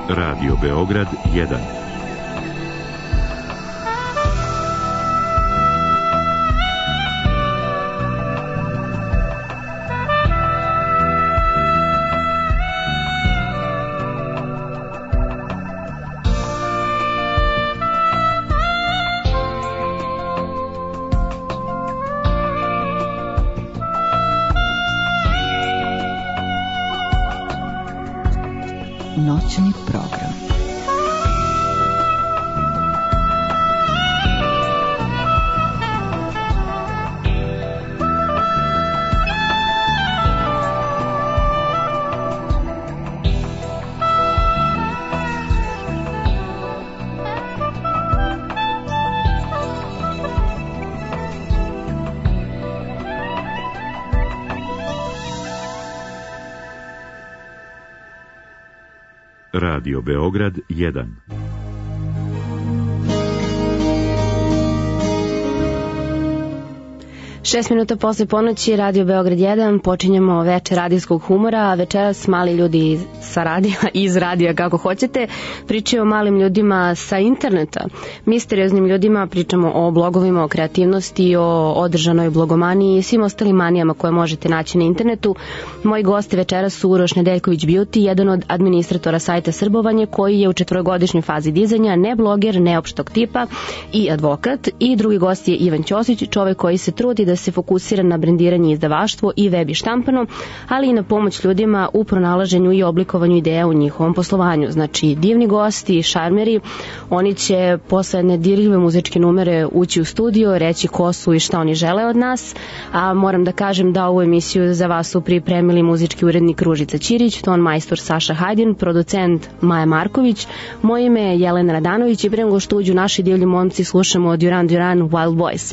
Radio Beograd 1. Noćni program. Radio Beograd 1. Šest minuta posle ponoći, Radio Beograd 1, počinjemo večer radijskog humora. Večeras mali ljudi sa radija, iz radija kako hoćete, pričaju o malim ljudima sa interneta, misterioznim ljudima, pričamo o blogovima, o kreativnosti, o održanoj blogomaniji i svim ostalim manijama koje možete naći na internetu. Moji gosti večeras su Uroš Nedeljković Beauty, jedan od administratora sajta Srbovanje, koji je u 4-godišnjoj fazi dizanja, ne bloger, ne opštog tipa i advokat. I drugi gost je Ivan Ćosić, čovek koji se trudi da se fokusira na brendiranje, izdavaštvo i web i štampano, ali i na pomoć ljudima u pronalaženju i oblikovanju ideja u njihovom poslovanju. Znači, divni gosti, šarmeri, oni će posle jedne dirljive muzičke numere ući u studio, reći ko su i šta oni žele od nas, a moram da kažem da ovu emisiju za vas su pripremili muzički urednik Ružica Ćirić, ton majstor Saša Hajdin, producent Maja Marković, moje ime je Jelena Radanović i pre nego što uđu naši divlji momci slušamo od Duran Duran Wild Boys.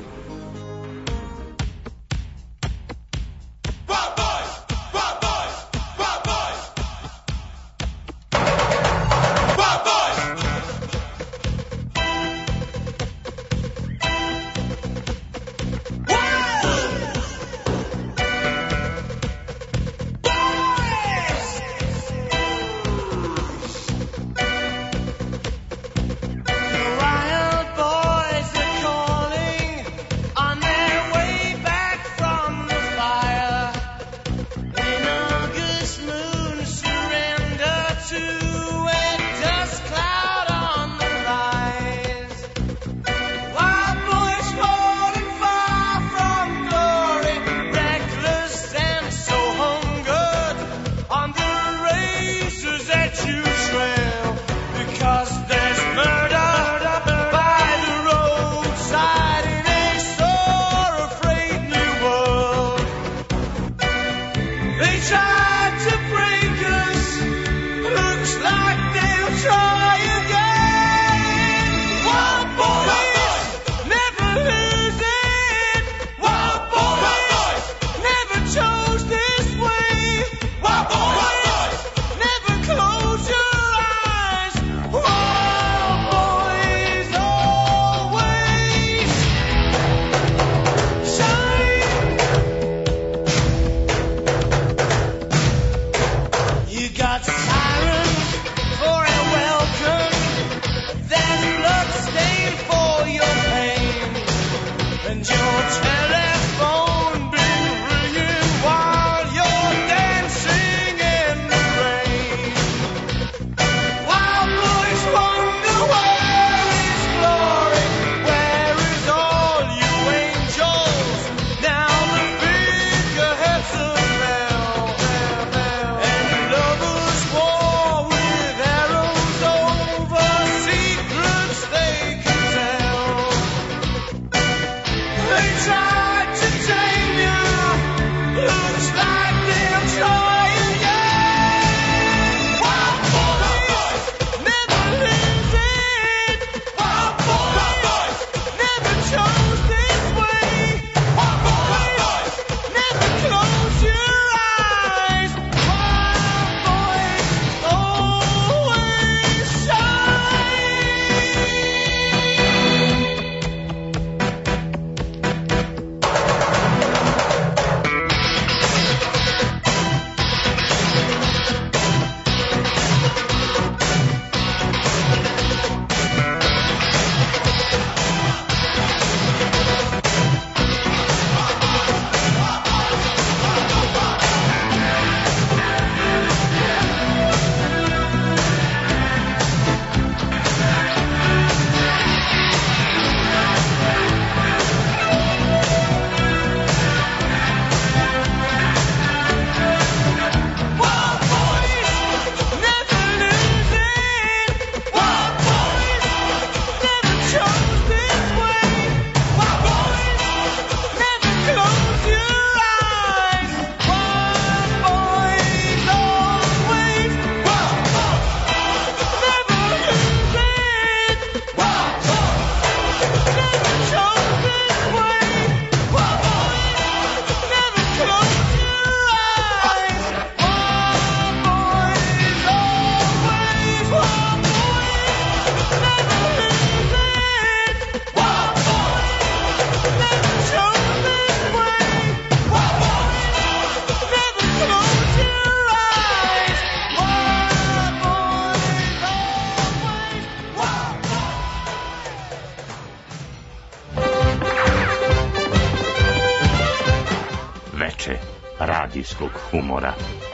radijskog humora.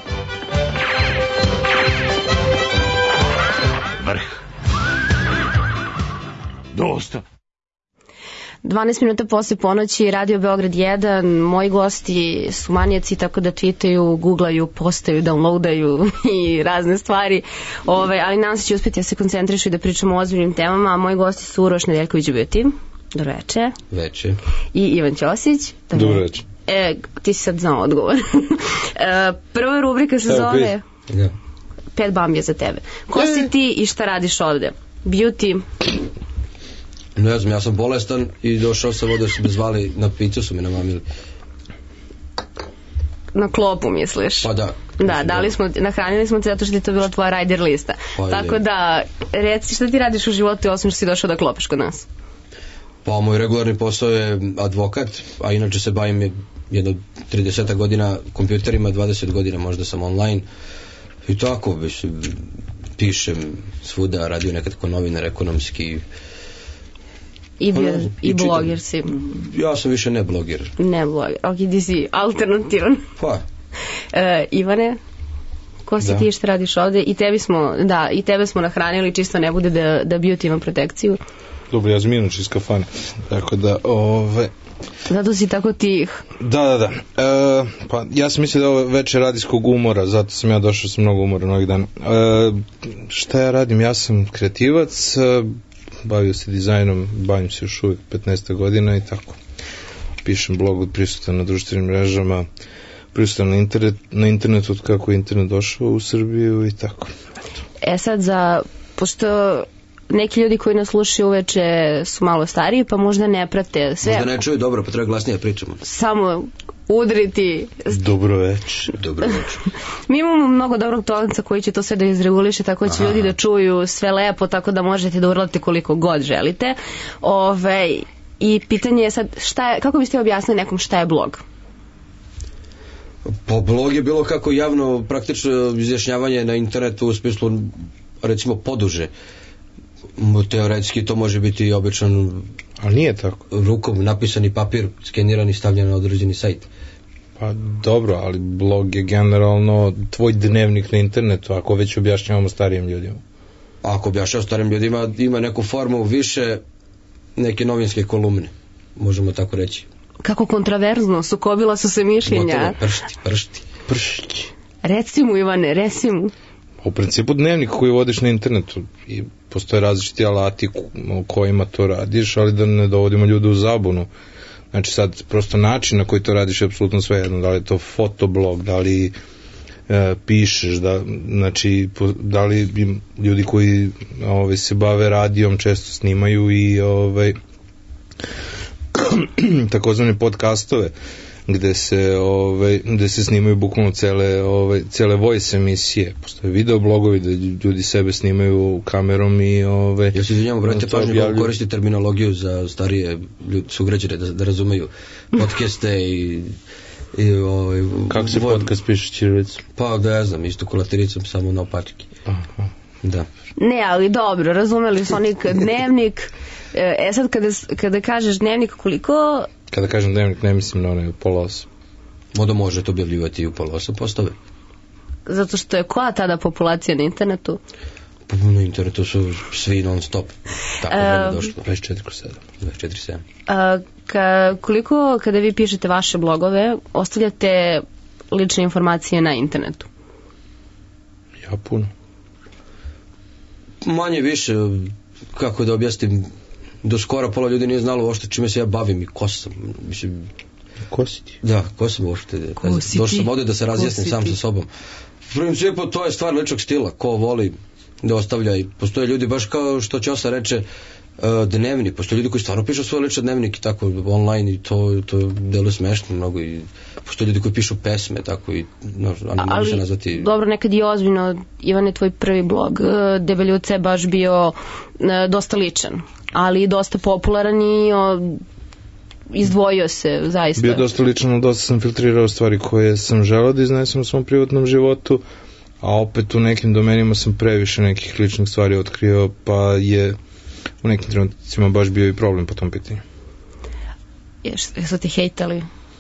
Vrh. Dosta. 12 minuta posle ponoći, Radio Beograd 1, moji gosti su manijaci, tako da tweetaju, googlaju, postaju, downloadaju i razne stvari, ali nam se će uspjeti da se koncentrišu i da pričamo o ozbiljnim temama, a moji gosti su Uroš Nedeljković-Beauty, dobro veče. Veče. I Ivan Ćosić. Dobro veče. Ti si sad znao odgovor. Prva rubrika se zove 5 bambija za tebe. Ko si ti i šta radiš ovde? Beauty. Ne znam, ja sam bolestan i došao sam ovdje, su me zvali na picu, su me namamili. Na klopu misliš? Pa da. Da, nahranili smo te zato što je to bila tvoja rider lista. Pa tako da, reci šta ti radiš u životu osim što si došao da klopiš kod nas? Pa moj regularni posao je advokat, a inače se bavim jedno 30 godina kompjuterima, 20 godina možda sam online i tako, pišem svuda, radio nekad kao novinar ekonomski. I bloger si. Ja sam više ne bloger. Ne bloger, ok, ti si alternativan. Pa. Ivane, ko si ti što radiš ovde? I tebe smo nahranili, čisto ne bude da Beauty ima protekciju. Dobro, ja sam inače iz kafane, tako da, Zato si tako tih. Da. Pa ja sam mislio da ovo veče radijskog umora, zato sam ja došao sa mnogo umora ovih dana. Šta ja radim? Ja sam kreativac, bavio se dizajnom, bavim se još uvijek 15 godina i tako. Pišem blog, prisutan na društvenim mrežama, prisutan na internetu od kako je internet došao u Srbiju i tako. Sad pošto neki ljudi koji nas slušaju uveče su malo stariji, pa možda ne prate sve. Možda ne čuju dobro, pa treba glasnije pričamo. Samo udriti. Dobro već. Mi imamo mnogo dobrog tonca koji će to sve da izreguliše, tako će ljudi da čuju sve lepo, tako da možete da urlate koliko god želite. I pitanje je sad, kako biste objasnili nekom šta je blog? Pa blog je bilo kako javno praktično izjašnjavanje na internetu u smislu recimo poduže. Teoretski to može biti i običan, ali nije tako, rukom napisani papir, skeniran i stavljen na određeni sajt. Pa dobro, ali blog je generalno tvoj dnevnik na internetu, ako već objašnjavamo starijim ljudima. Ako objašnjavamo starijim ljudima, ima neku formu više neke novinske kolumne, možemo tako reći. Kako kontraverzno, sukobila su se mišljenja. Gotovo, pršti. Reci mu, Ivane, reci mu. U principu dnevnik koji vodiš na internetu i postoje različiti alati u kojima to radiš, ali da ne dovodimo ljude u zabunu. Znači sad prosto način na koji to radiš je apsolutno svejedno, da li je to fotoblog, da li pišeš, da li ljudi koji se bave radijom često snimaju i takozvane podcastove gde se snimaju bukvalno cele voice emisije. Postoje videoblogovi da ljudi sebe snimaju kamerom i ja se izvinjamo, brate, pažnju kako koristi terminologiju za starije sugrađane da razumeju podcaste i kako se podcast piše ćirilicom? Pa da ja znam, isto kolatericom, samo na opački. Da. Ne, ali dobro, razumeli su oni dnevnik. Sad kada kažeš dnevnik, koliko... Kada kažem dnevnik, ne mislim na onaj u pola 8. Možda možete objavljivati i u pola 8 postave. Zato što je koja tada populacija na internetu? Na internetu su svi non stop. Tako vreme došlo. 24/7. Koliko kada vi pišete vaše blogove, ostavljate lične informacije na internetu? Ja puno. Manje više, kako da objasnim, do skora pola ljudi nije znalo uopšte čime se ja bavim i ko sam. Ko si ti? Da, ko sam uopšte. Došao sam ovdje da se razjasnim sam sa sobom. U principu to je stvar ličnog stila. Ko voli da ostavlja, i postoje ljudi baš kao što Ćosa reče dnevnik. Postoje ljudi koji stvarno pišu svoj lični dnevnik i tako online i to deluje smešno mnogo i postoje ljudi koji pišu pesme tako i mogu se nazvati... Dobro, nekad je ozbiljno, Ivane, tvoj prvi blog Debeljuca je baš bio dosta ličan, ali dosta popularan i izdvojio se zaista. Bio dosta ličan, dosta sam filtrirao stvari koje sam želeo da iznesem u svom privatnom životu, a opet u nekim domenima sam previše nekih ličnih stvari otkrio, pa je u nekim trenucima baš bio i problem po tom pitanju. Jesu ti hejtali?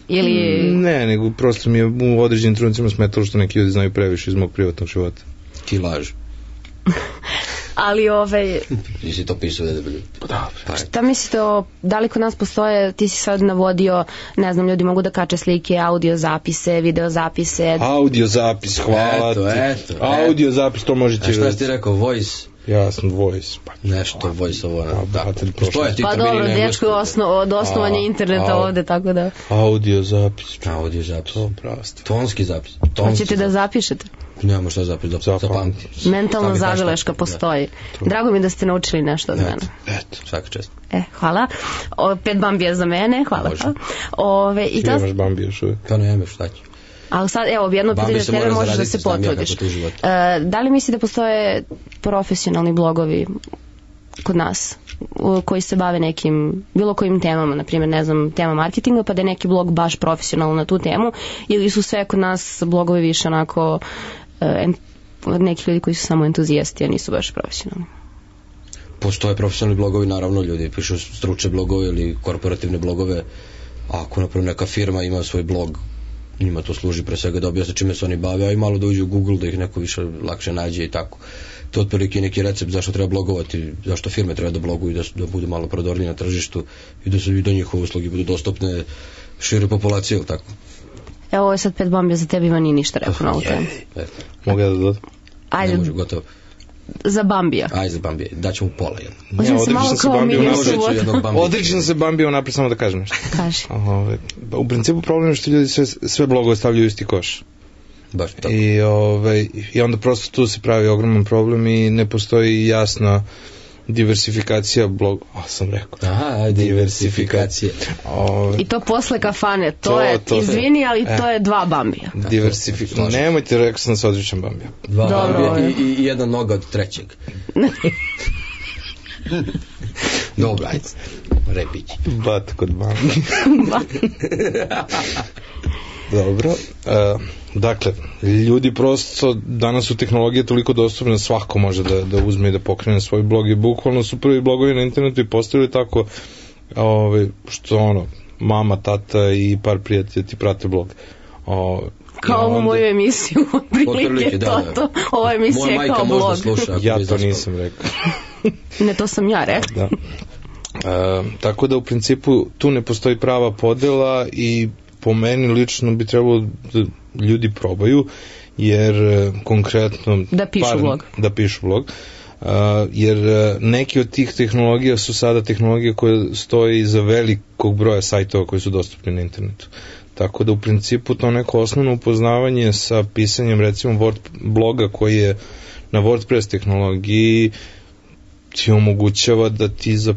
Ili... Ne, nego prosto mi je u određenim trenucima smetalo što neki ljudi znaju previše iz mog privatnog života. Ti laž. Ali Nisi to pisao da bi... Šta mislite da li kod nas postoje, ti si sad navodio, ne znam, ljudi mogu da kače slike, audio zapise, video zapise. Audio zapis, hvala ti. Audio zapis, to možete... A šta si ti rekao, voice? Ja sam voice. Nešto, voice ovo. Pa dobro, dečko je od osnovanja interneta ovde, tako da... Audio zapis. To prosto. Tonski zapis. Hoćete da zapišete? Nemamo šta zapamti. Mentalna zabeleška postoji. Drago mi da ste naučili nešto od mene. Eto, svaka čast. Hvala. 5 bambija za mene, hvala. Ti nemaš bambija još uvijek. Pa nemaš, šta ću. Ali sad, evo, jedno pitanje za tebe, možeš da se potrudiš. Da li misli da postoje profesionalni blogovi kod nas koji se bave nekim, bilo kojim temama, na primjer, ne znam, tema marketinga, pa da je neki blog baš profesionalno na tu temu, ili su sve kod nas blogovi više onako neki ljudi koji su samo entuzijasti, a nisu baš profesionalni? Postoje profesionalni blogovi, naravno, ljudi pišu stručne blogove ili korporativne blogove. Ako, napravim, neka firma ima svoj blog, njima to služi pre svega da objasne čime se oni bave, a i malo da uđe u Google da ih neko više lakše nađe i tako. To je otprilike neki recept zašto treba blogovati, zašto firme treba da bloguju, da budu malo prodornije na tržištu i da se do njihove usluge budu dostupne šire populacije, ili tako. Evo, ovo je sad 5 bambija za tebi, ima nije ništa rekao na ovu temu. Mogu ja da dodam? Ajde. Ne može, gotovo. Za bambija. Ajde za bambija, daćemo pola jedno. Odričan se bambija, napred samo da kažem nešto. Kaži. U principu problem je što ljudi sve blogove stavljaju u isti koš. Baš tako. I onda prosto tu se pravi ogroman problem i ne postoji jasna diversifikacija bloga. Sam rekao. Aha, diversifikacija. I to posle kafane, to je, izvini, ali to je 2 bambija. Diversifikacija. Nemojte, rekao sam da se odričam bambija. 2 bambija i jedna noga od trećeg. Dobro, ajde. Repić. Bat kod bambija. Dobro. Dakle, ljudi prosto, danas su tehnologije toliko dostupne, svako može da uzme i da pokrene svoj blog i bukvalno su prvi blogovi na internetu i postavili tako što mama, tata i par prijatelja ti prate blog. Kao ovu moju emisiju, otprilike to. Ova emisija je kao blog. Ja to nisam rekao. Ne, to sam ja rekao. Da. Tako da u principu tu ne postoji prava podela i po meni lično bi trebalo da ljudi probaju, jer konkretno da pišu blog, jer neki od tih tehnologija su sada tehnologije koje stoje iza velikog broja sajtova koji su dostupni na internetu. Tako da u principu to neko osnovno upoznavanje sa pisanjem recimo bloga koji je na WordPress tehnologiji ti omogućava da ti za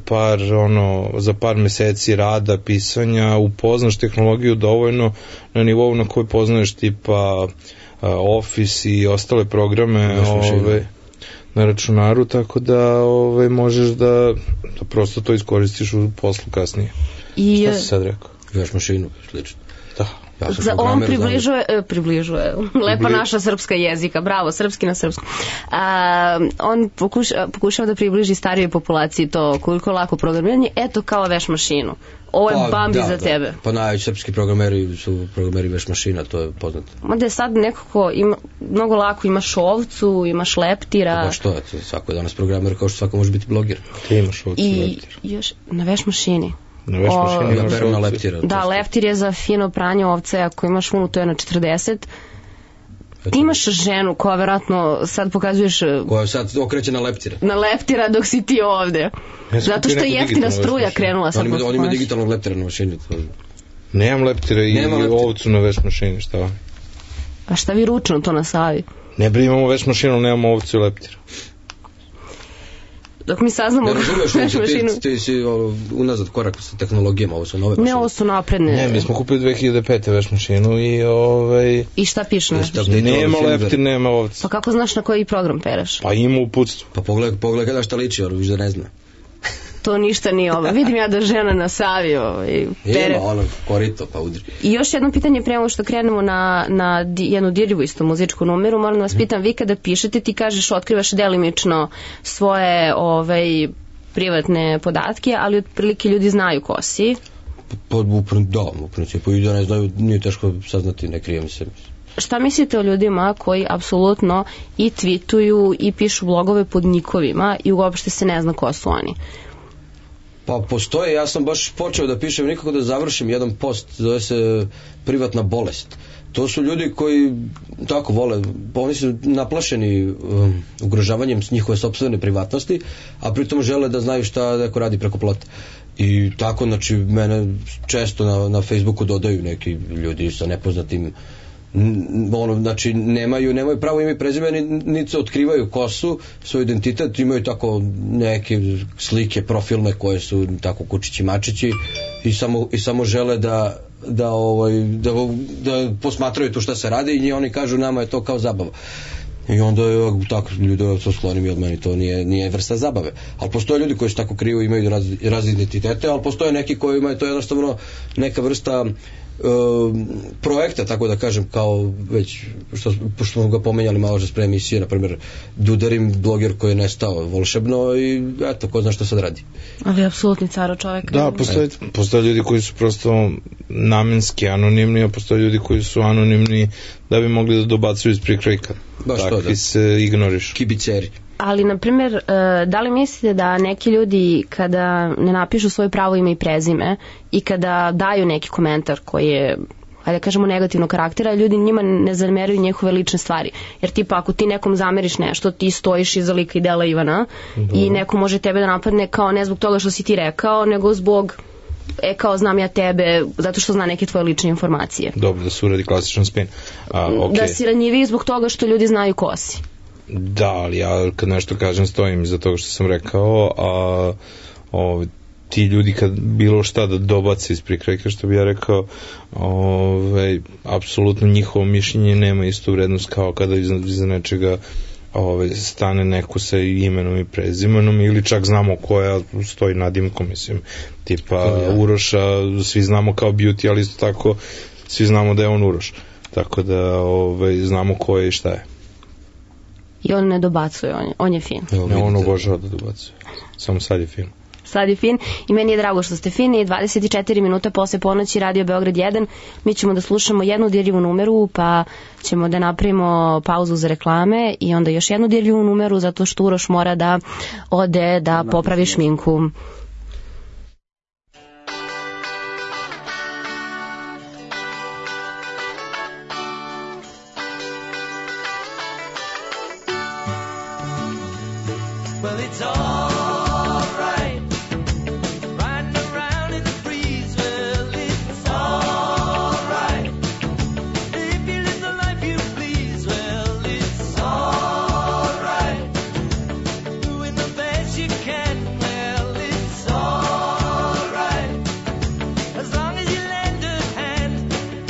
par meseci rada pisanja upoznaš tehnologiju dovoljno na nivou na kojoj poznaješ tipa Office i ostale programe na računaru, tako da možeš da prosto to iskoristiš u poslu kasnije. Šta si sad rekao? Imaš mašinu, slično. Da. On približuje lepa naša srpska jezika, bravo, srpski na srpskom. On pokušava da približi starijoj populaciji to koliko lako programiranje, eto kao veš mašinu. Ovo je Bambi za tebe. Pa najveći srpski programeri su programeri veš mašina, to je poznato. Mada je sad nekako mnogo lako, imaš ovcu, imaš leptira. Pa što, svako je danas programer kao što svako može biti bloger. Ti imaš ovcu i leptir. I još na veš mašini. Na leptira. Da, leptir je za fino pranje ovce, ako imaš unu, to je na 40. Ti imaš ženu koja verovatno sad pokazuješ... Koja sad okreće na leptira. Na leptira dok si ti ovde. Zato što je jeftina struja krenula sad. On ima digitalnog leptira na mašini. Nemam leptira i ovcu na veš mašini, šta? A šta vi ručno to na Savi? Ne bih imamo veš mašinu, ali nemamo ovcu i leptira. Dok mi saznamo veš mašinu... Ti si unazad korak sa tehnologijama, ovo su nove mašine. Ne, ovo su napredne. Ne, mi smo kupili 2005. veš mašinu i I šta piše na veš mašinu? Nema leptir, nema ovca. Pa kako znaš na koji program pereš? Pa ima uputstvo. Pa pogledaj kada šta liči, viš da ne zna. To ništa nije ovo. Vidim ja da žena na Savi pere. Ima ono korito pa udri. I još jedno pitanje prema što krenemo na jednu dirljivu isto muzičku numeru. Moram da vas pitam, vi kada pišete ti kažeš otkrivaš delimično svoje privatne podatke, ali otprilike ljudi znaju ko si. u principu i da ne znaju, nije teško saznati, ne krijem se. Šta mislite o ljudima koji apsolutno i tweetuju i pišu blogove pod nikovima i uopšte se ne zna ko su oni? Pa postoje, ja sam baš počeo da pišem, nikako da završim jedan post, zove se privatna bolest. To su ljudi koji tako vole, oni su naplašeni ugrožavanjem njihove sopstvene privatnosti, a pritom žele da znaju šta neko radi preko plota. I tako, znači, mene često na Facebooku dodaju neki ljudi sa nepoznatim, znači nemaju pravo ime i prezime, niti se otkrivaju ko su, svoj identitet, imaju tako neke slike profilne koje su tako kučići mačići i samo žele da posmatraju to šta se radi i oni kažu nama je to kao zabava. I onda tako ljudi to sklonim i od meni, to nije vrsta zabave. Ali postoje ljudi koji su tako krivo, imaju razne identitete, ali postoje neki koji imaju to jednostavno neka vrsta projekta, tako da kažem, kao već što smo ga pomenjali malo že pre emisije, na primjer Dudarim, bloger koji je nestao volšebno i eto, ko zna što sad radi. Ali je apsolutni caro čovjek. Da, postoje ljudi koji su prosto namenski anonimni, a postoje ljudi koji su anonimni da bi mogli da dobacuju iz prikrajka. Takvi se ignoriš. Kibiceri. Ali, na primjer, da li mislite da neki ljudi kada ne napišu svoje pravo ime i prezime i kada daju neki komentar koji je, hajde da kažemo, negativnog karaktera, ljudi njima ne zameraju njihove lične stvari. Jer tipa ako ti nekom zameriš nešto, ti stojiš iza lika i dela Ivana i neko može tebe da napadne kao ne zbog toga što si ti rekao, nego zbog kao znam ja tebe, zato što zna neke tvoje lične informacije. Dobro, da se uradi klasičan spin. Okay. Da si ranjiviji zbog toga što ljudi znaju ko si. Da, ali ja kad nešto kažem stojim iza toga što sam rekao, a ti ljudi kad bilo šta da dobace iz prikrajka, što bi ja rekao, apsolutno njihovo mišljenje nema istu vrednost kao kada iza nečega stane neko sa imenom i prezimenom ili čak znamo koja stoji nadimkom, mislim, tipa Uroša, svi znamo kao Beauty, ali isto tako svi znamo da je on Uroš, tako da znamo ko je i šta je. I on ne dobacuje, on je fin. Ne, on obožava da dobacuje, samo sad je fin. Sad je fin i meni je drago što ste fini. 24 minuta posle ponoći, Radio Beograd 1. Mi ćemo da slušamo jednu dirljivu numeru, pa ćemo da napravimo pauzu za reklame i onda još jednu dirljivu numeru, zato što Uroš mora da ode da popravi šminku. Well, it's all right. Riding around in the breeze, well, it's all right. If you live the life you please, well, it's all right. Doing the best you can, well, it's all right. As long as you lend a hand,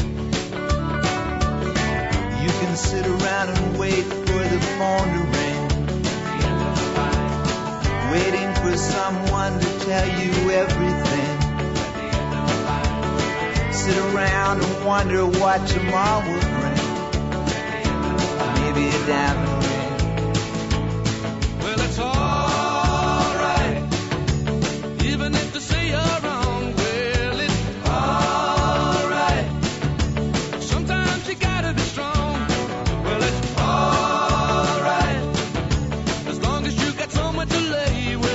you can sit around and wait for the phone to ring. Waiting for someone to tell you everything. Sit around and wonder what tomorrow will bring. Maybe a diamond ring. Well, it's all right, even if they say you're wrong. Well, it's all right. Sometimes you gotta be strong. Well, it's all right, as long as you got someone to lay.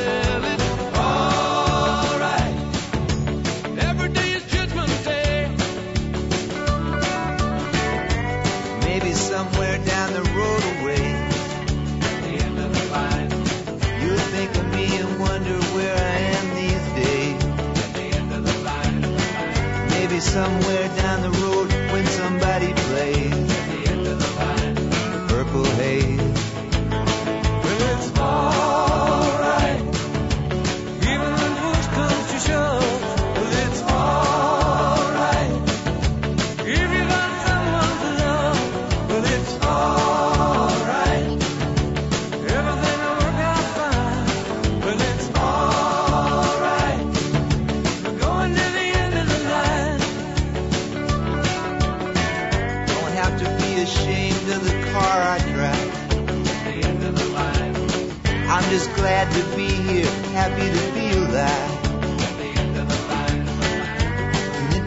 Somewhere down the road away, at the end of the line, you'll think of me and wonder where I am these days. At the end of the line, maybe somewhere down the road when somebody plays. At the end of the line, Purple Haze. Well, it's all right, even when push comes to shove. Well, it's all right, if you got someone to love. It's all right, everything will work out fine. Well, it's all right, we're going to the end of the line. Don't have to be ashamed of the car I drive. At the end of the line, I'm just glad to be here, happy to be alive. At the end of the line,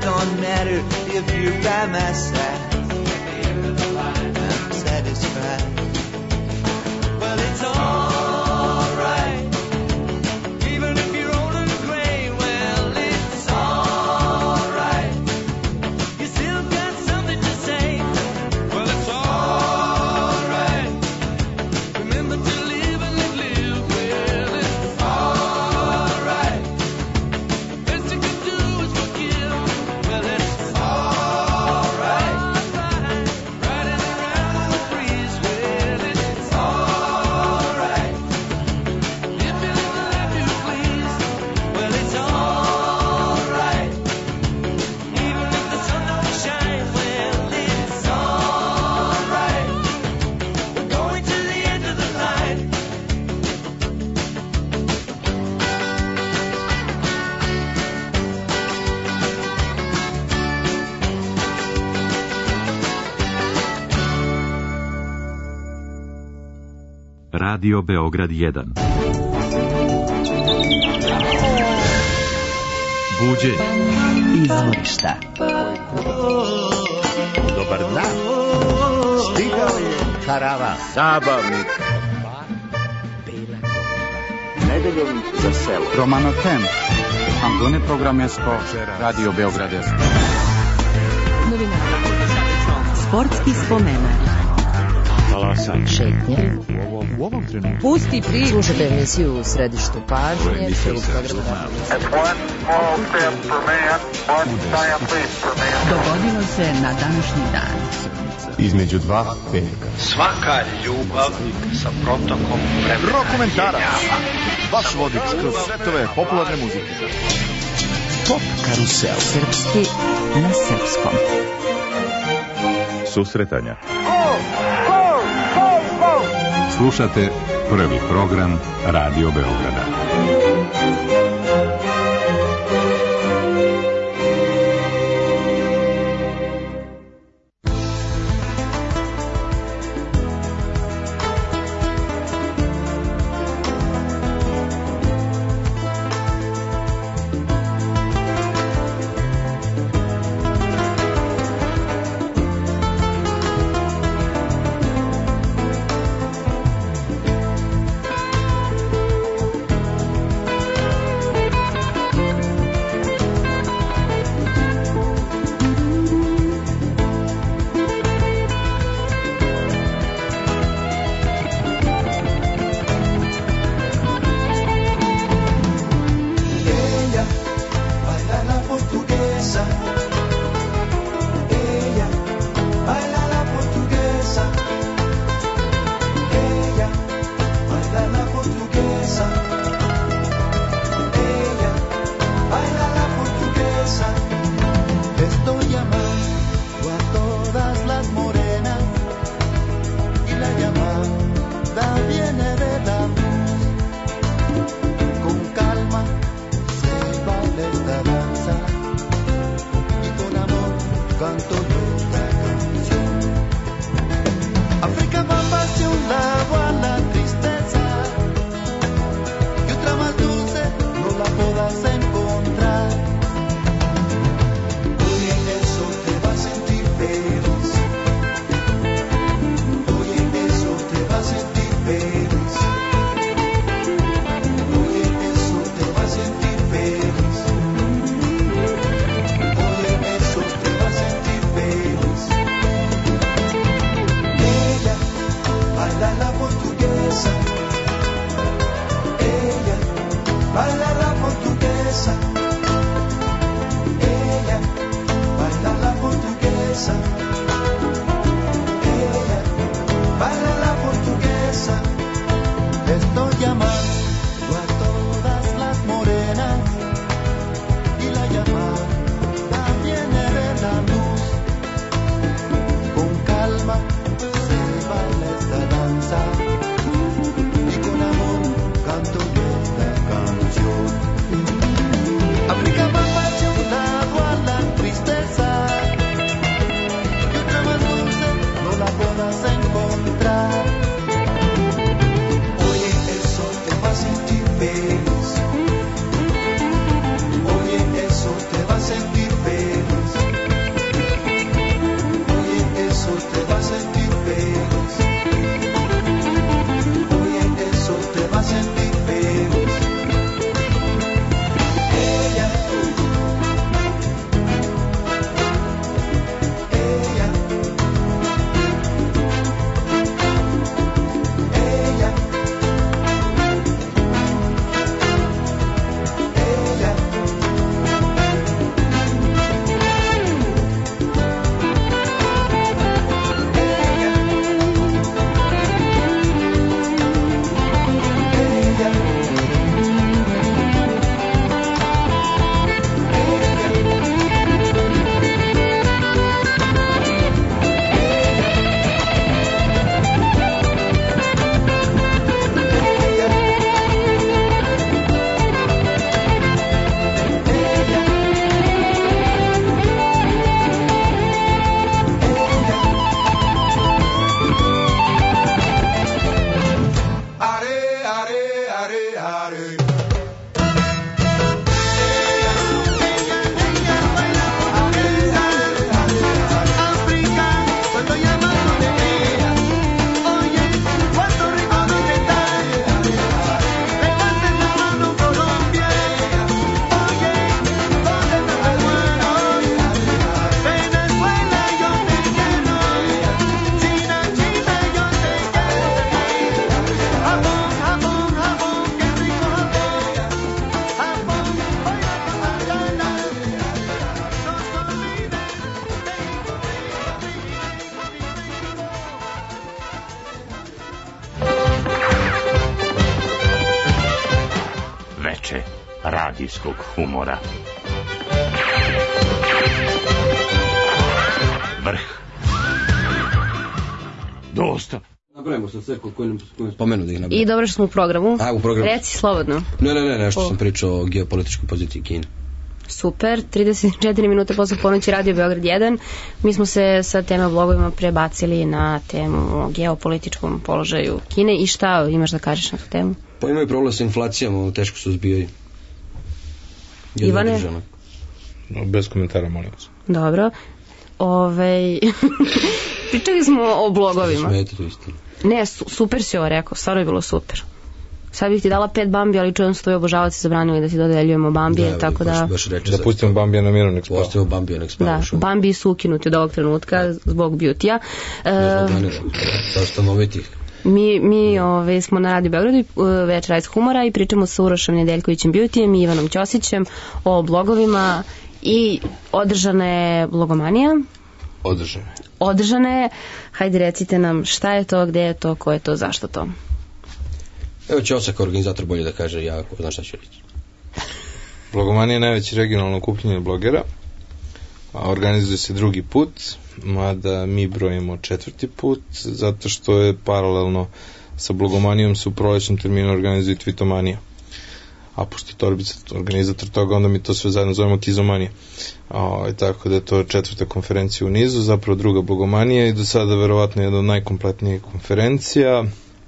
don't matter if you're by my side. At the end of the line, I'm satisfied. Well, it's alright. Even if you're old and gray, well, it's alright. You still got something to say. Well, it's alright. Remember to live and let live. Well, it's alright. Best you can do is forgive. Well, it's alright. Riding around in the breeze. Well, it's alright. If you live the life you please. Well, it's alright. Even if the sun don't shine. Well, it's alright. We're going to the end of the line. Radio Beograd 1. Buđenje. Izvorišta. Dobar dan. Stigao je karavan zabavnik. Nedeljom za selo. Romano Tem. Antone Programesko. Radio Beograd 1. Sportski spomenak. Šetnje. U ovom trenutku. Pusti priču. Slušajte emisiju u središtu pažnje. Dogodilo se na današnji dan. Između dva velika. Svaka ljubav sa protokom vremena. Rokomentarac. Vaš vodič kroz svetove popularne muzike. Pop karusel. Srpski na srpskom. Susretanja. Slušate prvi program Radio Beograda. veče radijskog humora. Vrh. Dosta. Napravimo sad sve koji nam spomenu da ih napravimo. I dobro što smo u programu. U programu. Reci slobodno. Ne, nešto sam pričao o geopolitičkoj poziciji Kine. Super, 34 minuta posle ponoći Radio Beograd 1. Mi smo se sa teme o blogovima prebacili na temu o geopolitičkom položaju Kine i šta imaš da kažeš na tu temu? Pa imaju problem sa inflacijama, teško se uzbijaju. Ivane? Bez komentara, molim vas. Dobro. Pričali smo o blogovima. Smijete to istina. Ne, super si ovo rekao, stvarno je bilo super. Sad bih ti dala 5 Bambi, ali čujem svoji obožavaci zabranili da ti dodeljujemo Bambije, tako da... Da pustimo Bambija na miru, nek spava. Pustimo Bambija, nek spava. Da, Bambi su ukinuti od ovog trenutka zbog beauty-a. Mi smo na Radio Beogradu večer radijskog humora i pričamo sa Urošem Nedeljkovićem Beautyjem i Ivanom Ćosićem o blogovima i održane blogomanija. Održane. Hajde recite nam šta je to, gde je to, ko je to, zašto to? Evo Ćosa kao organizator bolje da kaže, ja znam šta ću reći. Blogomanija je najveće regionalno okupljenje blogera, a organizuje se drugi put, mada mi brojimo 4. put, zato što je paralelno sa blogomanijom se u prolećnom terminu organizuje Twitomanija. A pošto je Torbica organizator toga, onda mi to sve zajedno zovemo Kizomanija. Tako da je to 4. konferencija u nizu, zapravo druga blogomanija i do sada verovatno jedna od najkompletnijih konferencija.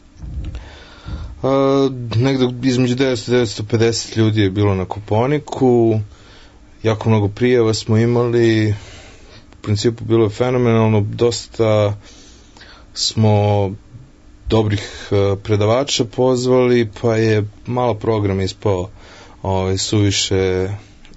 Negde između 900 i 950 ljudi je bilo na Koponiku, jako mnogo prijava smo imali, u principu bilo je fenomenalno, dosta smo dobrih predavača pozvali, pa je malo program ispao suviše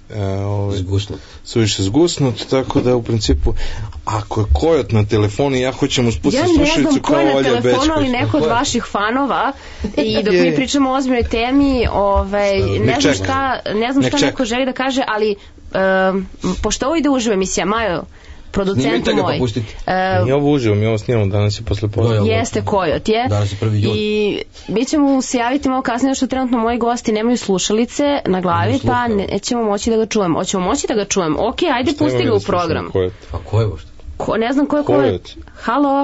zgusnut, tako da u principu ako je Kojot na telefonu ja hoćem uspustiti slušalicu kao Olja Bećković. Ja ne znam ko je na telefonu, ali neko od vaših fanova i dok mi pričamo o ozbiljnoj temi ne znam šta neko želi da kaže, ali pošto ovo ide uživo emisija, Majo, producentu moj. Nije ovo uživo, mi ovo snimamo, danas je posle podne. Jeste Kojot je. Danas je 1. jun. I mi ćemo se javiti malo kasnije, što trenutno moji gosti nemaju slušalice na glavi, pa nećemo moći da ga čujemo. Hoćemo moći da ga čujemo. Ok, ajde pusti ga u program. A ko je ovo što? Ne znam ko je Kojot. Halo?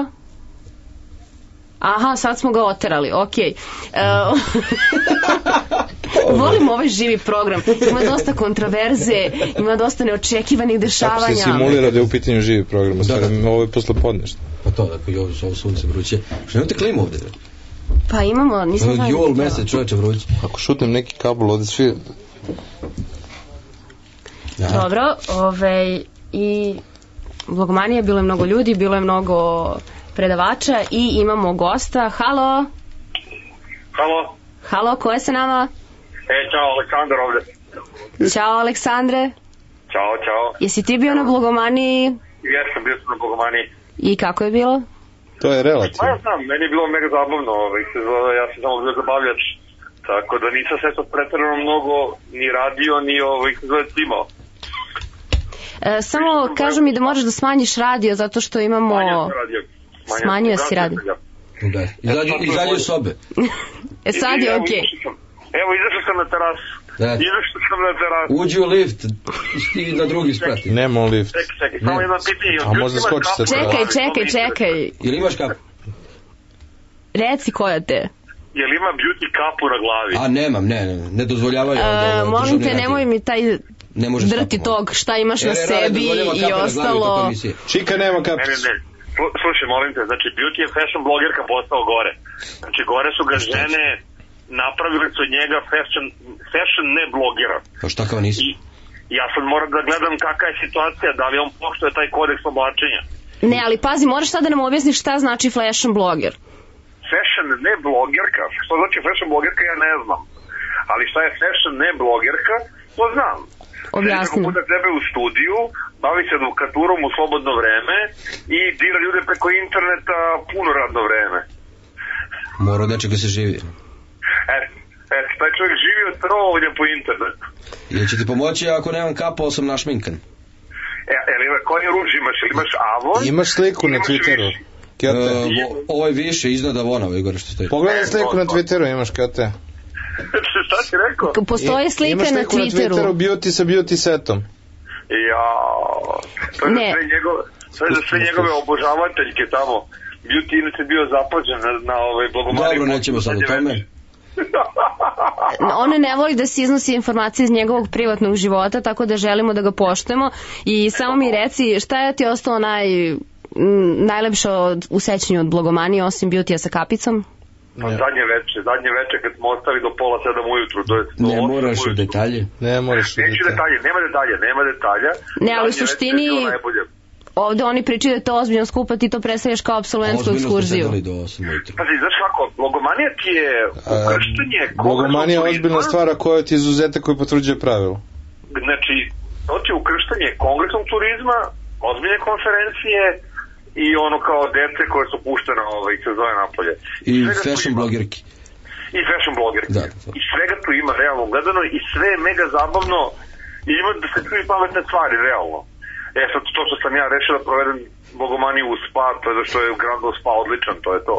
Aha, sad smo ga oterali, okej. Volim ovaj živi program, ima dosta kontraverze, ima dosta neočekivanih dešavanja. Kako se simulira da je u pitanju živi program, ovo je posle podnešta. Pa to, dakle, i ovo sunce vruće. Što nemate klimu ovde? Pa imamo, nisam znali. Jul mesec, čoveče vruće. Ako šutnem neki kabel, ovde svi... Dobro, i blogomanije, bilo je mnogo ljudi, bilo je mnogo predavača i imamo gosta. Halo? Halo, ko je sa nama? Ćao, Aleksandar ovde. Ćao, Aleksandre. Ćao. Jesi ti bio na blogomaniji? Jesam, bio sam na blogomaniji. I kako je bilo? To je relativno. Pa ja znam, meni je bilo mega zabavno, ja sam samo bio zabavljač, tako da nisam sve to pretjerano mnogo ni radio, ni snimao. Samo kažu mi da moraš da smanjiš radio, zato što imamo... Smanjio si radio. Da, izađe iz sobe. Sad je okej. Evo, izašao sam na terasu. Uđi u lift i na drugi sprati. Nema lift. Čekaj, samo jedna pitanje. A možda skoči sa terasa. Čekaj. Ili imaš kapu? Reci koja te. Jel ima beauty kapu na glavi? A nemam, ne dozvoljavaju. Molim te, nemoj mi taj drti tog šta imaš na sebi i ostalo. Čika nema kapu. Slušaj, molim te, znači beauty je fashion blogerka postao gore. Znači gore su ga žene, napravili su od njega fashion ne blogera. Pa šta kao nisi? I ja sad moram da gledam kakva je situacija, da li on poštuje taj kodeks oblačenja. Ne, ali pazi, moraš sad da nam objasniš šta znači fashion bloger. Fashion ne blogerka, što znači fashion blogerka ja ne znam. Ali šta je fashion ne blogerka, to znam. Objasnim. Neko puta tebe u studiju, bavi se advokaturom u slobodno vreme i dira ljude preko interneta puno radno vreme. Mora od nečega se živi. Taj čovjek živi od trovanja po internetu. Ili će ti pomoći ako nemam kapu, ali sam našminkan? Koji ruž imaš? Ili imaš Avon? Imaš sliku na Twitteru. Ovo je više iznad Avona, ovo je gore što stoji. Pogledaj sliku na Twitteru, imaš KT. Šta si rekao? Postoje slike na Twitteru. Imaš neku na Twitteru beauty sa beauty setom. To je za sve njegove obožavateljke tamo. Beauty inače bio zapađen na Blagomani. Dobro, nećemo sad o tome. On ne voli da se iznosi informacije iz njegovog privatnog života, tako da želimo da ga poštujemo. I samo mi reci, šta je ti ostalo najlepše u sećanju od Blagomanije, osim Beauty-a sa kapicom? Zadnje veče kad smo ostali do 6:30 ujutru. Ne moraš u detalje. Nema detalja. Ne, ali u suštini ovde oni pričaju da je to ozbiljno skup, a ti to predstavljaš kao apsolventsku ekskurziju. Pazi, znaš kako, Blagomanija ti je ukrštanje... Blagomanija je ozbiljna stvar koja je ti izuzetak koji potvrđuje pravilo. Znači, to ti je ukrštanje kongresnog turizma, ozbiljne konferencije i ono kao dece koje su puštene i se zove napolje. I fashion blogerki. Da. I svega tu ima realno gledano i sve je mega zabavno i ima da se čuju pametne stvari realno. Sad to što sam ja rešio da provedem Blagomaniju u spa, to je zašto je Grandov spa odličan, to je to.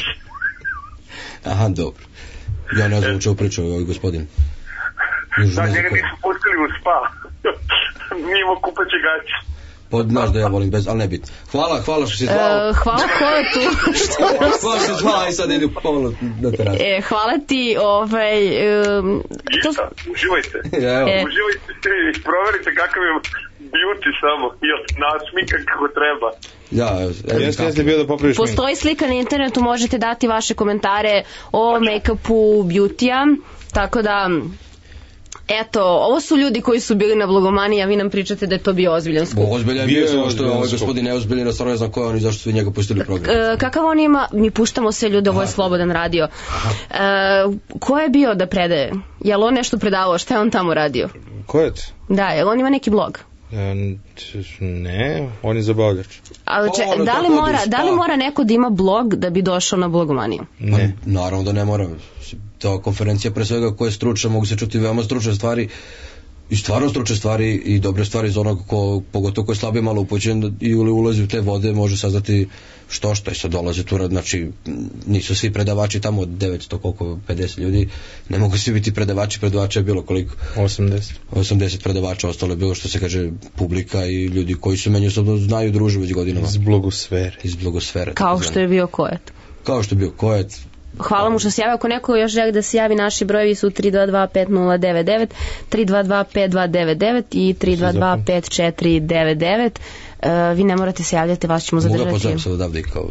Aha, dobro. Ja ne znam čeo pričao ovaj gospodin. Da, njega nisu pustili u spa. Mimo kupaće gaće. Znaš da ja volim bez, ali ne bit. Hvala što si zvao. Hvala ko je tu. Hvala što si zvao i sad idu polovno na terasu. Hvala ti, Uživajte. Uživajte i proverite kakav je beauty samo. Nasmikan kako treba. Jeste bio da popraviš minku. Postoji slika na internetu, možete dati vaše komentare o make-upu beauty-a, tako da... Eto, ovo su ljudi koji su bili na Blagomaniji, a vi nam pričate da je to bio ozbiljan skup. Ozbiljan bio samo što je ovaj gospodin neozbiljan, na stvarno ne znam ko je on i zašto su njega pustili program. Kakav on ima, mi puštamo sve ljude, ovo je slobodan radio. Ko je bio da predaje? Je li on nešto predavao? Šta je on tamo radio? Ko je to? Da, je li on ima neki blog? Ne, on je zabavljač. Ali da li mora neko da ima blog da bi došao na Blagomaniju? Ne. Naravno da ne mora. Ta konferencija pre svega koja je stručna, mogu se čuti veoma stručne stvari i stvarno stručne stvari i dobre stvari za onog pogotovo ko je slabije malo upućen i ulazi u te vode, može saznati što i sad dolaze tu, znači nisu svi predavači tamo od 50 ljudi, ne mogu svi biti predavača je bilo koliko? 80 predavača, ostalo je bilo što se kaže publika i ljudi koji su međusobno znaju, druže već godinama. Iz blogosfere. Kao što je bio Kojet. Hvala mu što se javio. Ako neko još želi da se javi, naši brojevi su 322-5099, 322-5299 i 322-5499. Vi ne morate se javljati, vas ćemo zadržati. Mogu pozovem se odavde kao...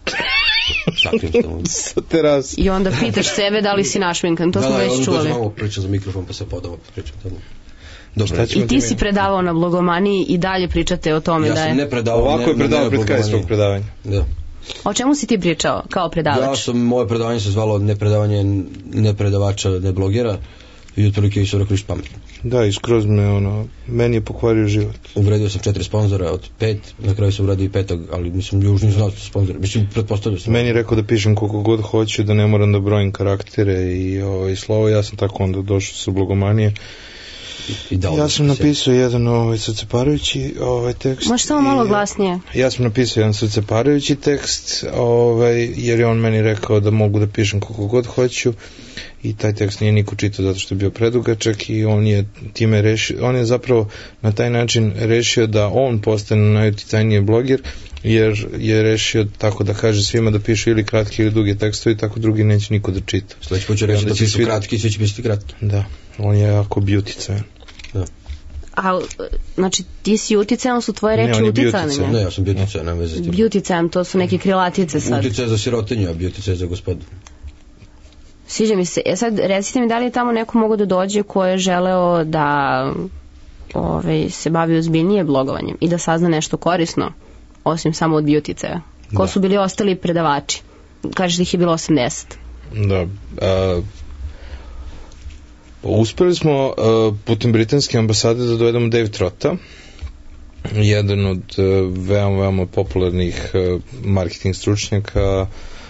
I onda pitaš sebe da li si našminkan, to smo već čuli. Da, pričam za mikrofon pa se podamo, pričam tamo. I ti si predavao na Blagomaniji i dalje pričate o tome da je... Ja sam ne predavao. Ovako je predavao pred kraj svog predavanja. Da. O čemu si ti pričao kao predavač? Moje predavanje se zvalo nepredavanje ne predavača, ne blogera i otprilike su rekli pametno. Da, i skroz meni je pokvario život. Uvredio sam 4 sponzora od 5, na kraju sam uradio i 5, ali mislim, još nisam znao sponzora, mislim, pretpostavljao sam. Meni je rekao da pišem koliko god hoću, da ne moram da brojim karaktere i slovo, ja sam tako onda došao sa Blagomanije. Ja sam napisao jedan srceparajući tekst. Možeš samo malo glasnije. Ja sam napisao jedan srceparajući tekst, jer je on meni rekao da mogu da pišem koliko god hoću i taj tekst nije niko čitao zato što je bio predugačak i on je time rešio, on je zapravo na taj način rešio da on postane najuticajniji bloger, jer je rešio, tako da kaže svima da pišu ili kratki ili duge tekstove i tako drugi neće niko da čita. Sledeći put će reći da pišu kratki i svi će pisati kratki. Da, on je jako beauticajan. Da. A, znači, ti si uticajan, su tvoje reči uticane? Ne, ja sam beauticajan, nema veze s tim. Beauticajan, to su neke krilatice sad. Uticaj za sirotinju, a beauticajan za gospodu. Sviđa mi se. Sad, recite mi da li je tamo neko mogo da dođe ko je želeo da se bavi ozbiljnije blogovanjem i da sazna nešto korisno, osim samo od beauticaja. Ko su bili ostali predavači? Kažeš da ih je bilo 80. Da, uspeli smo putem britanske ambasade da dovedemo Dave Trotta, jedan od veoma popularnih marketing stručnjaka,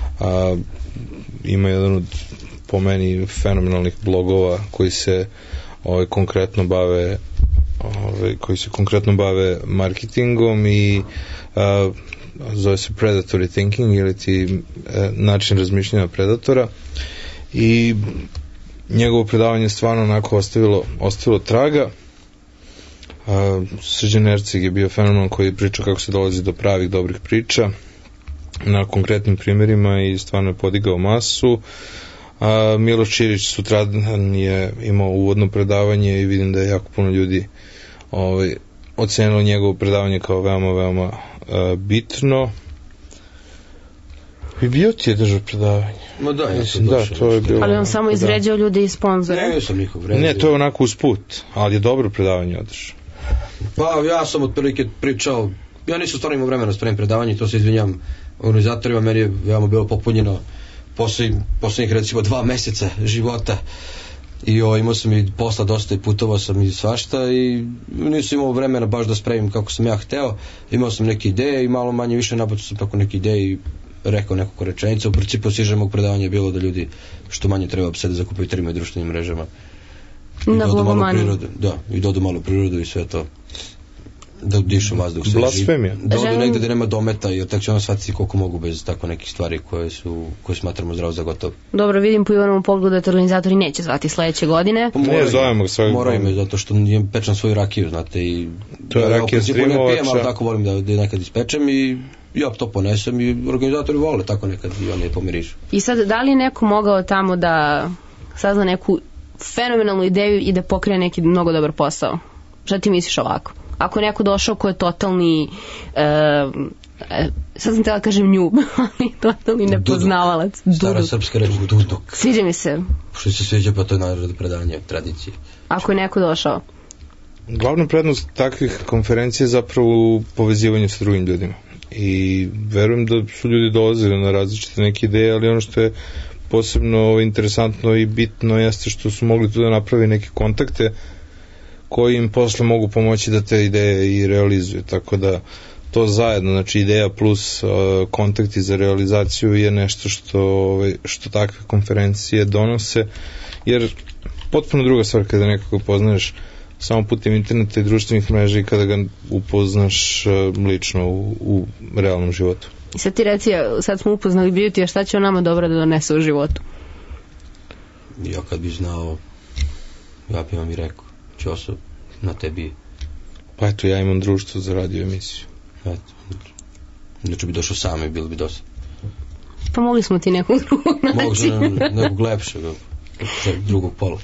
ima jedan od po meni fenomenalnih blogova koji se konkretno bave marketingom i zove se predatory thinking ili ti način razmišljanja predatora i njegovo predavanje stvarno onako ostavilo traga. Srđan Erceg je bio fenomen koji priča kako se dolazi do pravih dobrih priča na konkretnim primjerima i stvarno je podigao masu. Miloš Čirić sutradan je imao uvodno predavanje i vidim da je jako puno ljudi ocenilo njegovo predavanje kao veoma bitno. I bio ti je držao predavanje. Ma da, ja sam došao. To je bilo, ali on samo izvređao ljude i sponzore. Ne, sam nikog vređao. Ne, to je onako usput, ali je dobro predavanje održao. Pa ja sam otprilike pričao, ja nisam stvarno imao vremena da spremim predavanje, to se izvinjam organizatorima, meni je veoma bilo popunjeno poslednjih recimo 2 meseca života i imao sam i posla dosta i putovao sam i svašta i nisam imao vremena baš da spremim kako sam ja hteo. Imao sam neke ideje i malo manje više nabacio sam tako neke ideje i rekao nekoliko rečenica. U principu siže mog predavanja je bilo da ljudi što manje treba opsede za kompjuterima i društvenim mrežama na Blagomanu. Da, i dodu malo prirodu i sve to, da dišu vazduh, blasfemija, da odu negde da nema dometa, jer tako će ono shvatiti koliko mogu bez tako nekih stvari koje smatramo zdravo za gotovo. Dobro, vidim po Ivanovom pogledu da te organizatori neće zvati sledeće godine. Ne, zovemo sve. Moraju me, zato što pečem svoju rakiju, znate, i to je rakija Strimovača. Ali tako volim da nekad ispečem i ja to ponesem i organizatori vole tako nekad i oni je pomirišu. I sad, da li neko mogao tamo da sazna neku fenomenalnu ideju i da pokrije neki mnogo dobar posao? Šta ti misliš ovako? Ako neko došao ko je totalni sad sam tela kažem njub, ali totalni nepoznavalac. Stara srpska reč duduk. Sviđa mi se. Što se sviđa, pa to je narod predanje tradicije. Ako je neko došao? Glavna prednost takvih konferencija je zapravo povezivanje sa drugim ljudima. I verujem da su ljudi dolazili na različite neke ideje, ali ono što je posebno interesantno i bitno jeste što su mogli tu da napravi neke kontakte koji im posle mogu pomoći da te ideje i realizuju, tako da to zajedno, znači ideja plus kontakti za realizaciju je nešto što takve konferencije donose, jer potpuno druga stvar kada nekako poznaješ samo putem interneta i društvenih mreža i kada ga upoznaš lično u realnom životu. I sad ti reci, sad smo upoznali Beauty, a šta će on nama dobro da donese u životu? Ja kad bi znao, ja bi vam i rekao, Ćoso, na tebi. Pa eto, ja imam društvo za radio emisiju. Eto, znači bi došao sam i bilo bi dosta. Pa mogli smo ti nekog drugog naći. Mogu sam nekog lepšeg, drugog pola.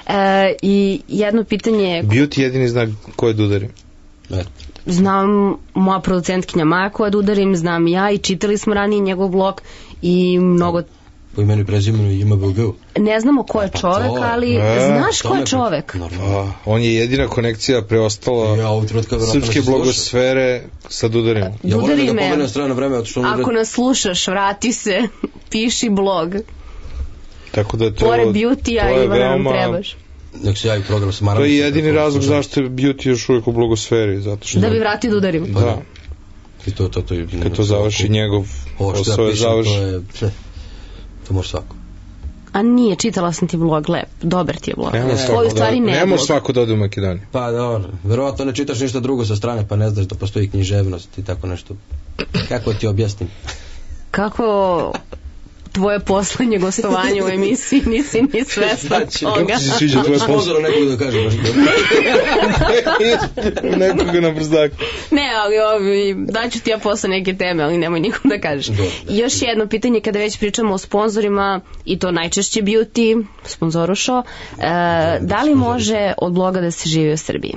I jedno pitanje... Beauty jedini zna ko je Dudarim. Eto. Znam moja producentkinja Maja koja da udarim, znam ja i čitali smo ranije njegov blog i mnogo... Po imenu i prezimenu i IMBG. Ne znamo ko je čovek, ali znaš ko je čovek? On je jedina konekcija preostala srpske blogosfere sa Dudarim. Ja volim da ga pogledam strano vreme. Ako nas slušaš, vrati se, piši blog. Tako da pored Beauty-a Ivana nam trebaš. Nek se javi program sa Marom. To je jedini razlog zašto je Beauty još uvijek u blogosferi. Da bi vratio Dudarim. Da. Kad to završi njegov posao je završen. To može svako. A nije, čitala sam ti blog, lep, dobar ti je blog. Tvoj u stvari ne blog. Ne može svako da ode u Makedoniju. Pa dobro, verovatno ne čitaš ništa drugo sa strane, pa ne znaš da postoji književnost i tako nešto. Kako ti objasnim? Kako tvoje poslednje gostovanje u emisiji nisi ni svestan toga. Kako ti se sviđa tvoje pozor nekog da kažem. Nekoga na brzdaku. Ne, ali daću ti ja posle neke teme, ali nemoj nikom da kažeš. Još jedno pitanje, kada već pričamo o sponzorima, i to najčešće Beauty, sponzorušo, da li može od bloga da se živi u Srbiji?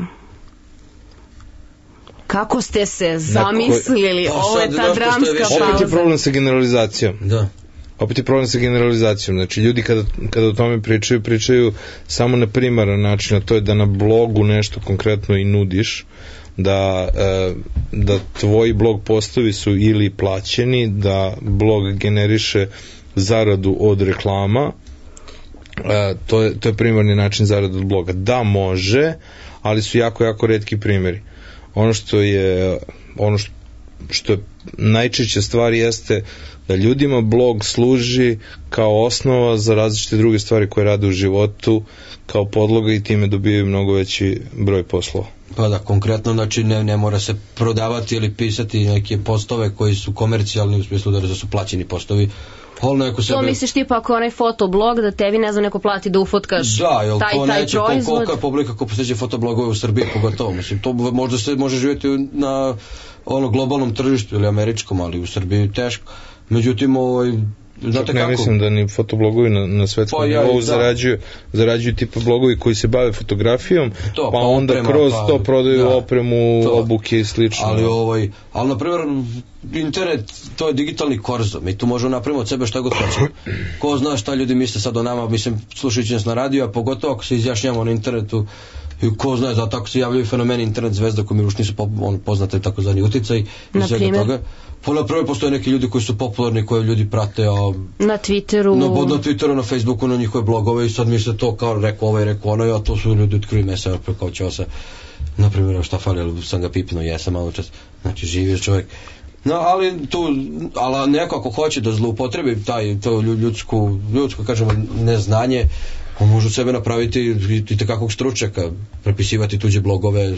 Kako ste se zamislili? Ovo je ta dramska pauza. Opet je problem sa generalizacijom. Da. Opet je problem sa generalizacijom. Znači, ljudi kada o tome pričaju samo na primaran način, a to je da na blogu nešto konkretno i nudiš, da tvoji blog postovi su ili plaćeni, da blog generiše zaradu od reklama, to je primarni način zarade od bloga. Da, može, ali su jako, jako retki primjeri. Ono što je najčešća stvar jeste da ljudima blog služi kao osnova za različite druge stvari koje rade u životu, kao podloga i time dobijaju mnogo veći broj poslova. Pa da, konkretno, znači ne mora se prodavati ili pisati neke postove koji su komercijalni u smislu da su plaćeni postovi. To misliš tipa ako onaj fotoblog da tebi ne znam neko plati da ufotkaš taj proizvod? Kolika je publika ko posjeća fotoblogove u Srbiji pogotovo, mislim, to možda se može živjeti na globalnom tržištu ili američkom, ali u Srbiji teško. Međutim, znate kako? Ne mislim da ni fotoblogovi na svetskom nivou zarađuju tipa blogovi koji se bave fotografijom, pa onda oprema, kroz to prodaju opremu, obuke i slično. Ali na primjer, internet, to je digitalni korzo, mi tu možemo napraviti od sebe šta god hoćemo. Ko zna šta ljudi misle sad o nama, mislim, slušajući nas na radio, a pogotovo ako se izjašnjamo na internetu, i ko zna, zato ako se javljaju fenomeni internet zvezda koji mi još nisu poznate takozvani uticaj i svega toga. Napravo postoje neki ljudi koji su popularni, koje ljudi prate na Twitteru, na Facebooku, na njihove blogove i sad misle to kao rekao ovaj, rekao ono, a to su ljudi otkrili mesa kao ćosa. Naprimjer, šta fali, ali sam ga pipnuo, jesam malo čas, znači živi čovjek. No, ali neko ako hoće da zloupotrebi to ljudsko, kažemo, neznanje, on može od sebe napraviti i tekakvog stručnjaka, prepisivati tuđe blogove,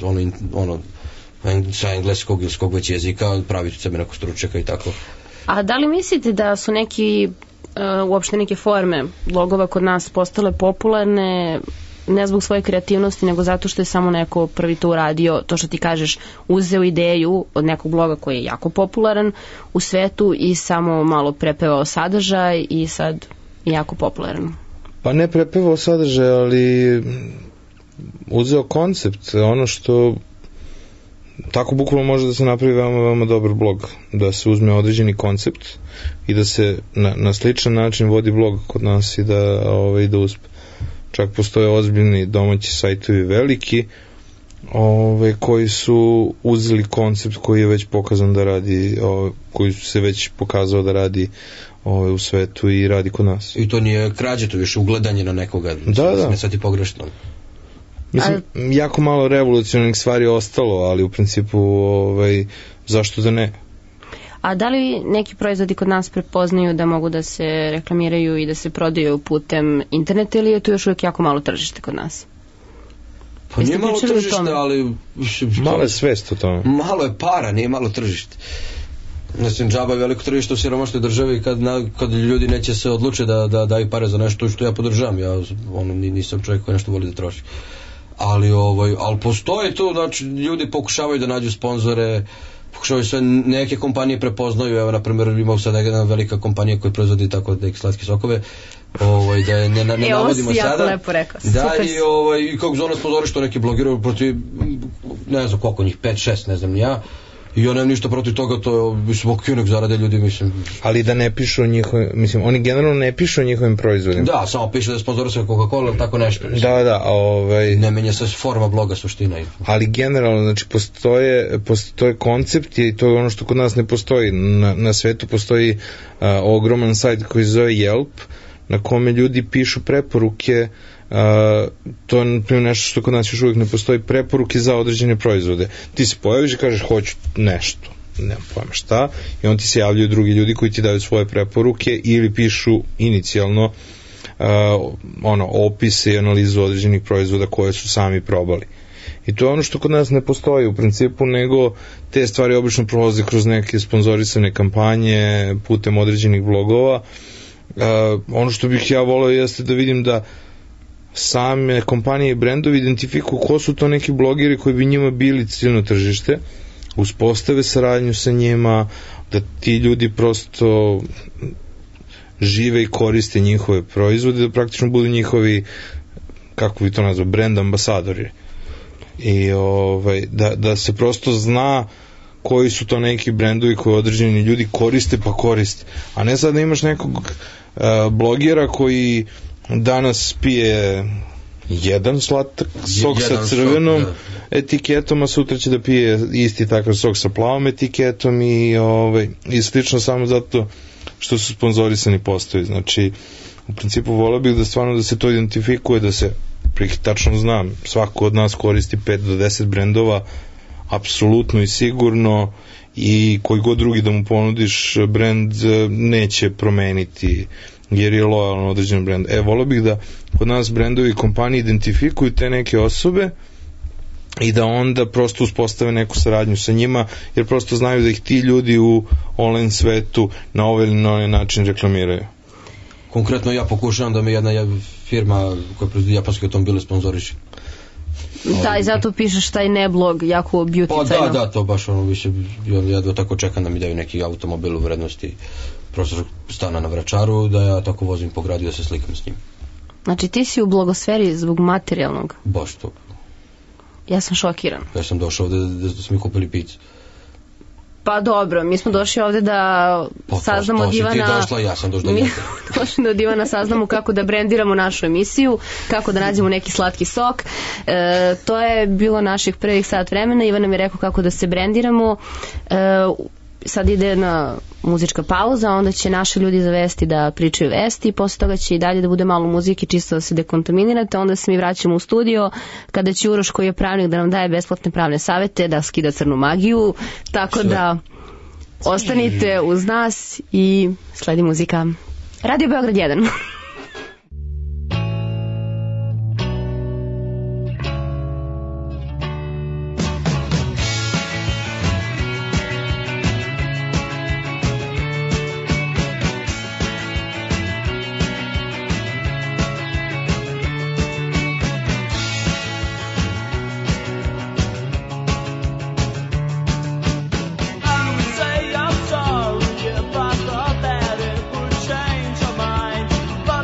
sa engleskog ili skog već jezika, praviti od sebe nekog stručnjaka i tako. A da li mislite da su uopšte neke forme blogova kod nas postale popularne ne zbog svoje kreativnosti, nego zato što je samo neko prvi to uradio, to što ti kažeš, uzeo ideju od nekog bloga koji je jako popularan u svetu i samo malo prepevao sadržaj i sad je jako popularan? Pa ne prepevao sadržaj, ali uzeo koncept, ono što tako bukvalno može da se napravi veoma dobar blog, da se uzme određeni koncept i da se na sličan način vodi blog kod nas i da uspe. Čak postoje ozbiljni domaći sajtovi veliki koji su uzeli koncept koji je već pokazan da radi, koji se već pokazao da radi u svetu i radi kod nas. I to nije krađe, to je više ugledanje na nekoga. Da. Ne sad i pogrešno. Mislim, jako malo revolucionarnih stvari je ostalo, ali u principu zašto da ne? A da li neki proizvodi kod nas prepoznaju da mogu da se reklamiraju i da se prodaju putem interneta ili je tu još uvijek jako malo tržište kod nas? Pa nije malo tržište, ali... Malo je svest o tome. Malo je para, nije malo tržište. Mislim, džaba je veliko tržište u siromašnoj državi kad ljudi neće se odluče da daju pare za nešto što ja podržavam. Ja nisam čovjek koji nešto voli da troši. Ali postoji tu, znači ljudi pokušavaju da nađu sponzore, pokušavaju sve, neke kompanije prepoznaju, evo na primjer imao sad jedna velika kompanija koja proizvodi tako neke slatke sokove, da je ne navodimo sada. Ovo si jako lepo rekao. Da, i kako zona sponzorištvo neki blogiraju protiv, ne znam koliko njih, 5-6, ne znam ni ja. I ja nemam ništa protiv toga, to je zbog nek zarade ljudi, mislim. Ali da ne pišu njihovim, mislim, oni generalno ne pišu njihovim proizvodima. Da, samo piše da je sponzorisao Coca-Cola ili tako nešto. Mislim. Da, ne menja se forma bloga, suština. Ali generalno, znači, postoje koncept i to je ono što kod nas ne postoji. Na svetu postoji ogroman sajt koji se zove Yelp, na kome ljudi pišu preporuke. To je nešto što kod nas još uvijek ne postoji, preporuke za određene proizvode. Ti se pojaviš i kažeš hoću nešto, nemam pojma šta, i on ti se javljaju drugi ljudi koji ti daju svoje preporuke ili pišu inicijalno opise i analizu određenih proizvoda koje su sami probali. I to je ono što kod nas ne postoji u principu, nego te stvari obično prolaze kroz neke sponzorisane kampanje putem određenih blogova. Ono što bih ja voleo jeste da vidim da same kompanije i brendovi identifikuju ko su to neki blogeri koji bi njima bili ciljno tržište, uspostave saradnju sa njima, da ti ljudi prosto žive i koriste njihove proizvode, da praktično budu njihovi, kako bi to nazvao, brand ambasadori. I da se prosto zna koji su to neki brendovi koji određeni ljudi koriste pa koriste. A ne sad da imaš nekog blogera koji danas pije jedan slatak sok sa crvenom etiketom, a sutra će da pije isti takav sok sa plavom etiketom i slično, samo zato što su sponzorisani postoji. Znači, u principu voleo bih da stvarno da se to identifikuje, da se tačno znam, svako od nas koristi 5 do 10 brendova, apsolutno i sigurno, i koji god drugi da mu ponudiš brend neće promeniti, jer je lojalno određen brend. Volio bih da kod nas brendovi i kompanije identifikuju te neke osobe i da onda prosto uspostave neku saradnju sa njima, jer prosto znaju da ih ti ljudi u online svetu na ovaj ili na onaj način reklamiraju. Konkretno ja pokušavam da me jedna firma koja proizvodi japanske automobile sponzoriše. Da, i zato pišeš taj neblog jako beauty. Pa da, to baš ono više, ja tako čekam da mi daju neki automobil u vrednosti prostor stana na Vračaru, da ja tako vozim po gradu da se slikam s njim. Znači ti si u blogosferi zbog materijalnog? Baš to. Ja sam šokiran. Ja sam došao ovde da smo mi kupili picu. Pa dobro, mi smo došli ovde da saznamo od Ivana... Ti došla, ja sam došla. Mi došli da od Ivana saznamo kako da brendiramo našu emisiju, kako da nađemo neki slatki sok. To je bilo naših prvih sat vremena. Ivan nam je rekao kako da se brendiramo. Sad ide jedna muzička pauza, onda će naši ljudi zavesti da pričaju vesti i posle toga će i dalje da bude malo muzike, čisto da se dekontaminirate, onda se mi vraćamo u studio kada će Uroš, koji je pravnik, da nam daje besplatne pravne savete, da skida crnu magiju, tako da ostanite uz nas i sledi muzika. Radio Beograd 1. Say I'm sorry if I thought that it would change your mind.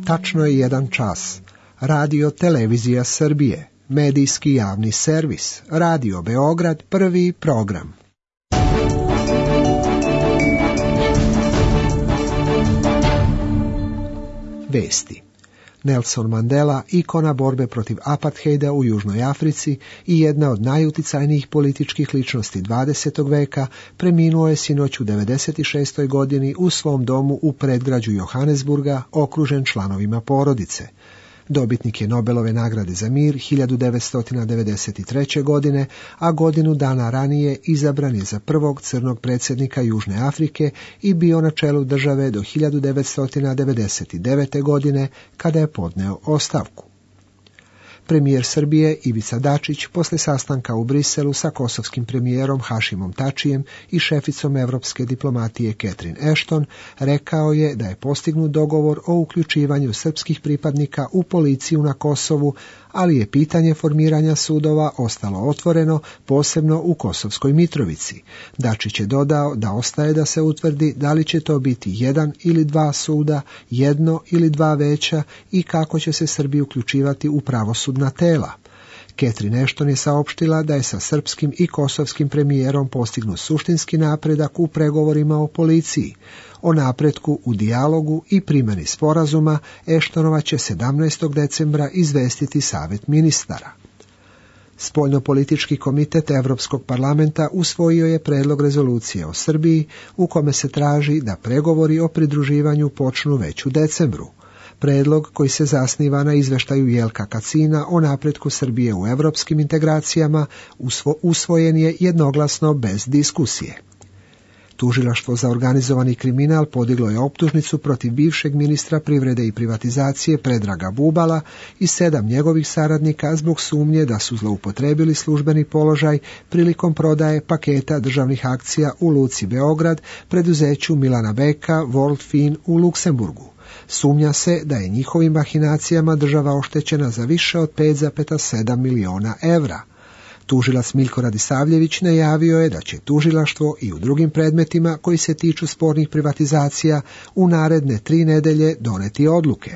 Tačno je 1 čas. Radio Televizija Srbije, medijski javni servis, Radio Beograd, prvi program. Vesti. Nelson Mandela, ikona borbe protiv apartheida u Južnoj Africi i jedna od najuticajnijih političkih ličnosti 20. veka, preminuo je sinoć u 96. godini u svom domu u predgrađu Johannesburga, okružen članovima porodice. Dobitnik je Nobelove nagrade za mir 1993. godine, a godinu dana ranije izabran je za prvog crnog predsjednika Južne Afrike i bio na čelu države do 1999. godine, kada je podneo ostavku. Premijer Srbije Ivica Dačić posle sastanka u Briselu sa kosovskim premijerom Hašimom Tačijem i šeficom evropske diplomatije Catherine Ashton rekao je da je postignut dogovor o uključivanju srpskih pripadnika u policiju na Kosovu, ali je pitanje formiranja sudova ostalo otvoreno, posebno u Kosovskoj Mitrovici. Dačić je dodao da ostaje da se utvrdi da li će to biti 1 ili 2 suda, 1 ili 2 veća i kako će se Srbi uključivati u pravosudna tela. Catherine Ashton je saopštila da je sa srpskim i kosovskim premijerom postignut suštinski napredak u pregovorima o policiji. O napretku u dijalogu i primjeni sporazuma Ashtonova će 17. decembra izvestiti Savet ministara. Spoljnopolitički komitet Evropskog parlamenta usvojio je predlog rezolucije o Srbiji u kome se traži da pregovori o pridruživanju počnu već u decembru. Predlog, koji se zasniva na izveštaju Jelka Kacina o napretku Srbije u evropskim integracijama, usvojen je jednoglasno bez diskusije. Tužilaštvo za organizovani kriminal podiglo je optužnicu protiv bivšeg ministra privrede i privatizacije Predraga Bubala i 7 njegovih saradnika zbog sumnje da su zloupotrebili službeni položaj prilikom prodaje paketa državnih akcija u Luci Beograd preduzeću Milana Beka Worldfin u Luksemburgu. Sumnja se da je njihovim mahinacijama država oštećena za više od 5,7 miliona evra. Tužilac Miljko Radisavljević najavio je da će tužilaštvo i u drugim predmetima koji se tiču spornih privatizacija u naredne 3 nedelje doneti odluke.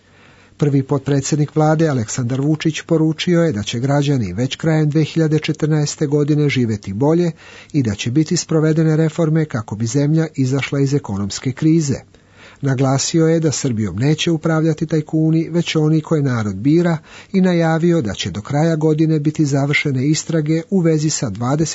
Prvi potpredsjednik vlade Aleksandar Vučić poručio je da će građani već krajem 2014. godine živjeti bolje i da će biti sprovedene reforme kako bi zemlja izašla iz ekonomske krize. Naglasio je da Srbijom neće upravljati tajkuni, već oni koje narod bira i najavio da će do kraja godine biti završene istrage u vezi sa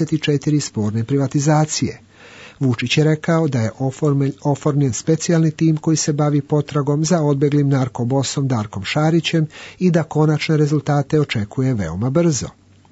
24 sporne privatizacije. Vučić je rekao da je oformljen specijalni tim koji se bavi potragom za odbeglim narkobosom Darkom Šarićem i da konačne rezultate očekuje veoma brzo.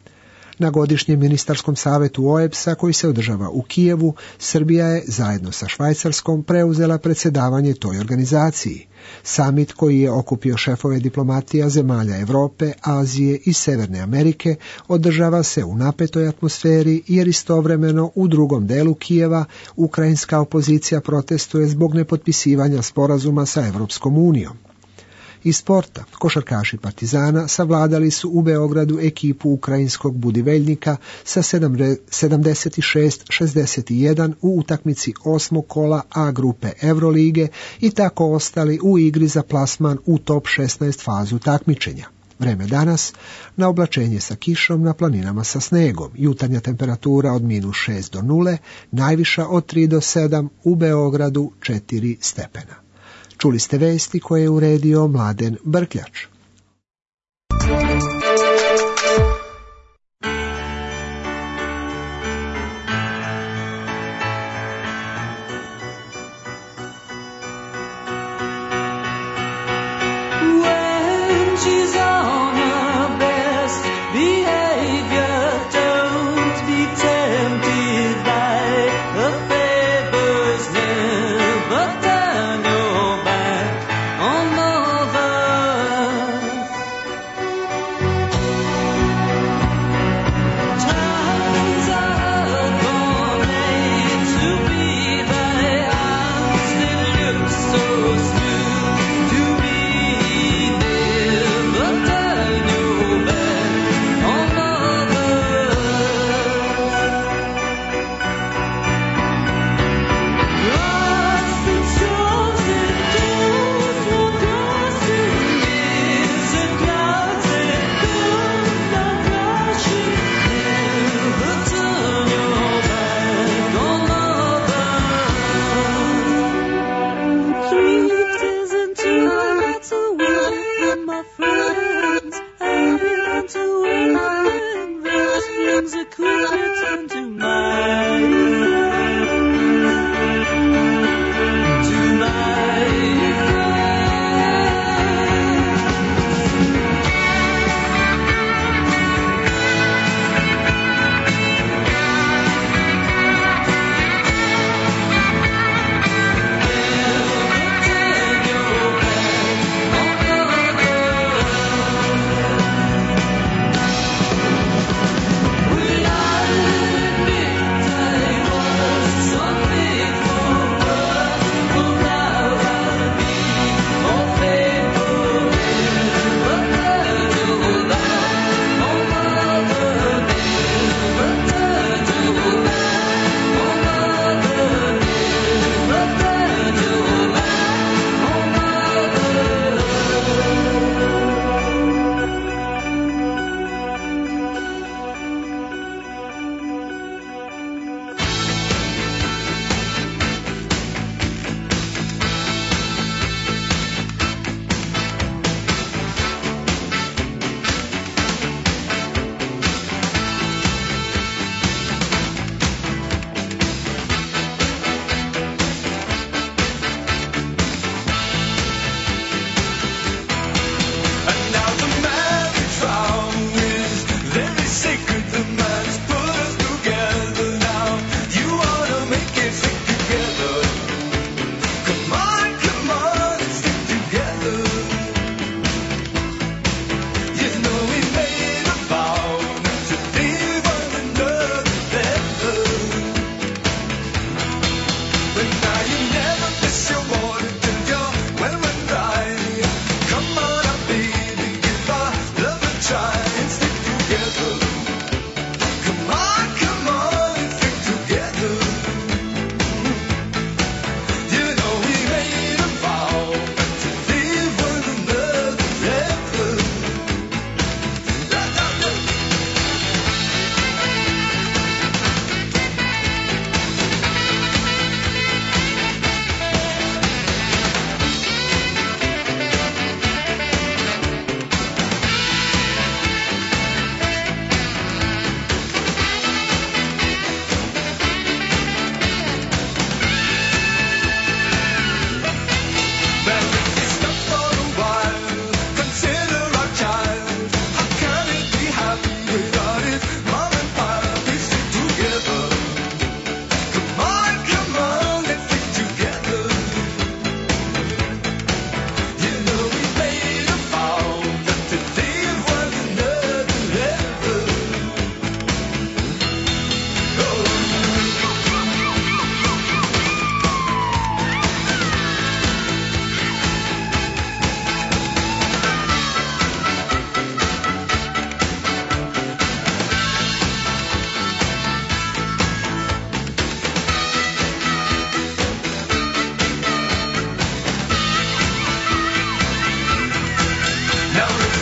Na godišnjem ministarskom savetu OEBS-a koji se održava u Kijevu, Srbija je zajedno sa Švajcarskom preuzela predsjedavanje toj organizaciji. Samit koji je okupio šefove diplomatija zemalja Europe, Azije i Severne Amerike održava se u napetoj atmosferi jer istovremeno u drugom delu Kijeva ukrajinska opozicija protestuje zbog nepotpisivanja sporazuma sa Evropskom unijom. Iz sporta, košarkaši Partizana savladali su u Beogradu ekipu ukrajinskog Budiveljnika sa 76-61 u utakmici 8. kola A grupe Evrolige i tako ostali u igri za plasman u top 16 fazu takmičenja. Vreme danas, na oblačenje sa kišom, na planinama sa snegom, jutarnja temperatura od -6 do 0, najviša od 3 do 7, u Beogradu 4 stepena. Čuli ste vesti koje je uredio Mladen Brkljač.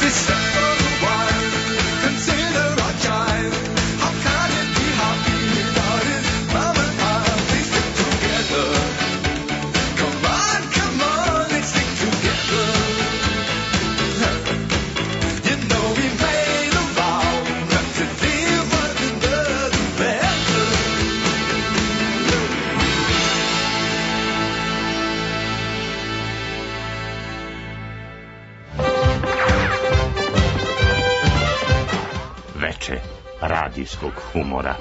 radijskog humora.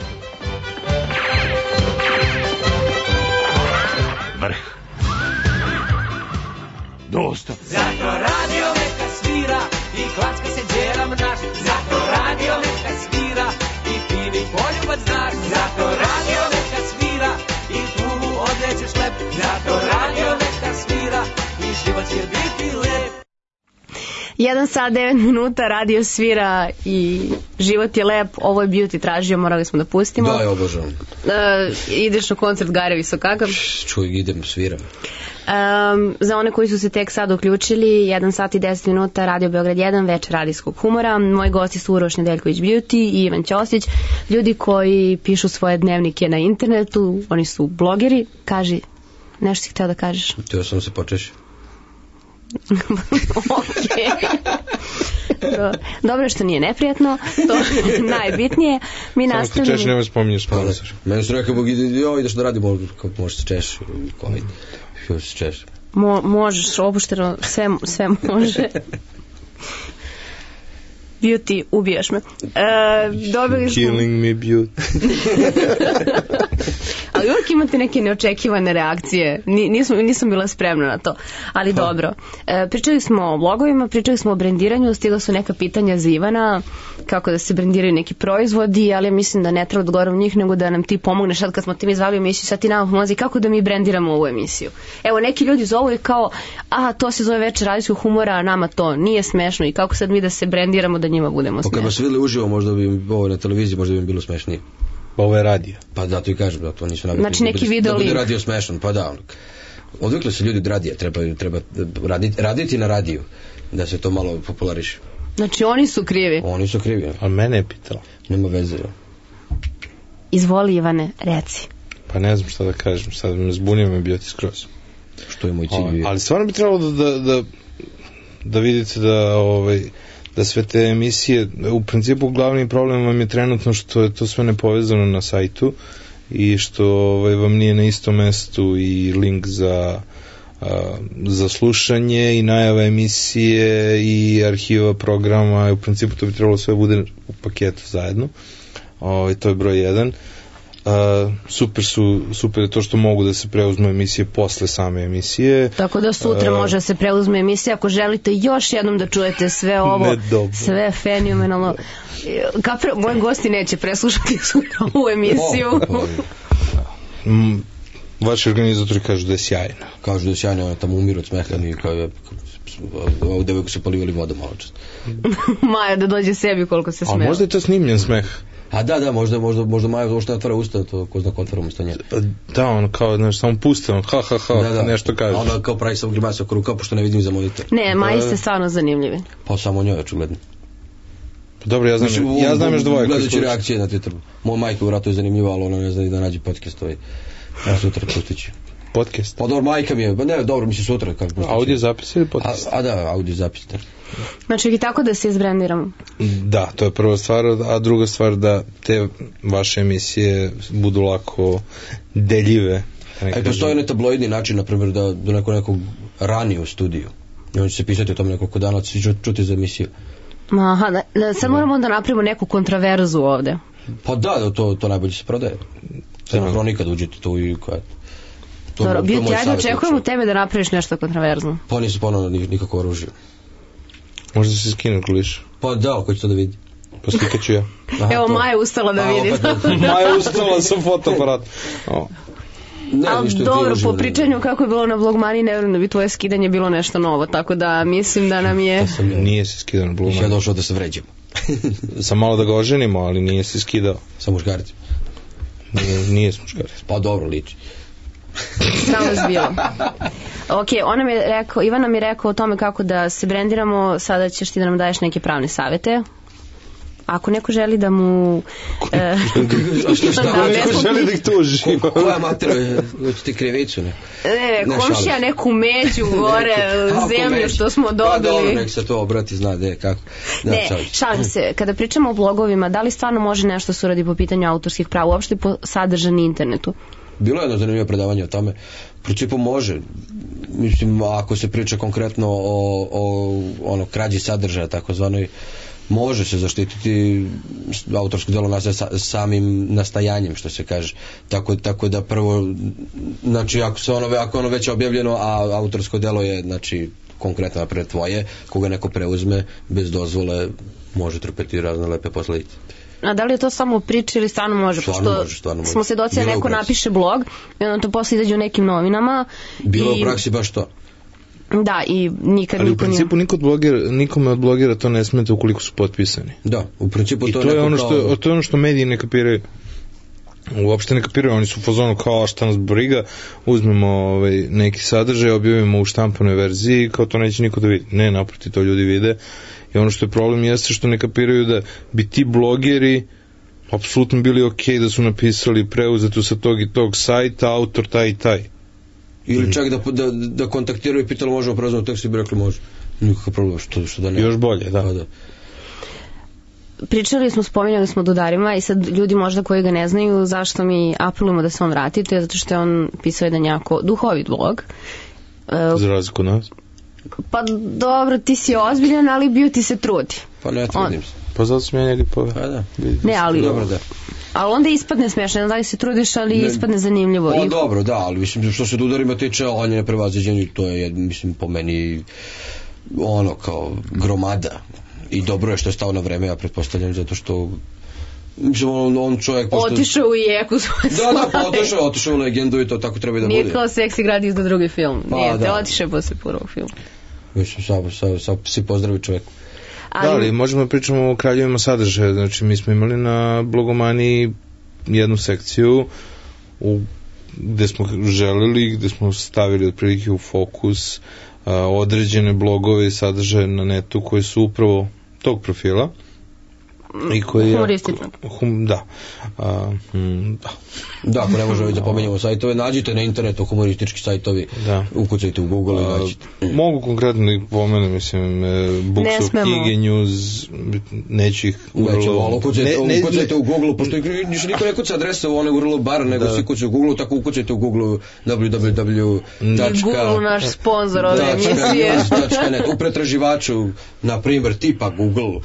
Vrh. Dosta. Zato radio neka svira i klacka se djeram naš. Zato radio neka svira i fini poljubac znak. Zato radio neka svira i tugu odnećeš lep. Zato radio neka svira i život će biti lep. 1 sat 9 minuta, radio svira i život je lep. Ovo je Beauty tražio, morali smo da pustimo. Da, je obožavam. Ideš na koncert Gare Visokakav? Čuj, idem, sviram. Za one koji su se tek sad uključili, 1 sat i 10 minuta, Radio Beograd 1, večer radijskog humora. Moji gosti su Uroš Nedeljković Beauty i Ivan Ćosić, ljudi koji pišu svoje dnevnike na internetu, oni su blogeri. Kaži, nešto si hteo da kažeš? Hteo sam se počeš. Dobro što nije neprijatno, to je najbitnije. Mi samo što češ nema spominješ sponsor. Meni su rekao, ideš da radimo, možeš se češ, još se češ. Možeš, opušteno, sve može. Beauty, ubijaš me. Killing me, Beauty. Ali uvijek imate neke neočekivane reakcije. Nisam bila spremna na to. Ali dobro. Pričali smo o blogovima, pričali smo o brendiranju, stigla su neka pitanja za Ivana, kako da se brendiraju neki proizvodi, ali mislim da ne treba da govorim njih, nego da nam ti pomogneš sad kad smo ti mi zvali u emisiju, sad ti nama pomozi kako da mi brendiramo ovu emisiju. Evo, neki ljudi zovu i kao, to se zove večer radijskog humora, a nama to nije smešno i kako sad mi da se brendiramo da njima budemo smešni. Kad bi se videli uživo, možda bi ovo na televiziji, možda bi bilo smešnije. Ovo je radio. Pa da, to i kažem, da to nisu navikli. Znači neki video link. Da bude radio smešan, pa da. Odvikli se ljudi od radija, treba raditi na radiju, da se to malo populariše. Znači oni su krivi. Oni su krivi. Ali mene je pitala. Nema veze. Izvoli Ivane, reci. Pa ne znam šta da kažem, sad me zbunio me bio ti skroz. Što je moj cilj bio. Ali stvarno bi trebalo da vidite da sve te emisije, u principu glavni problem vam je trenutno što je to sve nepovezano na sajtu i što vam nije na istom mestu i link za slušanje i najava emisije i arhiva programa, u principu to bi trebalo sve bude u paketu zajedno. To je broj 1. Super je to što mogu da se preuzmu emisije posle same emisije. Tako da sutra može da se preuzme emisija ako želite još jednom da čujete sve ovo, sve fenomenalno. Moji gosti neće preslušati sutra ovu emisiju. Vaši organizatori kažu da je sjajno. Kažu da je sjajno, oni tamo umiru od smeha i kao je ovu devojku se polivali vodom malo čast. Maja da dođe sebi koliko se smela. A možda je to snimljen smeh. A da, možda Maja uopšte otvara usta, to ko zna ko otvara umesto nje. Da, ono kao, znaš, samo puste, ono, nešto kaže. Ona kao pravi samo grimasa oko ruka, pošto ne vidim za monitor. Ne, Maji ste stvarno zanimljivi. Pa samo njoj, očigledno. Dobro, ja znam još dvoje. Gledajući reakcije na Twitteru. Moja majka u ratu je zanimljiva, ali ona ne zna da nađe podcast ovaj. Ja sutra pustiću. Podcast? Pa dobro, majka mi je, ne, dobro, misli sutra. Audio zapis ili podcast? Da, audio zapis, da. Znači i tako da se izbrendiramo. Da, to je prva stvar, a druga stvar da te vaše emisije budu lako deljive. Postoji ne tabloidni način, na primjer, da nekog rani u studiju. I on će se pisati o tom nekoliko dana, svi čuti za emisiju. Aha, sad moramo da napravimo neku kontraverzu ovde. Pa da, to najbolje se prodaje. Samo kronika da uđete tu i koja... Dobro, Beauty, ajde očekujem u tebe da napraviš nešto kontraverzno. Pa nisu ponovno nikako oružje. Možda se skinu kliš. Pa da, ko će to da vidi? Pa slikat ću ja. Evo, Maja ustala da vidi. Maja ustala sa fotoaparat. Ali dobro, po pričanju kako je bilo na Blogmani, ne vjerujem da bi tvoje skidanje bilo nešto novo, tako da mislim da nam je... Nije se skidao na Blogmani. Ja došao da se vređemo. Sam malo da ga oženimo, ali nije se skidao. Sa muškaricima? Nije s muškaricima. Pa dobro, liči. Sram vas bilo. Ok, Ivan nam je rekao o tome kako da se brendiramo, sada ćeš ti da nam daješ neke pravne savete. Ako neko želi da mu... Ako želi da ih tuži. Koja matera, ti krivicu, ne? Komšija neku među gore, zemlju što smo dobili. Pa dobro, nek se to obrati, zna gde, kako. Ne, šalim se, kada pričamo o blogovima, da li stvarno može nešto se uradi po pitanju autorskih prava, uopšte po sadržani internetu? Bilo je jedno zanimljivo predavanje o tome. U principu može. Mislim, ako se priča konkretno o krađi sadržaja, takozvanoj, može se zaštititi autorsko delo nastaje samim nastajanjem, što se kaže. Tako da prvo, znači ako ono već objavljeno, a autorsko delo je, znači, konkretno napred tvoje, koga neko preuzme bez dozvole, može trpeti razne lepe posledice. A da li je to samo priča ili stvarno može? Stvarno može. Smo se docija neko napiše blog i onda to posle izađe u nekim novinama. Bilo u praksi baš to. Da, i nikad ali u principu nikome od blogera to ne smeta ukoliko su potpisani. Da, u principu i to je ono što mediji ne kapiraju. Uopšte ne kapiraju, oni su u fazonu kao šta nas briga, uzmemo neki sadržaj, objavimo u štampanoj verziji, kao to neće niko da vidi. Ne, naproti, to ljudi vide. I ono što je problem jeste što ne kapiraju da bi ti blogeri apsolutno bili okej da su napisali preuzetu sa tog i tog sajta, autor taj i taj. Ili čak da kontaktiraju i pitali možemo preuzeti tekst i bi rekli može. Nikakav problem, što da ne. Još bolje, da. Pričali smo, spominjali smo Dudarima i sad ljudi možda koji ga ne znaju zašto mi apelujemo da se on vrati, to je zato što je on pisao jedan jako duhovit blog. Za razliku od nas? Pa dobro, ti si ozbiljan, ali bio ti se trudi. Pa ne trudim se. Pa zato sam ja njega Pa da. Ne, ali... Dobro, da. Ali onda ispadne smiješno, da li se trudiš, ali ispadne zanimljivo. Pa dobro, da, ali mislim što se Dudarima tiče, on je neprevaziđen i to je, mislim, po meni ono kao gromada. I dobro je što je stao na vreme, ja pretpostavljam, zato što mislim, on čovjek... Otišao u jeku svoje slave. Da, otišao u legendu i to tako treba i da bude. Nije kao Seksi grad izda drugi film. Nije, te otišao posle prvog filma. Mislim, sad si pozdravi čovjek. Da, ali možemo pričamo o kraljevima sadržaja. Znači, mi smo imali na Blogomaniji jednu sekciju gde smo želeli, gde smo stavili otprilike u fokus određene blogove i sadržaje na netu koji su upravo tog profila i koji humoristično. Da. Da, ako ne možemo da pomenjamo sajtove, nađite na internetu humoristički sajtovi, ukucajte u Google i nađite. Mogu konkretno da ih pomenem, mislim, Books of Knjige, News, neću ih ukucajte u Google, pošto niko ne kuca adrese u onaj URL bar, nego si kuca u Google, tako ukucajte u Google www. Google naš sponsor ove emisije. U pretraživaču, na primjer, tipa Google.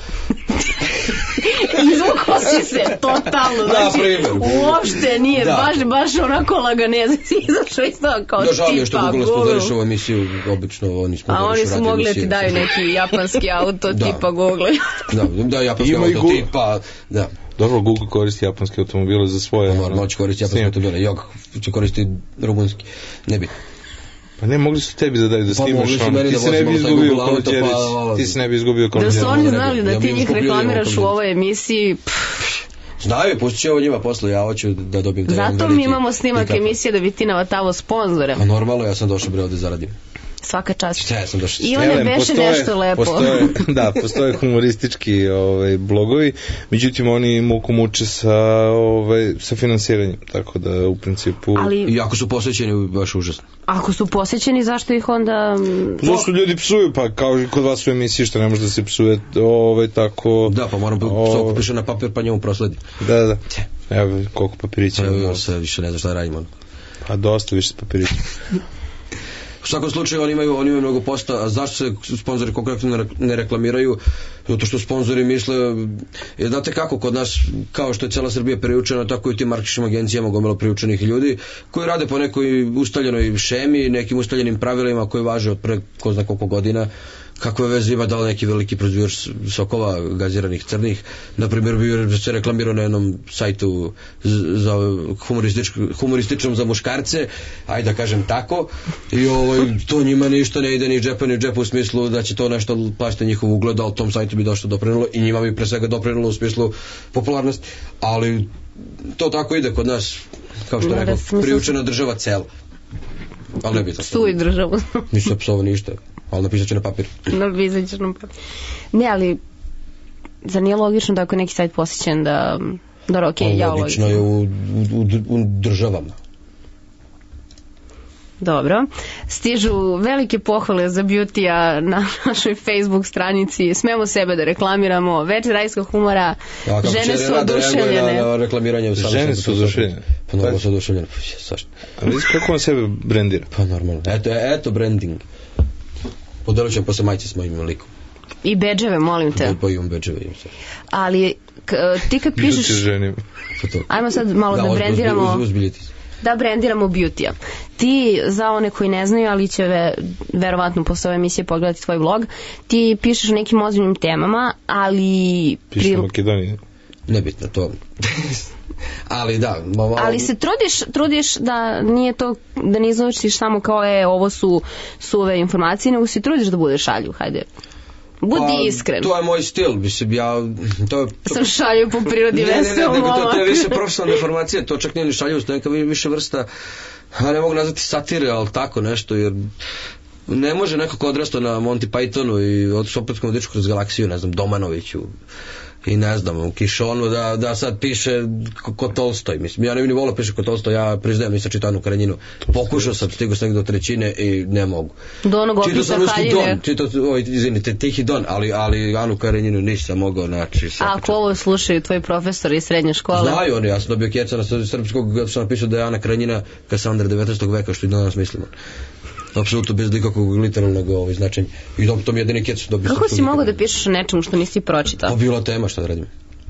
Izvukao si se totalno, znači uopšte nije, baš onako laganeza si izašao iz toga kao tipa Google. Da, žao mi je što Google sponzoriše ovu emisiju, obično oni sponzorišu radio emisiju. A oni su mogli ti daju neki japanski auto tipa Google. Da, japanski auto tipa, da. Dobro, Google koristi japanske automobile za svoje... Normalno će koristiti japanske automobile, Jog će koristiti rumunski, ne bi. Pa ne, mogli su tebi da daju da snimaš ono, ti se ne bi izgubio kao Đerić, ti se ne bi izgubio kao Đerić. Da su oni znali da ti njih reklamiraš u ovoj emisiji, znaju, pustit će ovo njima posle, ja hoću da dobijem taj veliki. Zato mi imamo snimak emisije da bi ti navatavo sponzore. A normalno, ja sam došao bre ovde zaradim. Svaka čast. Šta ja sam došao? Ivane, beše nešto lepo. Postoje humoristički blogovi, međutim oni muku muče sa finansiranjem, tako da u principu... I ako su posvećeni, baš užasno. Ako su posvećeni, zašto ih onda... Zašto ljudi psuju, pa kao i kod vas u emisiji, što ne može da se psuje tako... Da, pa moram psovku piše na papir, pa njemu prosledi. Da. Evo, koliko papirića. Evo, se više ne znam šta radimo. Pa dosta više papirića. U svakom slučaju oni imaju mnogo posta, a zašto se sponzori konkretno ne reklamiraju? Zato što sponzori misle, znate kako, kod nas, kao što je cela Srbija priučena, tako i u tim marketinškim agencijama gomelo priučenih ljudi, koji rade po nekoj ustaljenoj šemi, nekim ustaljenim pravilima koji važe od pre ko zna koliko godina. Kakve veze ima da li neki veliki proizvođač sokova gaziranih crnih, na primjer bi se reklamirao na jednom sajtu za humorističnom za muškarce, ajde da kažem tako, i to njima ništa ne ide ni džepa u smislu da će to nešto plaćati njihov ugled, ali tom sajtu bi došto doprinilo i njima bi pre svega doprinilo u smislu popularnosti, ali to tako ide kod nas, kao što rekao, priučena država cela. ali ne bi to. Psuj državu. Nisu psovo ništa, ali napisat ću na papir. Napisat ćeš na papir. Ne, ali zar nije logično da ako je neki sajt posjećen da dobro, okej, ja logično je u državama. Dobro. Stižu velike pohvale za Beauty-a na našoj Facebook stranici. Smemo sebe da reklamiramo. Večer radijskog humora. Žene su oduševljene. Žene su oduševljene. Pa normalno su oduševljene. A vidiš kako on sebe brandira? Pa normalno. Eto branding. Podelit ćem posle majice s mojim likom. I bedževe, molim te. Pa imam bedževe. Ali ti kad pišeš... Ajmo sad malo da brandiramo... Da brandiramo Beauty-a. Ti, za one koji ne znaju, ali će verovatno posle ove emisije pogledati tvoj blog, ti pišeš o nekim ozbiljnim temama, ali... Pišeš o Makedoniji. Nebitno to. Ali da. Ali se trudiš da nije to, da ne iznočiš samo kao ovo su suve informacije, nego se trudiš da budeš šalju, hajde. Budi iskren. To je moj stil, mislim, sam šalju po prirodi veselo. Ne, to je više profesionalna informacija, to čak nije ni šaljivost, neka više vrsta, ne mogu nazvati satire, ali tako nešto, jer ne može neko ko odrastao na Monty Pythonu i od Sopetskom dečku kroz galaksiju, ne znam, Domanoviću i ne znam, u Kišonu da sad piše ko Tolstoj, mislim, ja ne bi ni volio piše ko Tolstoj, ja priznajem, nisam čitao Anu Karenjinu, pokušao sam, stigao sam do trećine i ne mogu. Do onog opisa Haljine. Izvinite, Tihi Don, ali Anu Karenjinu nisam mogao naći. A ako ovo slušaju tvoji profesori iz srednje škole? Znaju oni, ja sam dobio keca na srpskog, kada sam napisao da je Ana Karenjina Kasandra 19. veka, što i danas mislimo. Apsolutno bez nikakvog literalnog značenja. I to mi jedini kec dobio. Kako si mogao da pišeš o nečemu što nisi pročitao? Pa bila tema, šta da radim.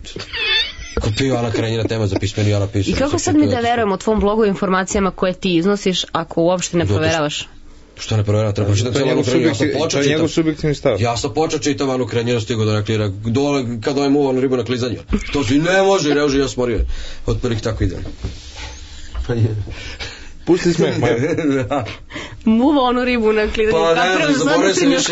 Kupio Ana Karenjina tema za pismeni, ja napisao. I kako sad mi da verujemo o tvom blogu i informacijama koje ti iznosiš ako uopšte ne proveravaš? Što ne proveravam, treba čitati cijelu Anu Karenjinu. To je njegov subjektivni stav. Ja sam počeo čitam Anu Karenjinu, stigo da reklira dole kad ovaj muvanu ribu na klizanju. To si ne može, reži, ja smorio. Otprilike tako ide. Pa je... Pusti smeh, Maja. Muva onu ribu na klidanju. Pa ne, zaboravio sam više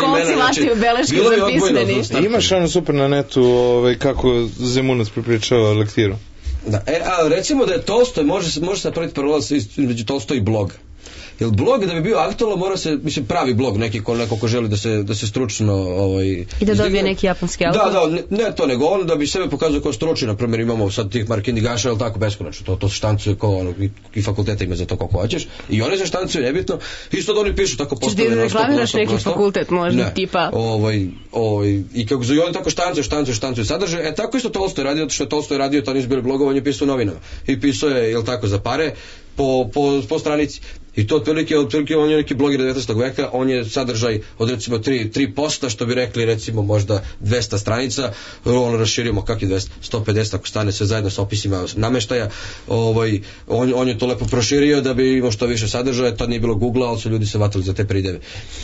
imena. Imaš ono super na netu kako Zemunac prepričava lektiru. Da, a recimo da je Tolstoj, može se napraviti parola između Tolstoj i bloga. Jer blog da bi bio aktualno mora se, mislim, pravi blog neko ko želi da se stručno i da dobije neki japanski autor. Da, ne to nego on da bi sebe pokazao kao stručni, na primjer imamo sad tih markindigaša, ili tako beskonačno, to se štancuje kao i fakulteta ima za to kako hoćeš i oni se štancuju nebitno, isto da oni pišu tako postave. Češ ti reklamiraš neki fakultet možda tipa? I kako oni tako štancuju sadržaj, tako isto Tolstoj radio, što je Tolstoj radio, to nisu bili blogovi, on je pisao u novinama i pisao je, jel tako, za pare po stranici. I to otprilike on je neki bloger 19. veka, on je sadržaj od recimo 3 posta, što bi rekli recimo možda 200 stranica, on raširimo kak je 200, 150 ako stane sve zajedno sa opisima nameštaja, on je to lepo proširio da bi imao što više sadržaja, tad nije bilo Google-a, ali su ljudi se vatili za te prideve.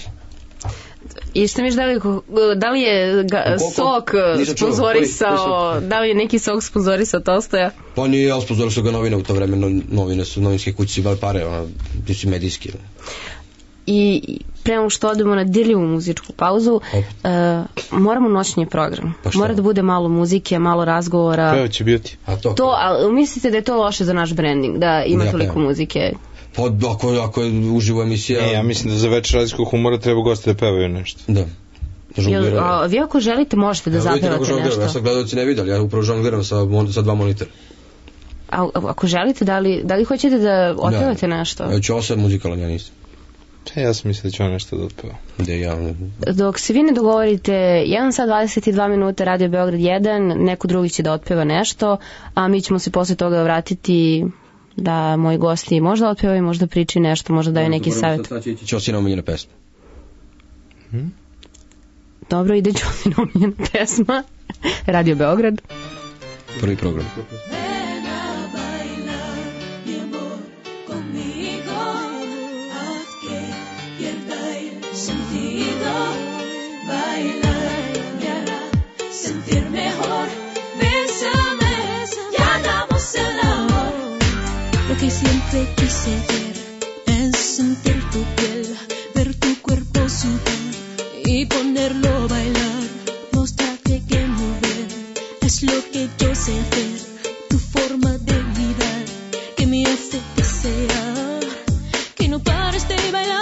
I što miš, da li je sok sponzorisao, da li je neki sok sponzorisao Tolstoja? Pa nije, ali sponzorisao ga novine u to vreme, novinske kuće su imali pare, ti su medijski. I prema što odemo na dirljivu muzičku pauzu, moramo noćni program. Mora da bude malo muzike, malo razgovora. Peo će biti. Ali mislite da je to loše za naš branding, da ima toliko muzike? Pa ako je uživo emisija... Ja mislim da za večer radijskog humora treba gosti da pevaju nešto. Da. Vi ako želite možete da zapevate nešto. Ja sam gledalci ne vidjeli, ja upravo žongliram sa 2 monitora. Ako želite, da li hoćete da otpevate nešto? Ja ću 8 muzikalan, ja nisam. Ja sam mislio da ću nešto da otpeva. Dok se vi ne dogovorite 1 sat 22 minuta Radio Beograd 1, neko drugi će da otpeva nešto, a mi ćemo se posle toga vratiti da moji gosti možda otpevaju, možda priči nešto, možda daju neki savjet. Će osina omiljena pesma. Dobro, ide će osina omiljena pesma. Radio Beograd. Prvi program. Que siempre quise ver es sentir tu piel, ver tu cuerpo sudar y ponerlo a bailar, mostrarte que mover es lo que yo sé hacer, tu forma de mirar que me hace desear que no pares de bailar.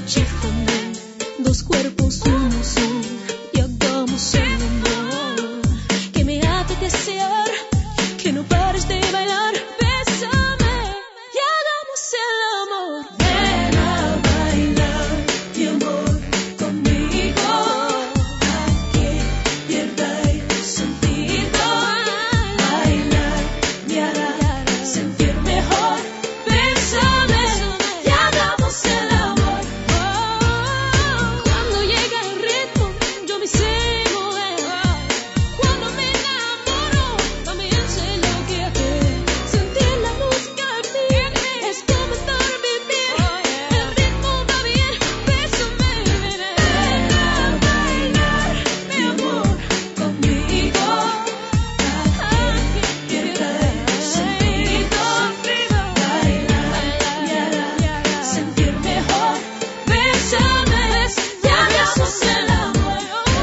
noche también, dos cuerpos, uno solo, y hagamos el amor. Que me hace desear, que no pares de bailar. Bésame y hagamos el amor. Ven a bailar, mi amor, conmigo. A que pierda el sentido. Bailar me hará sentir mejor. Bésame y hagamos el amor. Cuando llega el ritmo, yo me sé mover. Cuando me enamoro, también sé lo que hacer. Sentir la música en mí es comenzar a vivir. El ritmo va bien, bésame. Ven a bailar, mi amor, conmigo. A que pierda el sentido. Bailar me hará sentir mejor. Bésame y hagamos el amor.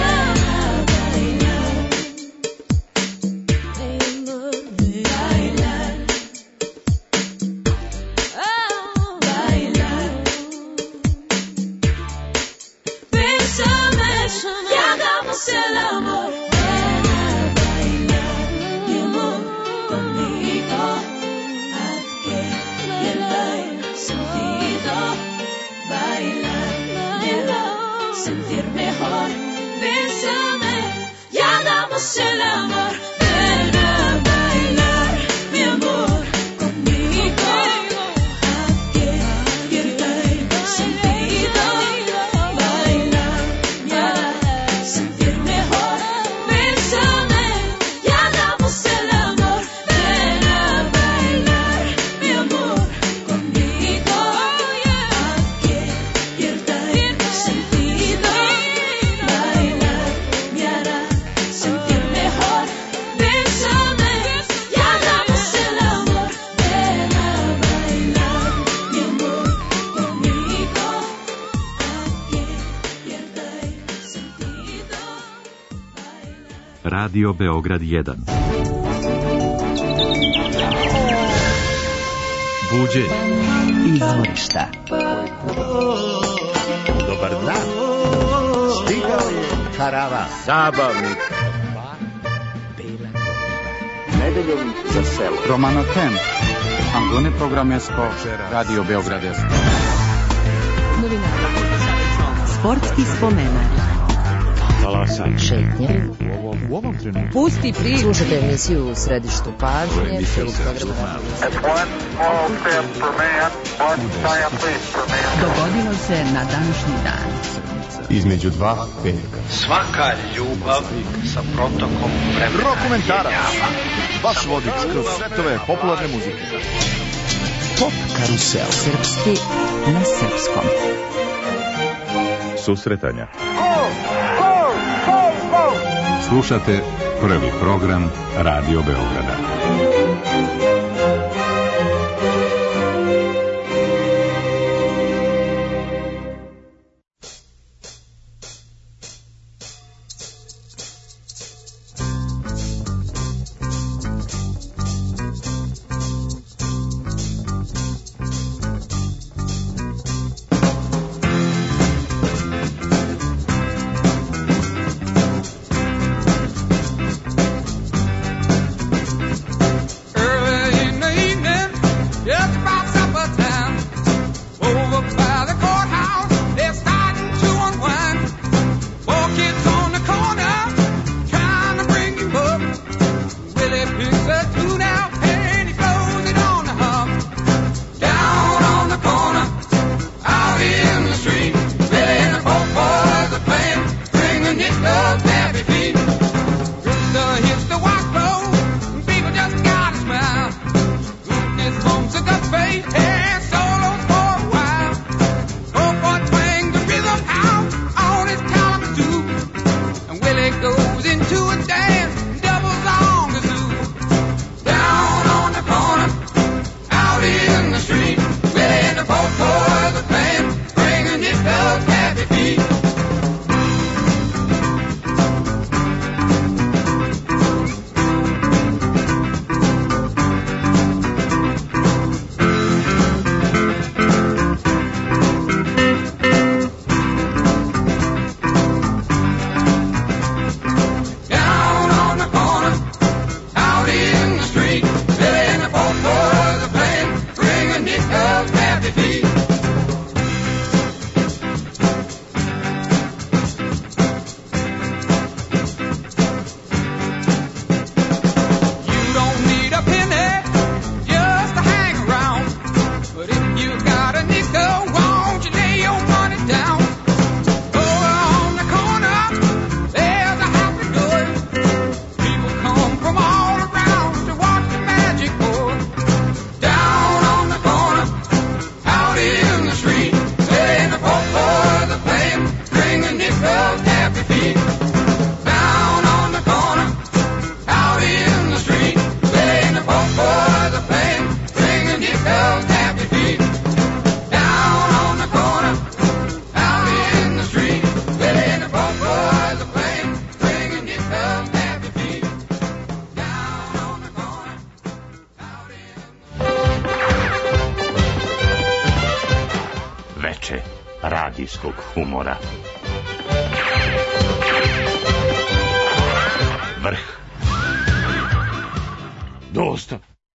Bésame y hagamos el amor. Bailar, mi amor, conmigo. Haz que pierda el sentido. Bailar me hará sentir mejor. Bésame y hagamos el amor. Ven a bailar, mi amor, conmigo. Haz que pierda el sentido. Bailar me hará sentir mejor. Bésame y hagamos el amor. Ven a bailar, mi amor, conmigo. Haz que pierda el sentido. Bailar me hará sentir mejor. Bésame y hagamos el amor. Ven a bailar, mi amor, conmigo. Haz que pierda el sentido. Radio Beograd 1. Buđenje. Izvorišta. Dobar dan. Stigao je karavan. Zabavnik. Nedeljom za selo. Romanotem. Angone programesko. Radio Beograd 1. Novinari. Sportski spomenar. Talasan. Šetnje. U ovom trenutku. Pusti priču. Slušajte emisiju u središtu pažnje. Dogodilo se na današnji dan. Između dva petka. Svaka ljubav sa protokom vremena. Rokomentarac. Vaš vodič kroz svetove popularne muzike. Pop karusel. Srpski na srpskom. Susretanja. Slušate prvi program Radio Beograda. radijskog humora. Vrh. Dosta.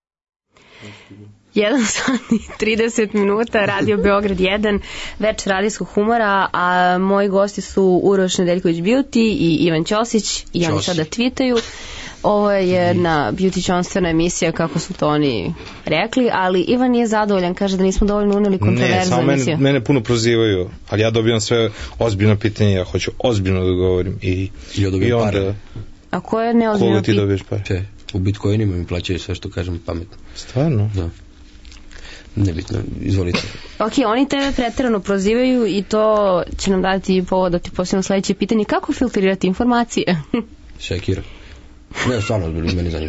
1 sat i 30 minuta, Radio Beograd 1, večer radijskog humora, a moji gosti su Uroš Nedeljković Beauty i Ivan Ćosić i oni sada tweetaju. Ovo je jedna beauty-čonstvena emisija, kako su to oni rekli, ali Ivan nije zadovoljan, kaže da nismo dovoljno uneli kontroverznu emisiju. Ne, mene puno prozivaju, ali ja dobijam sve ozbiljno pitanje, ja hoću ozbiljno da govorim i dobijam pare. A ko je neozbiljno pitanje? Koga ti dobiješ pare? U Bitcoinima mi plaćaju sve što kažem pametno. Stvarno? Da. Nebitno, izvolite. Ok, oni tebe preterano prozivaju i to će nam dati povod da ti postavimo sledeće pitanje. Kako filtrirati informacije? Sekira. Ne, stvarno, meni zanima.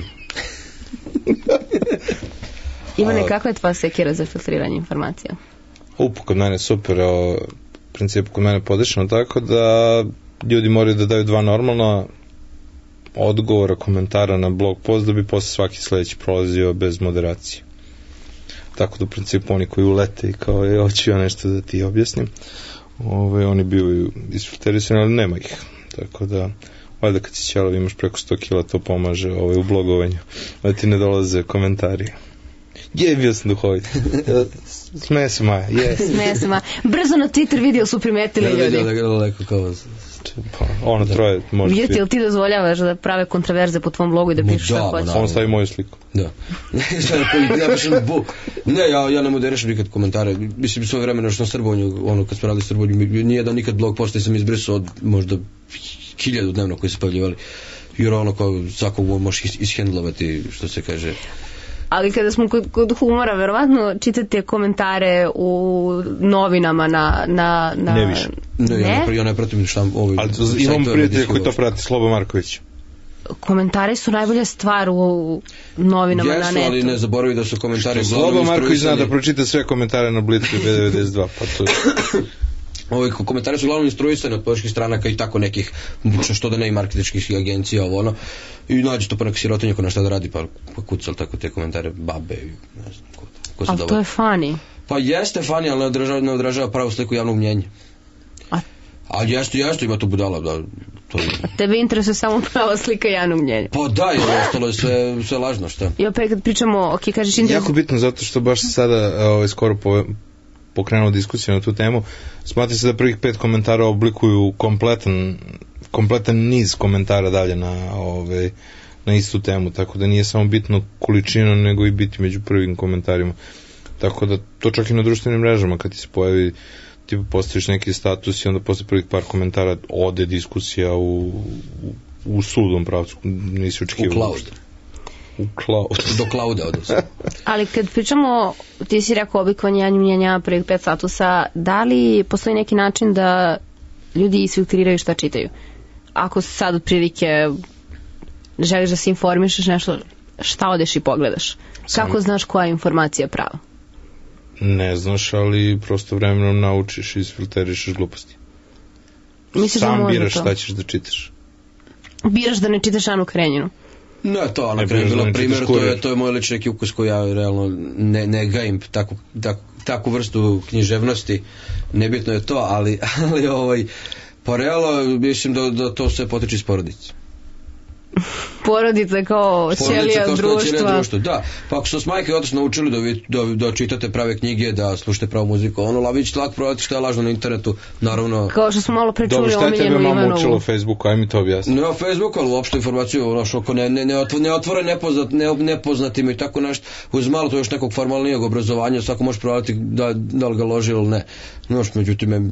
Ivane, kako je tvoja sekira za filtriranje informacija? Kod mene super, principu kod mene podešeno tako da ljudi moraju da daju 2 normalna odgovora, komentara na blog post da bi posle svaki sledeći prolazio bez moderacije. Tako da u principu oni koji ulete i kao hoću ja nešto da ti objasnim, oni bivaju isfilterisani, ali nema ih. Tako da valjda kad si ćelav imaš preko 100 kila, to pomaže u blogovanju, da ti ne dolaze komentari. Bio sam duhovit. Smeje se Maja, Smeje se Maja. Brzo na Twitter video su primetili ljudi. Vidio da ga daleko kao... Ono troje može... Vidite, ili ti dozvoljavaš da prave kontraverze po tvom blogu i da pišeš šta hoće? On stavi moju sliku. Da. Ne, ja ne moderišem nikad komentare. Mislim, svoje vremena što na Srbonju, kad smo radili Srbonju, nije da nikad blog posta sam izbrisao od možda 1000 dnevno koji se pavljivali. Jer kao svakog možeš ishendlovati, što se kaže... Ali kada smo kod humora, verovatno čitate komentare u novinama na... Ne više. Ja ne pratim šta... Ali imam prijatelja koji to prati, Slobo Marković. Komentari su najbolja stvar u novinama na netu. Ali ne zaboravi da su komentari... Slobo Marković zna da pročita sve komentare na Blitzu i B92, pa to... Komentari su uglavnom instruisani od političkih stranaka i tako nekih, što da ne i marketinških agencija, i nađe to pa neka sirotinja ko nešto da radi, pa kucal tako te komentare babe, ne znam ko se ali to je funny. Pa jeste funny, ali ne odražava pravu sliku javnog mnjenja. Ali jeste, ima to budala, da. Tebe interesuje samo prava slika javnog mnjenja. Pa da, i ostalo je sve lažno, šta? I opet kad pričamo, ok, kažeš interes... Jako bitno, zato što baš sada skoro pokrenuo diskusiju na tu temu, smatra se da prvih 5 komentara oblikuju kompletan niz komentara dalje na istu temu, tako da nije samo bitno količina, nego i biti među prvim komentarima. Tako da to čak i na društvenim mrežama, kad ti se pojavi, ti postaviš neki status i onda posle prvih par komentara ode diskusija u sudom pravcu, nisi očekivao uopšte. Do klauda odnosno. Ali kad pričamo, ti si rekao oblikovanje javnog mnjenja prvih 5 statusa, da li postoji neki način da ljudi isfiltriraju šta čitaju? Ako sad otprilike želiš da se informišeš nešto, šta odeš i pogledaš? Kako znaš koja je informacija prava? Ne znaš, ali prosto vremenom naučiš i isfilterišeš gluposti. Sam biraš šta ćeš da čitaš. Biraš da ne čitaš Anu Karenjinu? Ne, to na primjer, to je moj lični neki ukus koji ja realno ne gajim takvu vrstu književnosti, nebitno je to, ali pa realno mislim da to sve potiče iz porodice. Porodica kao ćelija društva. Da, pa ako su s majke otično naučili da čitate prave knjige, da slušate pravu muziku, vi ćete lako provati što je lažno na internetu, naravno. Kao što smo malo pričuli o Omiljenu Ivanovu. Dobro, šta je tebe mama učila u Facebooku, aj mi to objasni. Ne o Facebooku, ali uopšte informaciju, ako ne otvore nepoznatim i tako nešto, uz malo to još nekog formalnijeg obrazovanja, svako može provati da li ga loži ili ne. Međutim,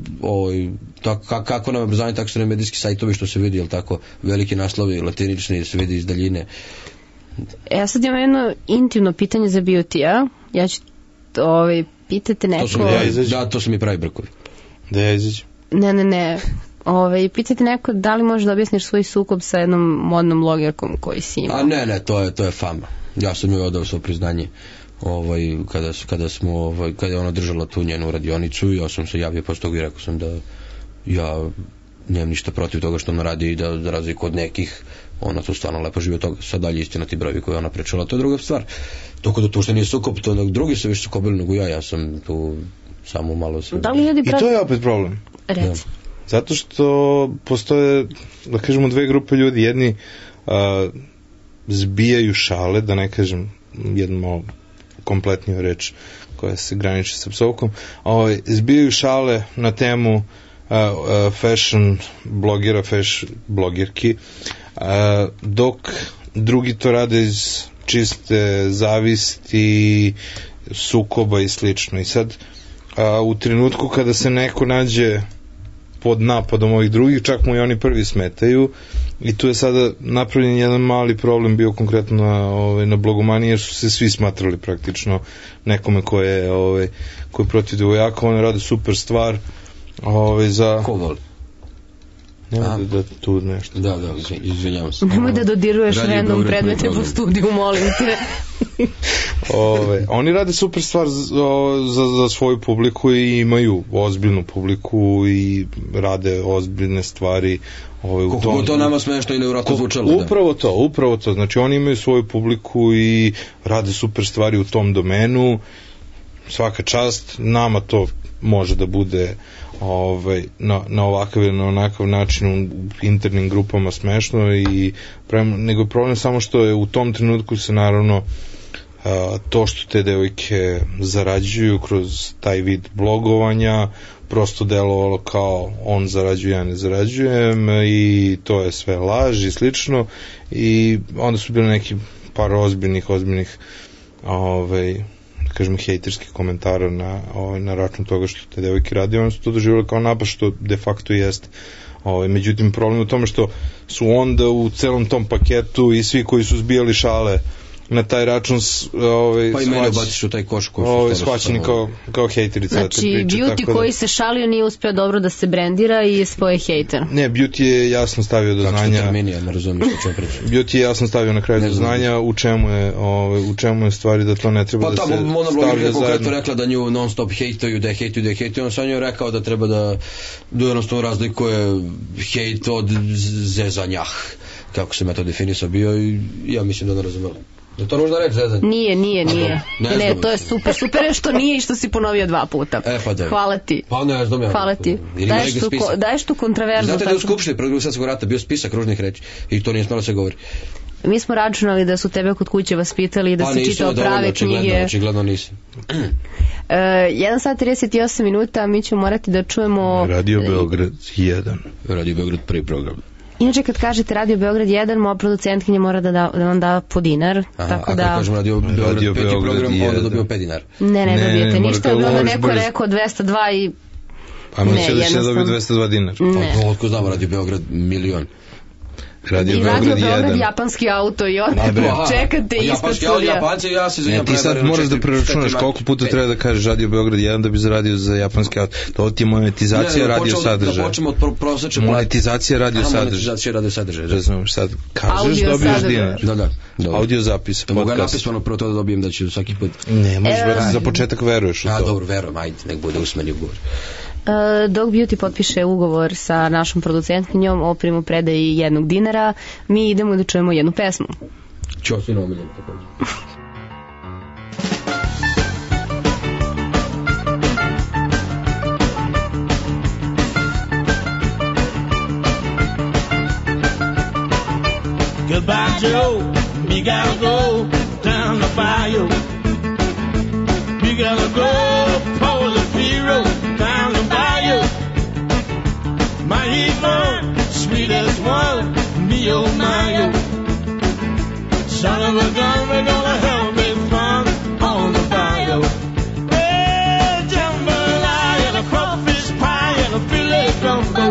kako nam je obrazovanje, tako su ne medijski sajtovi što se vidi, ili tako, veliki naslovi, latinični, se vidi iz daljine. Ja sad imam jedno intimno pitanje za Beauty-a. Ja ću pitati neko... To su mi pravi brkovi. Da ja izađem. Ne. Pitati neko da li možeš da objasniš svoj sukob sa jednom modnom blogerkom koji si imao. A ne, to je fama. Ja sam joj odao svoje priznanje kada je ona držala tu njenu radionicu, ja sam se javio posle toga i rekao sam da ja nemam ništa protiv toga što ona radi i da razliku od nekih, ona to stvarno lepo živi od toga. Sad dalje istina ti brojevi koje ona pričala, to je druga stvar. Toko da to što nije sukob, to drugi se više sukobili nego ja sam tu samo malo se... Da li ljudi I to je opet problem. Reci. Zato što postoje, da kažemo, dve grupe ljudi. Jedni zbijaju šale, da ne kažem jednu malo kompletniju reč koja se graniči sa psovkom, zbijaju šale na temu fashion blogera, fashion blogirki, dok drugi to rade iz čiste zavisti, sukoba i slično. I sad, u trenutku kada se neko nađe pod napadom ovih drugih, čak mu i oni prvi smetaju, i tu je sada napravljen jedan mali problem bio konkretno na blogomaniji, jer su se svi smatrali praktično nekome ko je protiv devojaka. Oni rade super stvar za... Ko voli? Nemoj da tu nešto. Da, izvinjavam se. Nemoj da dodiruješ random predmete po studiju, molim te. Oni rade super stvar za svoju publiku i imaju ozbiljnu publiku i rade ozbiljne stvari. Koliko to nama smešno i nevjerojatno zvučalo. Upravo to. Znači oni imaju svoju publiku i rade super stvari u tom domenu. Svaka čast, nama to može da bude na ovakav ili na onakav način u internim grupama smešno, nego je problem samo što je u tom trenutku se naravno to što te devojke zarađuju kroz taj vid blogovanja prosto delovalo kao on zarađuje, ja ne zarađujem, i to je sve laž i slično, i onda su bili neki par ozbiljnih kažemo hejterskih komentara na račun toga što te devojke radi. Oni su to doživjeli kao napad, što de facto jeste. Međutim, problem je u tome što su onda u celom tom paketu i svi koji su zbijali šale na taj račun pa i mene baciš u taj koš shvaćeni kao hejterica. Znači, Beauty koji se šalio nije uspeo dobro da se brendira i svoje hejter. Ne, Beauty je jasno stavio do znanja. Beauty je jasno stavio na kraju do znanja u čemu je stvari da to ne treba da se stavlja zajedno. Pa tamo monoblogerka konkretno rekla da nju non stop hejtuju, da je hejtuju, on sam njoj rekao da treba da jednostavno razlikuje hejt od zezanjah, kako se me to definisao bio, i ja mislim da ne razumela. Je to možda reći zezanje? Nije. Ne, to je super je što nije i što si ponovio 2 puta. Hvala ti. Pa ne znam ja. Hvala ti. Daješ tu kontraverzu. Znate da je u Skupštini Prvog svjetskog rata bio spisak ružnih reći i to nije smelo se govori. Mi smo računali da su tebe kod kuće vaspitali i da si čitao prave knjige. Očigledno nisam. 1 sat 38 minuta, mi ćemo morati da čujemo... Radio Beograd 1. Radio Beograd prvi program. Inače, kad kažete Radio Beograd 1, moja producentkinja mora da vam da po dinar. Ako kažemo Radio Beograd 5 program, onda dobijemo 5 dinara. Ne dobijete ništa, jer bi onda neko rekao 202 i... Pa misle da će dobiti 202 dinara. Pa otko znamo Radio Beograd 1.000.000. Radio Beograd 1. Japanski auto i čekate ispred studija. Ti sad moraš da preračunaš koliko puta treba da kažeš Radio Beograd 1 da bi zaradio za japanski auto. To ti je monetizacija radio sadržaja. Da počnemo od prosječne monetizacija radio sadržaja. Razumiješ, sad kažeš dobiješ dinar. Audio zapis, podcast. Mogu ja napisano prvo to da dobijem da ću svaki put. Ne, možeš za početak veruješ u to. Dobro, verujem, ajde, nek bude usmeni ugovor. Dok Beauty potpiše ugovor sa našom producentkinjom o primopredaji 1 dinara, mi idemo da čujemo jednu pesmu. Ćao, svi omiljeni također. Goodbye, Joe. Me gotta go down the bayou. Me gotta go pull the hero down the bayou. My Yvonne, sweet as one, me oh my oh. Son of a gun, we're gonna have big fun on the bayou. Well, jambalaya and a crawfish pie and a filet gumbo.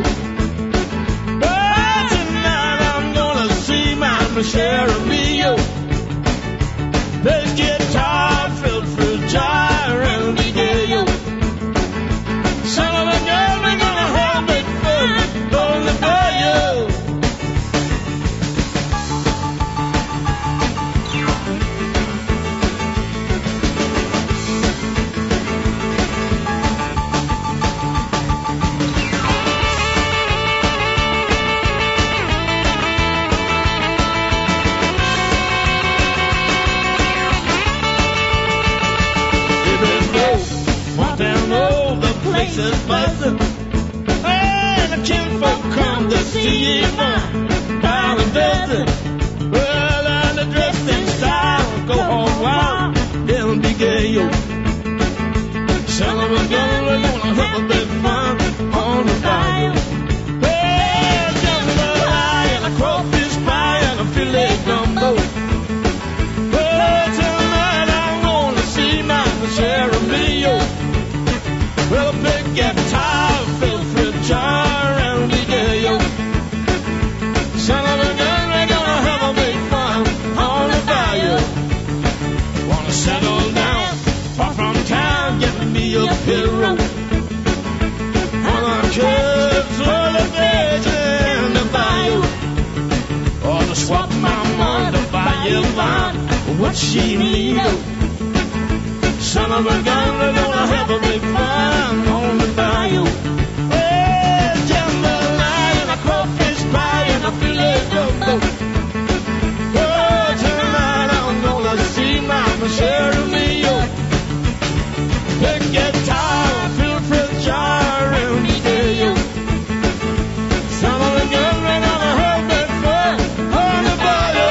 But tonight I'm gonna see my share of me oh. Let's get tired, filled for jar and be gay yo. Son of a gun, we're gonna have big fun on the bayou. faces buzzing. And the kinfolk come to see you down and visit. Well, and the dressed in style, go home wild, they'll be gay, yo. Son of a gun, we're gonna have a big fun on the bayou. Well, jambalaya and a crawfish pie and a filet gumbo. Well, tonight I'm gonna see my share of me, yo. Well, big guitar, filthy jar, and the gay, yo. Son of a gun, we're gonna have a big fun on the bayou. Wanna settle down, far from town, get me a pillow. Wanna kiss all the veg in the bayou. Or to swap my mom to buy you one, what she need. Son of a gun, we're gonna have a big fun on the bayou. Well, jambalaya and a crawfish pie and a filet gumbo. Oh, tonight I'm gonna see my share of me, yo. Big guitar, filthy jar, and the day, yo. Son of a gun, we're gonna have big fun on the bayou.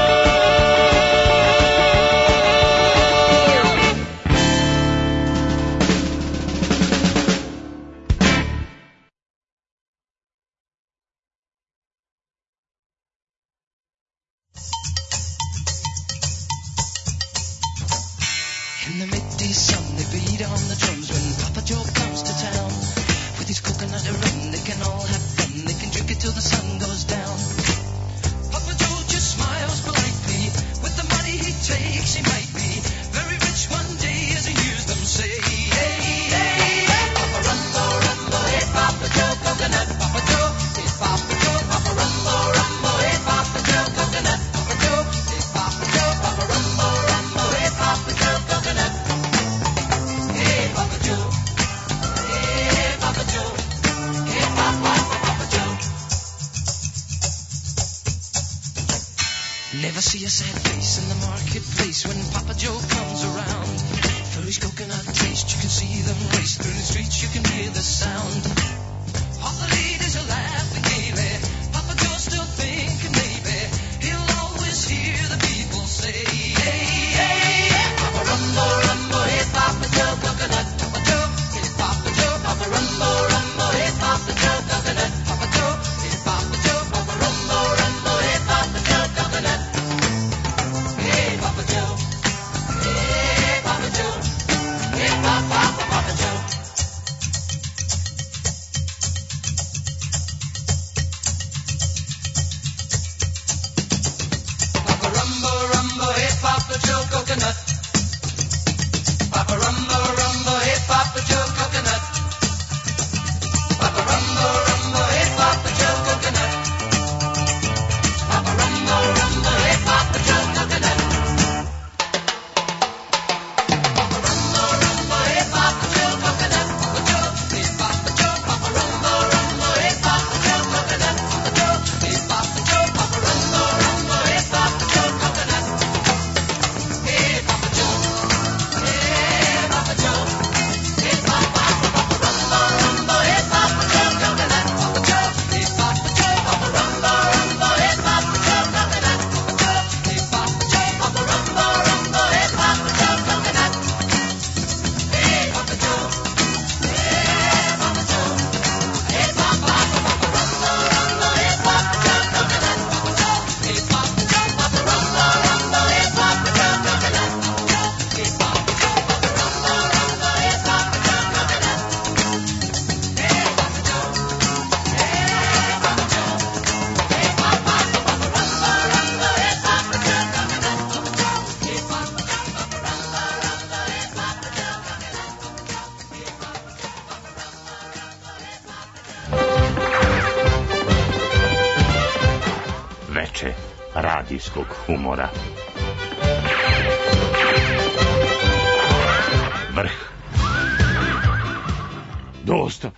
In the midday sun, they beat on the drums when Papa Joe comes to town. With his coconut and rum, they can all have fun. They can drink it till the sun goes down. Papa Joe just smiles politely. With the money he takes, he might be very rich one day, as he hears them say, hey, hey, hey, Papa Rumbo, Rumbo, hey, Papa Joe, coconut, Papa Joe, hey, Papa Joe, Papa Rumbo, Rumbo, hey, Papa Joe, coconut, Papa Joe, hey, Papa Joe, Papa Rumbo, Rumbo, hey, Papa Joe, coconut. Hey, Papa Joe. Hey, Papa Joe. Hey, Papa Joe. Never see a sad face in the marketplace when Papa Joe comes around. For his coconut taste, you can see them race through the streets, you can hear the sound. All the ladies are laughing gaily. Papa Joe's still thinking maybe he'll always hear the people say, hey, hey, hey, Papa Rumbo, Rumbo, hey, Papa Joe, coconut, Papa Joe, hey, Papa Joe, Papa Rumbo, Rumbo, hey, Papa Joe, coconut, Papa Joe, hey, Papa Joe, Papa Rumbo, Rumbo, hey, Papa Joe, coconut. Hey, Papa Joe. Hey, Papa Joe. Hey, Papa Joe. Papa Rumbo, Rumbo, hey, Papa Joe, coconut. Papa Rumbo, Rumbo, hey, Papa Joe, coconut. Papa Rumbo, Rumbo, hey, Papa Joe, coconut. Papa Rumbo, Rumbo, hey, Papa Joe, coconut. Papa Rumbo, Rumbo, hey, Papa Joe, coconut. Papa Joe, hey, Papa Joe, Papa Rumbo, Rumbo, hey, Papa Joe, coconut. Papa Joe, hey, Papa Joe, Papa Rumbo, Rumbo, hey, Papa Joe, coconut. Hey, Papa Joe. Hey, Papa Joe. Hey, Papa Rumbo, Rumbo, hey, Papa Joe, coconut. Papa Joe, hey, Papa Joe, Papa Rumbo, Rumbo, hey, Papa Joe, coconut. Papa Joe, hey, Papa Joe, Papa Rumbo, Rumbo, hey, Papa Joe, coconut. Hey, Papa Joe. Hey, Papa Joe. Hey, Papa Rumbo, Rumbo, hey, Papa Joe, coconut. Papa Joe, hey, Papa Joe, Papa Rumbo, Rumbo, hey, Papa Joe, coconut. Hey, Papa Joe, Papa Rumbo, Rumbo, hey, Papa Joe, coconut. Hey, Papa Joe. Hey, Papa Joe. Hey, Papa Rumbo, Rumbo, hey, Papa Joe, coconut. Papa Joe, hey, Papa Joe, Papa Rumbo, Rumbo, hey, Papa Joe, coconut. Veče radijskog humora. Vrh. Dosta.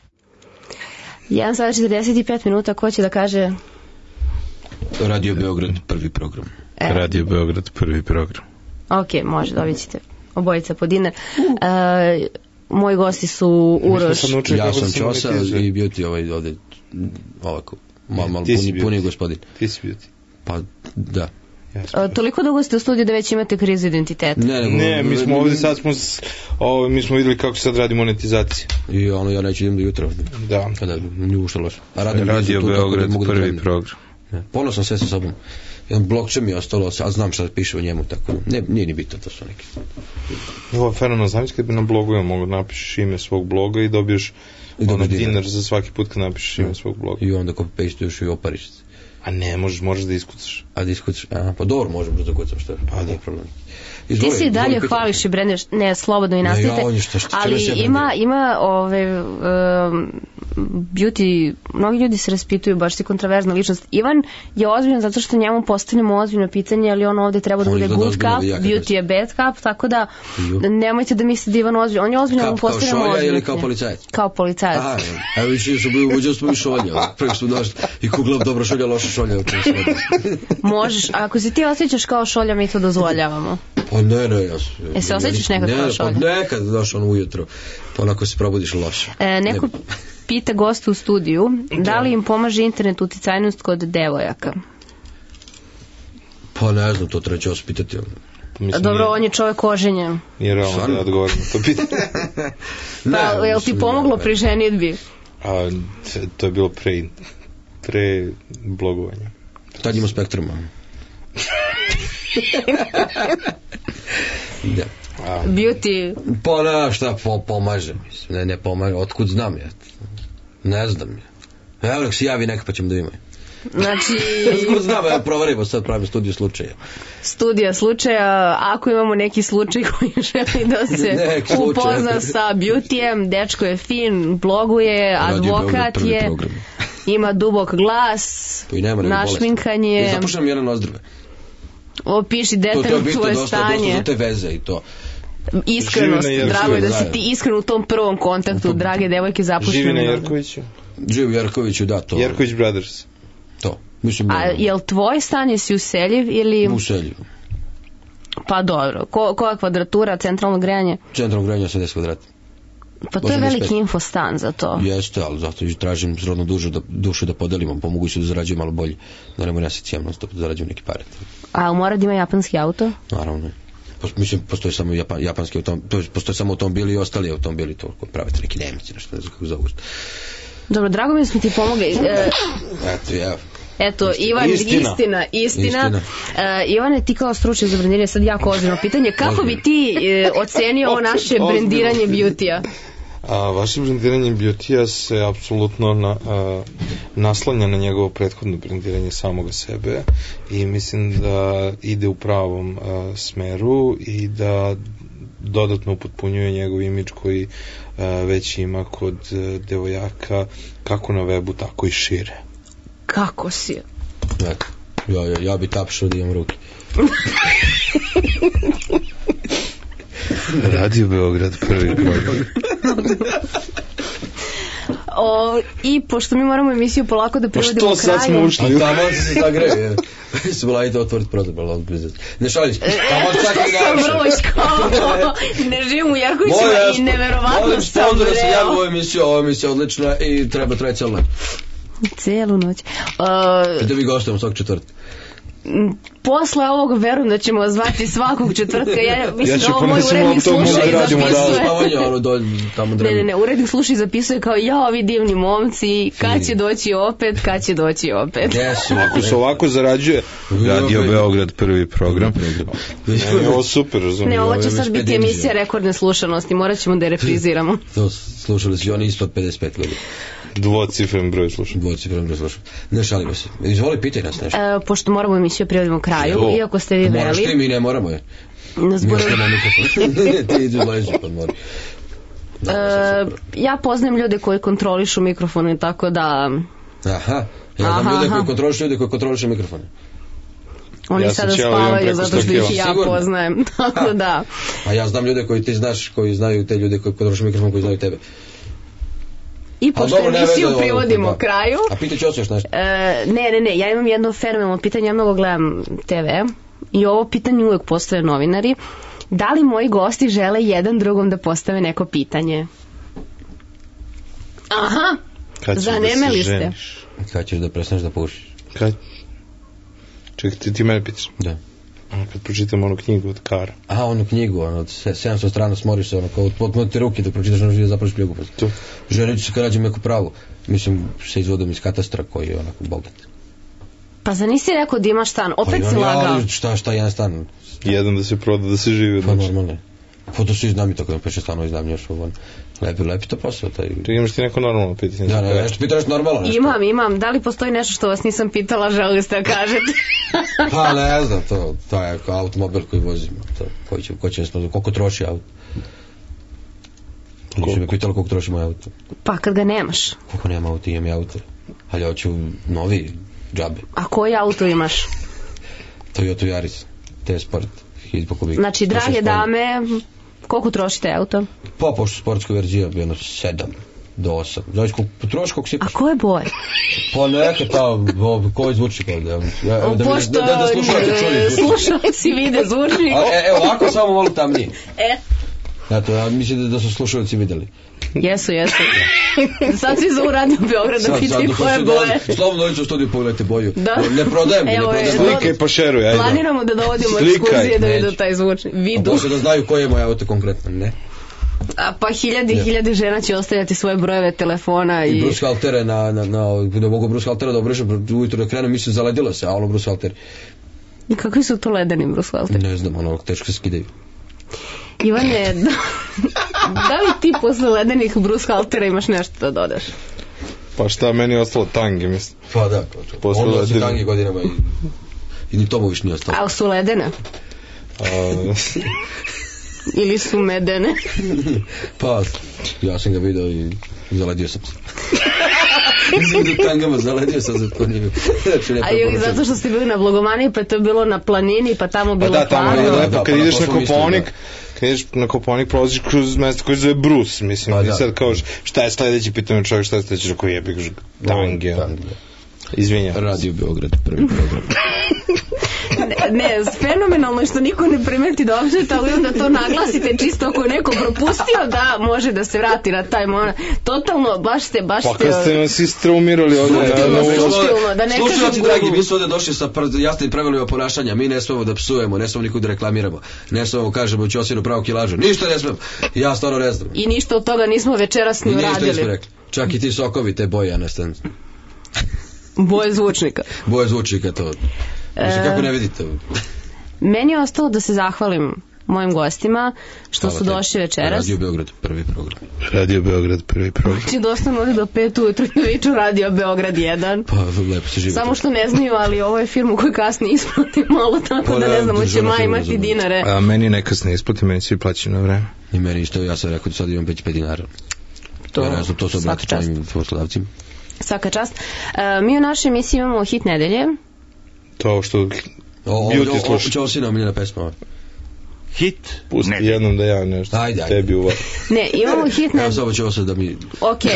1:45 minuta, ko će da kaže? Radio Beograd, prvi program. Radio Beograd, prvi program. Ok, može, dobit ćete obojica po dinar. moji gosti su Uroš. Ja sam Ćosa i Beauty ovdje ovako, malo puni gospodin. Ti si Beauty. Pa, da. Toliko dugo ste u studiju da već imate krizu identiteta? Ne, mi smo ovdje sad mi smo vidjeli kako se sad radi monetizacija. I ja neću idem do jutra ovdje. Da. Kada mi ušlo loše. Radio Beograd, prvi program. Ponosan sve sa sobom. Jedan blog će mi je ostalo, a znam šta piše o njemu, tako nije ni bitno, to su neki. Ovo fenomenalno, znam kad bi na blogu mogu napišeš ime svog bloga i dobiješ dinar za svaki put kad napišeš ime svog bloga. I onda copy-pastuješ i opariš se. A ne, moraš da iskucaš. Pa dobro, može brzo kucam, što je, pa nije problem. Ti si dalje hvališ i brendeš, ne, slobodno i nastavite, ali ima Beauty, mnogi ljudi se raspituju, baš si kontroverzna ličnost. Ivan je ozbiljan zato što njemu postavljamo ozbiljno pitanje, ali on ovdje treba da bude good cup, Beauty je bad cup, tako da nemojte da mislite da Ivan ozbiljan, on je ozbiljan, mu postavljamo ozbiljno. Kao šolja ili kao policajac? Kao policajac. Aha, evo više su bili uvođeni smo i šolja, prvi smo došli i kuglav dobra šolja, loša šolja. Možeš, ako se ti osjećaš kao šolja, mi to dozvoljavamo. Pa ne, ja se osjećaš nekad kao šolja? Pa nekad, znaš, ujutro, pa onako se probudiš loše. Neko pita gostu u studiju, da li im pomaže internet uticajnost kod devojaka? Pa ne znam, to treba će vas pitati. Dobro, on je čovjek oženjen. Nije realno da je odgovorim to pitanje. Pa, je li ti pomoglo pri ženitbi? To je bilo pre blogovanja. Tad ima Spektruma. Da. Beauty. Pa ne, šta pomaže, mislim. Ne pomaže, otkud znam ja. Ne znam ja. Evo nek se javi neka pa ćemo da imaju. Znači... Otkud znam, ja provarimo, sad pravim studiju slučaja. Studija slučaja, ako imamo neki slučaj koji želi da se upozna sa Beautyjem, dečko je fin, bloguje, advokat je, ima dubok glas, našminkanje. Ja zapuštam jedan nozdrve. Opiši detaljno tvoje stanje. To je za te veze i to. Iskrenost, drago je da si ti iskren u tom prvom kontaktu, drage devojke, zapuštene. Živi na Jerkoviću? Živi u Jerkoviću, da, to. Jerković Brothers. To. Mislim, a je li tvoj stan, jesi useljiv ili... Useljiv. Pa dobro, koja kvadratura, centralno grejanje? Centralno grejanje 80 kvadrata. Pa to je veliki infostan za to. Jeste, ali zato tražim srodnu dušu da podelimo, pomogu se da zarađujem malo bolje, da ne moram ja se cijemno da zarađujem neki pare. A mora da ima japanski auto? Naravno. Mislim, postoji samo japanski automobil, postoji samo automobili i ostali automobili, to pravite neki Nemci, nešto ne znam kako zovu. Dobro, drago mi da smo ti pomogli. Eto, Ivan, istina. Ivane, ti kao stručnjak za brendiranje, sad jako ozbiljno pitanje, kako bi ti ocenio ovo naše brendiranje Beauty-a? Vaše brendiranje Beauty-a se apsolutno naslanja na njegovo prethodno brendiranje samoga sebe i mislim da ide u pravom smeru i da dodatno upotpunjuje njegov imidž koji već ima kod devojaka kako na webu, tako i šire. Kako si? Ja bi tapšao da imam ruke. Radio Beograd, prvi program. I pošto mi moramo emisiju polako da privodimo kraju. Što sad smo ušli? A tamo se zagreje. Se bila idete otvoriti prozor. Ne šališ. Tamo čak i najviše. Ne živim u Jerkovićima i neverovatno sam. Molim da se javim u ovu emisiju odlična i treba traje cijelu noć. Cijelu noć. Da vi gostujemo svakog četvrtka. Posle ovog verujem da ćemo zvati svakog četvrtka. Ja mislim da ovo moj urednik sluša i zapisuje. Ne, urednik sluša i zapisuje kao ja, ovi divni momci, kad će doći opet. Ako se ovako zarađuje Radio Beograd, prvi program. Ne, ovo super, razumijem. Ne, ovo će sad biti emisija rekordne slušanosti, morat ćemo da je repriziramo. To slušali su oni isto od 55 godina. Dvocifren broj slušam. Ne šalimo se. Izvoli, pitaj nas nešto. Pošto moramo emisiju privodimo kraju, iako ste vi veli. Moraš ti, mi ne moramo je. Na zboru... Ti idu leži, pa mori. Ja poznajem ljude koji kontrolišu mikrofone, tako da... Aha. Ja znam ljude koji kontrolišu ljude koji kontrolišu mikrofone. Oni sada spavaju zato što ih ja poznajem. Tako da... A ja znam ljude koji ti znaš, koji znaju te ljude koji kontrolišu mikrofon, koji znaju tebe. I pošto emisiju privodimo kraju... A pitaj ću još nešto? Ne, ja imam jedno fenomenalno pitanje, ja mnogo gledam TV i ovo pitanje uvek postoje novinari. Da li moji gosti žele jedan drugom da postave neko pitanje? Aha, zanemeli ste. Kad ćeš da prestaneš da pušiš? Kad? Čekaj, ti mene pitaš? Da. Kad pročitam onu knjigu od Kara. Aha, onu knjigu, ono, 700 strana smoriš se, ono, kao potpuno te ruke da pročitaš, ono, da zapraviš pljugu. Želit ću se kad rađem neko pravo. Mislim, se izvodom iz katastra koji je onako bogat. Pa za nisi rekao da imaš stan, opet si lagao. Šta jedan stan? Jedan da se proda, da se živi. Pa normalno. Pa to svi znam i tako, 5-6 stanova iznajmljuš. Lepi to posao. Čekaj, imaš ti neko normalno pitanje? Da, nešto pitaš normalno. Imam. Da li postoji nešto što vas nisam pitala, želili ste da kažete? Pa ne znam, to je automobil koji vozimo. Koliko troši auto? Nisi me pitala koliko troši moj auto. Pa kad ga nemaš? Koliko nema auto, imam i auto. Ali hoću novi džabe. A koji auto imaš? Toyota Yaris, T-Sport, 1000 kubika. Znači, drage dame, koliko troši te auto? Pa, pošto sportska verzija bi jedno 7 do 8. Znači, troši koliko sipaš? A koje boje? Pa neka koji zvučnik ovdje? Pošto slušalci vide zvučnik. Evo, ovako samo malo tamnije. Eto, ja mislim da su slušalci videli. Jesu. Sad svi zovu Radio Beograd da pitaju koje boje. Slobodno dođu u studiju, pogledajte boju. Ne prodajem. Slikaj pa šeruj, ajde. Planiramo da dovodimo ekskurzije da vidu taj zvučnik. A posle da znaju koje je moje auto konkretno, ne? Pa hiljade žena će ostavljati svoje brojeve telefona i Bruce Haltere da mogu Bruce Haltera da obrišem ujutro da krenu, mislim zaledilo se, a ono Bruce Halter. I kakvi su to ledeni Bruce Halter? Ne znam, ono teško se skidaju. Ivane, da li ti posle ledenih Bruce Haltera imaš nešto da dodaš? Pa šta, meni je ostalo tangi, mislim. Pa da, ono si tangi godinama i ni tomu više nije ostalo. Ali su ledene? Ili su medene? Pa, ja sam ga vidio i zaledio sam se. Mislim da tangama zaledio sam se, to nije. A je zato što ste bili na Blogomaniji, pa to je bilo na planini, pa tamo bilo plano. Pa da, tamo je lepo, kad ideš na Kopaonik, prolaziš kroz mesto koje zove Bruce, mislim, i sad kao šta je sledeći, pitao me čovjek šta je sledeći, ako jebik, tangi. Izvinjam. Radio Beograd, prvi program. Ne, fenomenalno je što niko ne primeti da obžete, ali onda to naglasite čisto ako je neko propustio da može da se vrati na taj moment. Totalno, baš ste... Pa kad ste nas istraumirali ovdje... Slušalci dragi, mi smo ovdje došli sa jasnim pravilima ponašanja, mi ne smemo da psujemo, ne smemo nikud da reklamiramo, ne smemo kažemo Ćosinu pravu kilažu, ništa ne smemo, ja stvarno ne znam. I ništa od toga nismo večeras ni uradili. Ništa nismo rekli, čak i ti sokovi, te boje, ja nestan. Boje zvučnika. Boje zvučnika, to... Mislim, kako ne vidite? Meni je ostalo da se zahvalim mojim gostima što su došli večeras. Radio Beograd, prvi program. Radio Beograd, prvi program. Znači dosta ovdje do 5 ujutru i viču Radio Beograd 1. Pa, lepo se živi. Samo što ne znaju, ali ovo je firmu koji kasnije isplati malo, tako da ne znamo, će maj imati dinare. A meni nekasne isplati, meni svi plaćaju na vreme. I meni isto, ja sam rekao da sad imam 5 dinara. To se obrati čovim poslodavcima. Svaka čast. Mi u našoj emisiji imamo hit nedelje. To što beauty sluša. Ćosina omiljena pesma. Hit? Pusti jednom da ja nešto tebi uvar. Ne, imamo hit nedelje. Evo samo Ćosa da mi... Okej.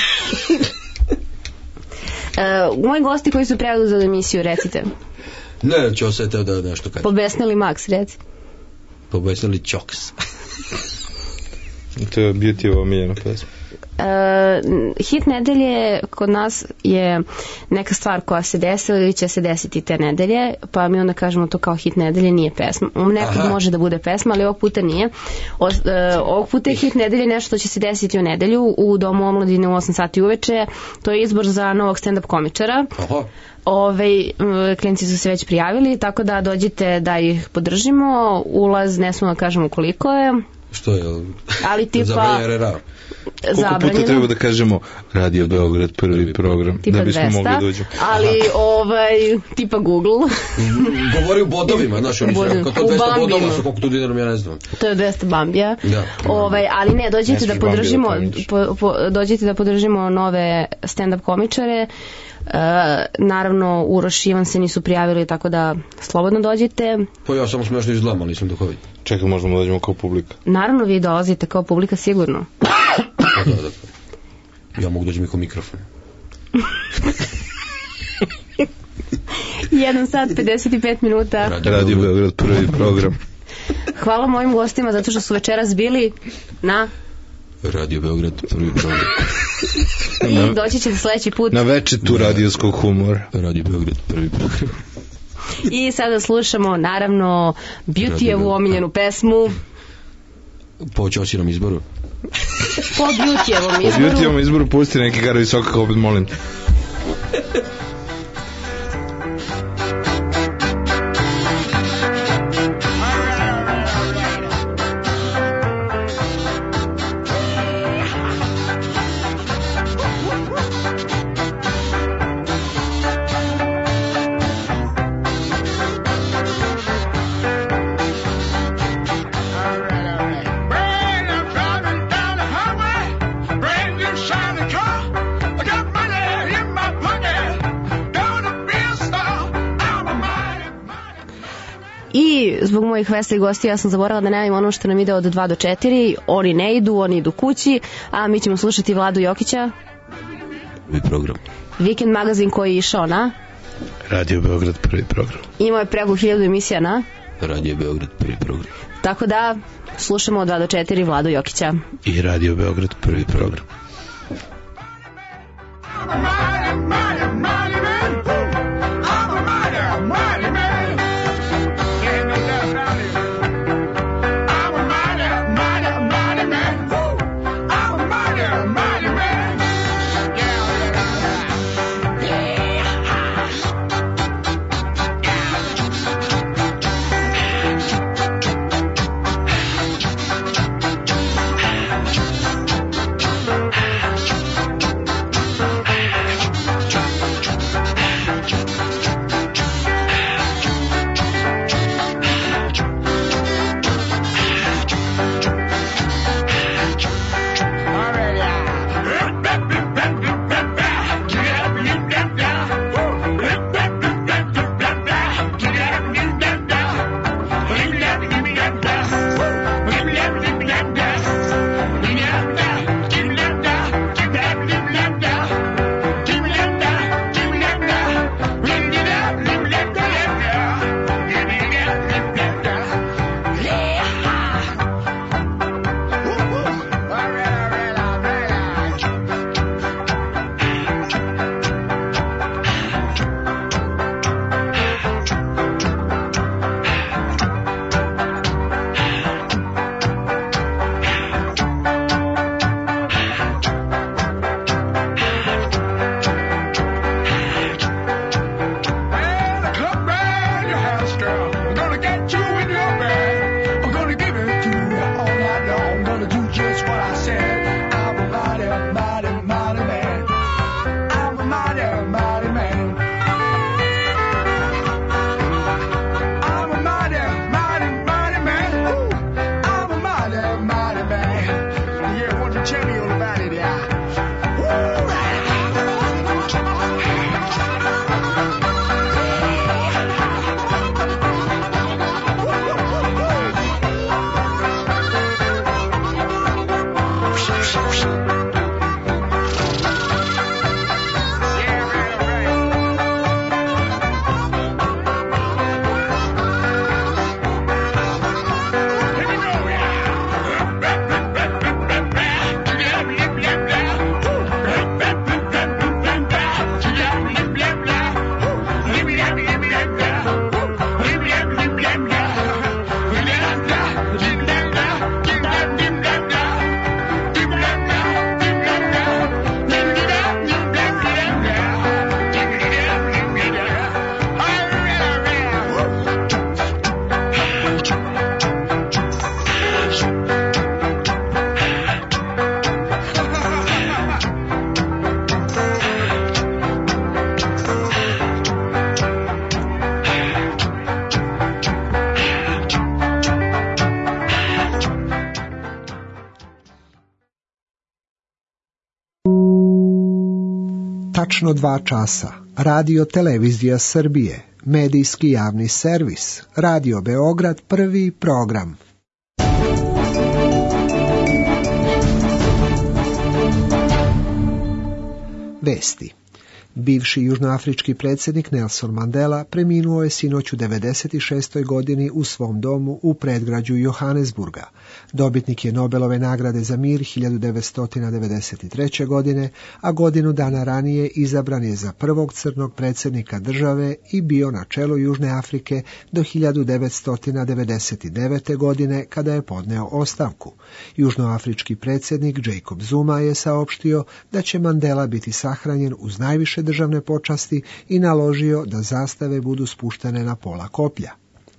Moji gosti koji su prijavili za emisiju, recite. Ne, Ćosa je teo da nešto kaže. Pobesnili Max, reci. Pobesnili Ćoks. To je beauty omiljena pesma. Hit nedelje kod nas je neka stvar koja se desila ili će se desiti te nedelje, pa mi onda kažemo to kao hit nedelje, nije pesma. Nekad može da bude pesma, ali ovog puta nije. Ovog puta je hit nedelje nešto što će se desiti u nedelju u Domu omladine u 8 sati uveče. To je izbor za novog stand-up komičara. Klijenti su se već prijavili, tako da dođite da ih podržimo. Ulaz ne smemo da kažemo koliko je. Što je? Ali tipa... Koliko puta treba da kažemo Radio Beograd, prvi program, tipa da bismo 200, mogli dođu. Ali tipa Google. Govori u bodovima, znaš, oni su kako 200 bodova su, koliko tu dinarom, ja ne znam. To je 200 bambija. Ali ne, dođite da podržimo, dođite da podržimo nove stand-up komičare. Naravno, Uroš i Ivan se nisu prijavili, tako da slobodno dođite. Pa ja samo smiješno izgledam, ali nisam duhovit. Čekaj, možemo da dođemo kao publika. Naravno, vi dolazite kao publika, sigurno. Ja mogu dođem i kao mikrofon. 1 sat 55 minuta. Radio Beograd, prvi program. Hvala mojim gostima zato što su večeras bili na Radio Beograd, prvi program. I doći ćete sledeći put na večetu radijskog humora. Radio Beograd, prvi program. I sada slušamo naravno Beauty-evu omiljenu pesmu po Ćosinom izboru. Po Beauty-evom izboru. Po Beauty-evom izboru pusti neki Gara Visokak, opet molim te. Zbog mojih veselih gostija ja sam zaboravila da najavim ono što nam ide od 2 do 4. Oni ne idu, oni idu kući, a mi ćemo slušati Vladu Jokića. Prvi program. Vikend magazin koji je išao na Radio Beograd, prvi program. Imao je preko 1000 emisija na Radio Beograd, prvi program. Tako da slušamo od 2 do 4 Vladu Jokića. I Radio Beograd, prvi program. Tačno 2 časa. Radio Televizija Srbije. Medijski javni servis. Radio Beograd, prvi program. Vesti. Bivši južnoafrički predsjednik Nelson Mandela preminuo je sinoć u 96. godini u svom domu u predgrađu Johannesburga. Dobitnik je Nobelove nagrade za mir 1993. godine, a godinu dana ranije izabran je za prvog crnog predsjednika države i bio na čelu Južne Afrike do 1999. godine kada je podneo ostavku. Južnoafrički predsjednik Jacob Zuma je saopštio da će Mandela biti sahranjen uz najviše državne počasti i naložio da zastave budu spuštene na pola koplja.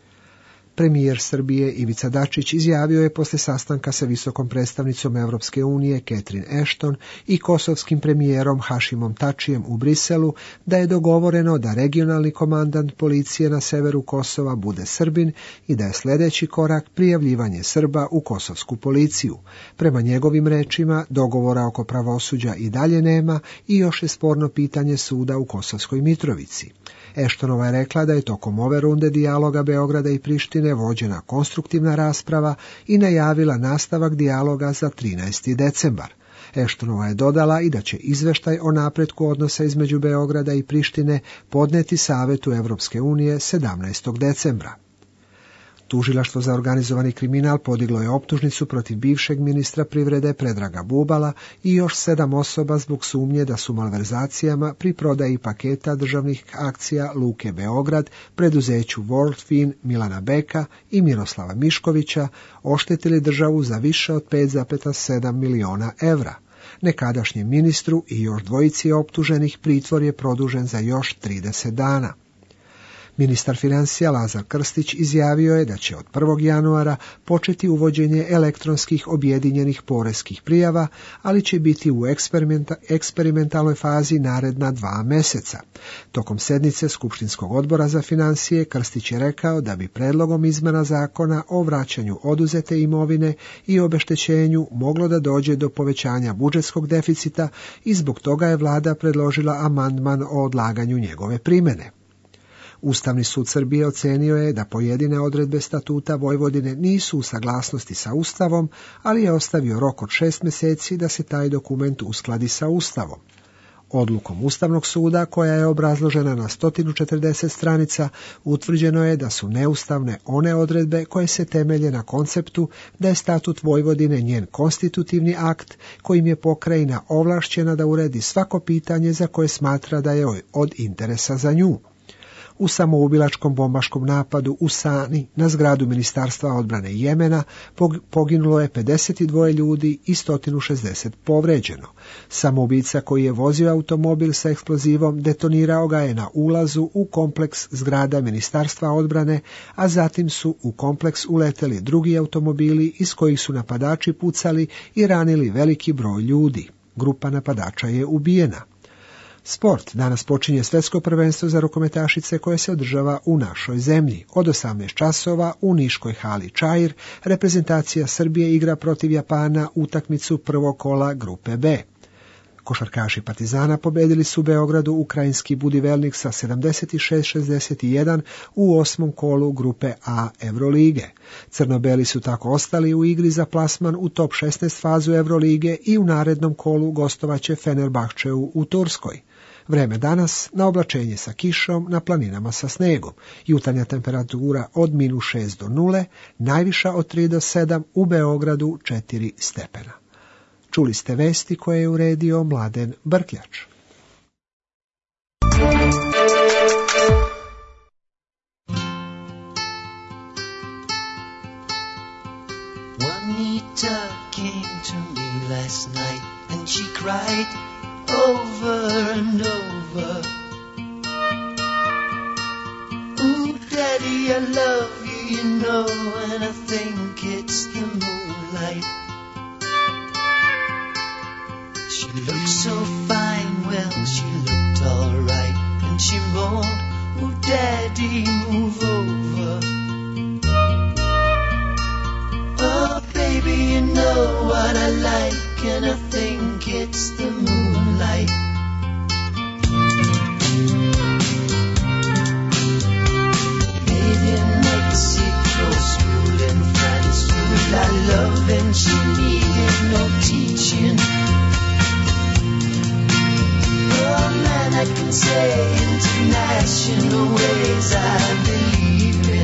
Premijer Srbije Ivica Dačić izjavio je posle sastanka sa visokom predstavnicom Europske unije Catherine Ashton i kosovskim premijerom Hašimom Tačijem u Briselu da je dogovoreno da regionalni komandant policije na severu Kosova bude Srbin i da je sljedeći korak prijavljivanje Srba u kosovsku policiju. Prema njegovim rečima, dogovora oko pravosuđa i dalje nema i još je sporno pitanje suda u Kosovskoj Mitrovici. Eštonova je rekla da je tokom ove runde dijaloga Beograda i Prištine vođena konstruktivna rasprava i najavila nastavak dijaloga za 13. decembar. Eštonova je dodala i da će izveštaj o napretku odnosa između Beograda i Prištine podneti Savetu Evropske unije 17. decembra. Tužilaštvo za organizovani kriminal podiglo je optužnicu protiv bivšeg ministra privrede Predraga Bubala i još 7 osoba zbog sumnje da su malverzacijama pri prodaji paketa državnih akcija Luke Beograd, preduzeću Worldfin Milana Beka i Miroslava Miškovića oštetili državu za više od 5,7 miliona evra. Nekadašnjem ministru i još dvojici optuženih pritvor je produžen za još 30 dana. Ministar financija Lazar Krstić izjavio je da će od 1. januara početi uvođenje elektronskih objedinjenih poreskih prijava, ali će biti u eksperimentalnoj fazi naredna 2 mjeseca. Tokom sednice Skupštinskog odbora za financije Krstić je rekao da bi predlogom izmjena zakona o vraćanju oduzete imovine i obeštećenju moglo da dođe do povećanja budžetskog deficita i zbog toga je vlada predložila amandman o odlaganju njegove primjene. Ustavni sud Srbije ocenio je da pojedine odredbe statuta Vojvodine nisu u saglasnosti sa Ustavom, ali je ostavio rok od 6 mjeseci da se taj dokument uskladi sa Ustavom. Odlukom Ustavnog suda, koja je obrazložena na 140 stranica, utvrđeno je da su neustavne one odredbe koje se temelje na konceptu da je statut Vojvodine njen konstitutivni akt kojim je pokrajina ovlašćena da uredi svako pitanje za koje smatra da je od interesa za nju. U samoubilačkom bombaškom napadu u Sani na zgradu Ministarstva odbrane Jemena poginulo je 52 ljudi i 160 povređeno. Samoubica koji je vozio automobil sa eksplozivom detonirao ga je na ulazu u kompleks zgrada Ministarstva odbrane, a zatim su u kompleks uleteli drugi automobili iz kojih su napadači pucali i ranili veliki broj ljudi. Grupa napadača je ubijena. Sport. Danas počinje svjetsko prvenstvo za rukometašice koje se održava u našoj zemlji. Od 18 časova u niškoj hali Čair reprezentacija Srbije igra protiv Japana utakmicu prvog kola grupe B. Košarkaši Partizana pobedili su u Beogradu ukrajinski Budivelnik sa 76-61 u 8. kolu grupe A Evrolige. Crnobeli su tako ostali u igri za plasman u top 16 fazu Evrolige i u narednom kolu gostovaće Fenerbahčeu u Turskoj. Vreme danas na oblačenje sa kišom, na planinama sa snegom. Jutarnja temperatura od -6 do 0, najviša od 3 do 7, u Beogradu 4 stepena. Čuli ste vesti koje je uredio Mladen Brkljač. Juanita came to me last night and she cried over and over. Ooh, Daddy, I love you, you know, and I think it's the moonlight. She looked so fine, well, she looked alright, and she moaned, ooh, Daddy, move over. Oh, baby, you know what I like, and I think it's the moonlight. Made in Mexico, school in France, school I love, and she needed no teaching. Oh man, I and say international ways I believe in.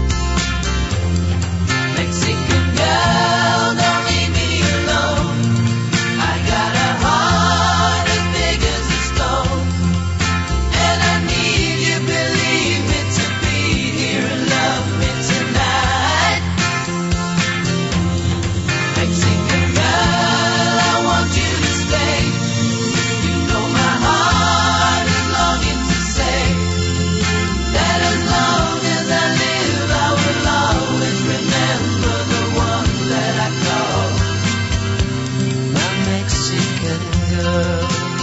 Mexican girl, don't leave me alone. I got a heart as big as a stone, and I need you, believe me, to be here and love me tonight. Mexican girl, I want you to stay. You know my heart is longing to say that as long as I live, I will always remember the one that I call my Mexican girl.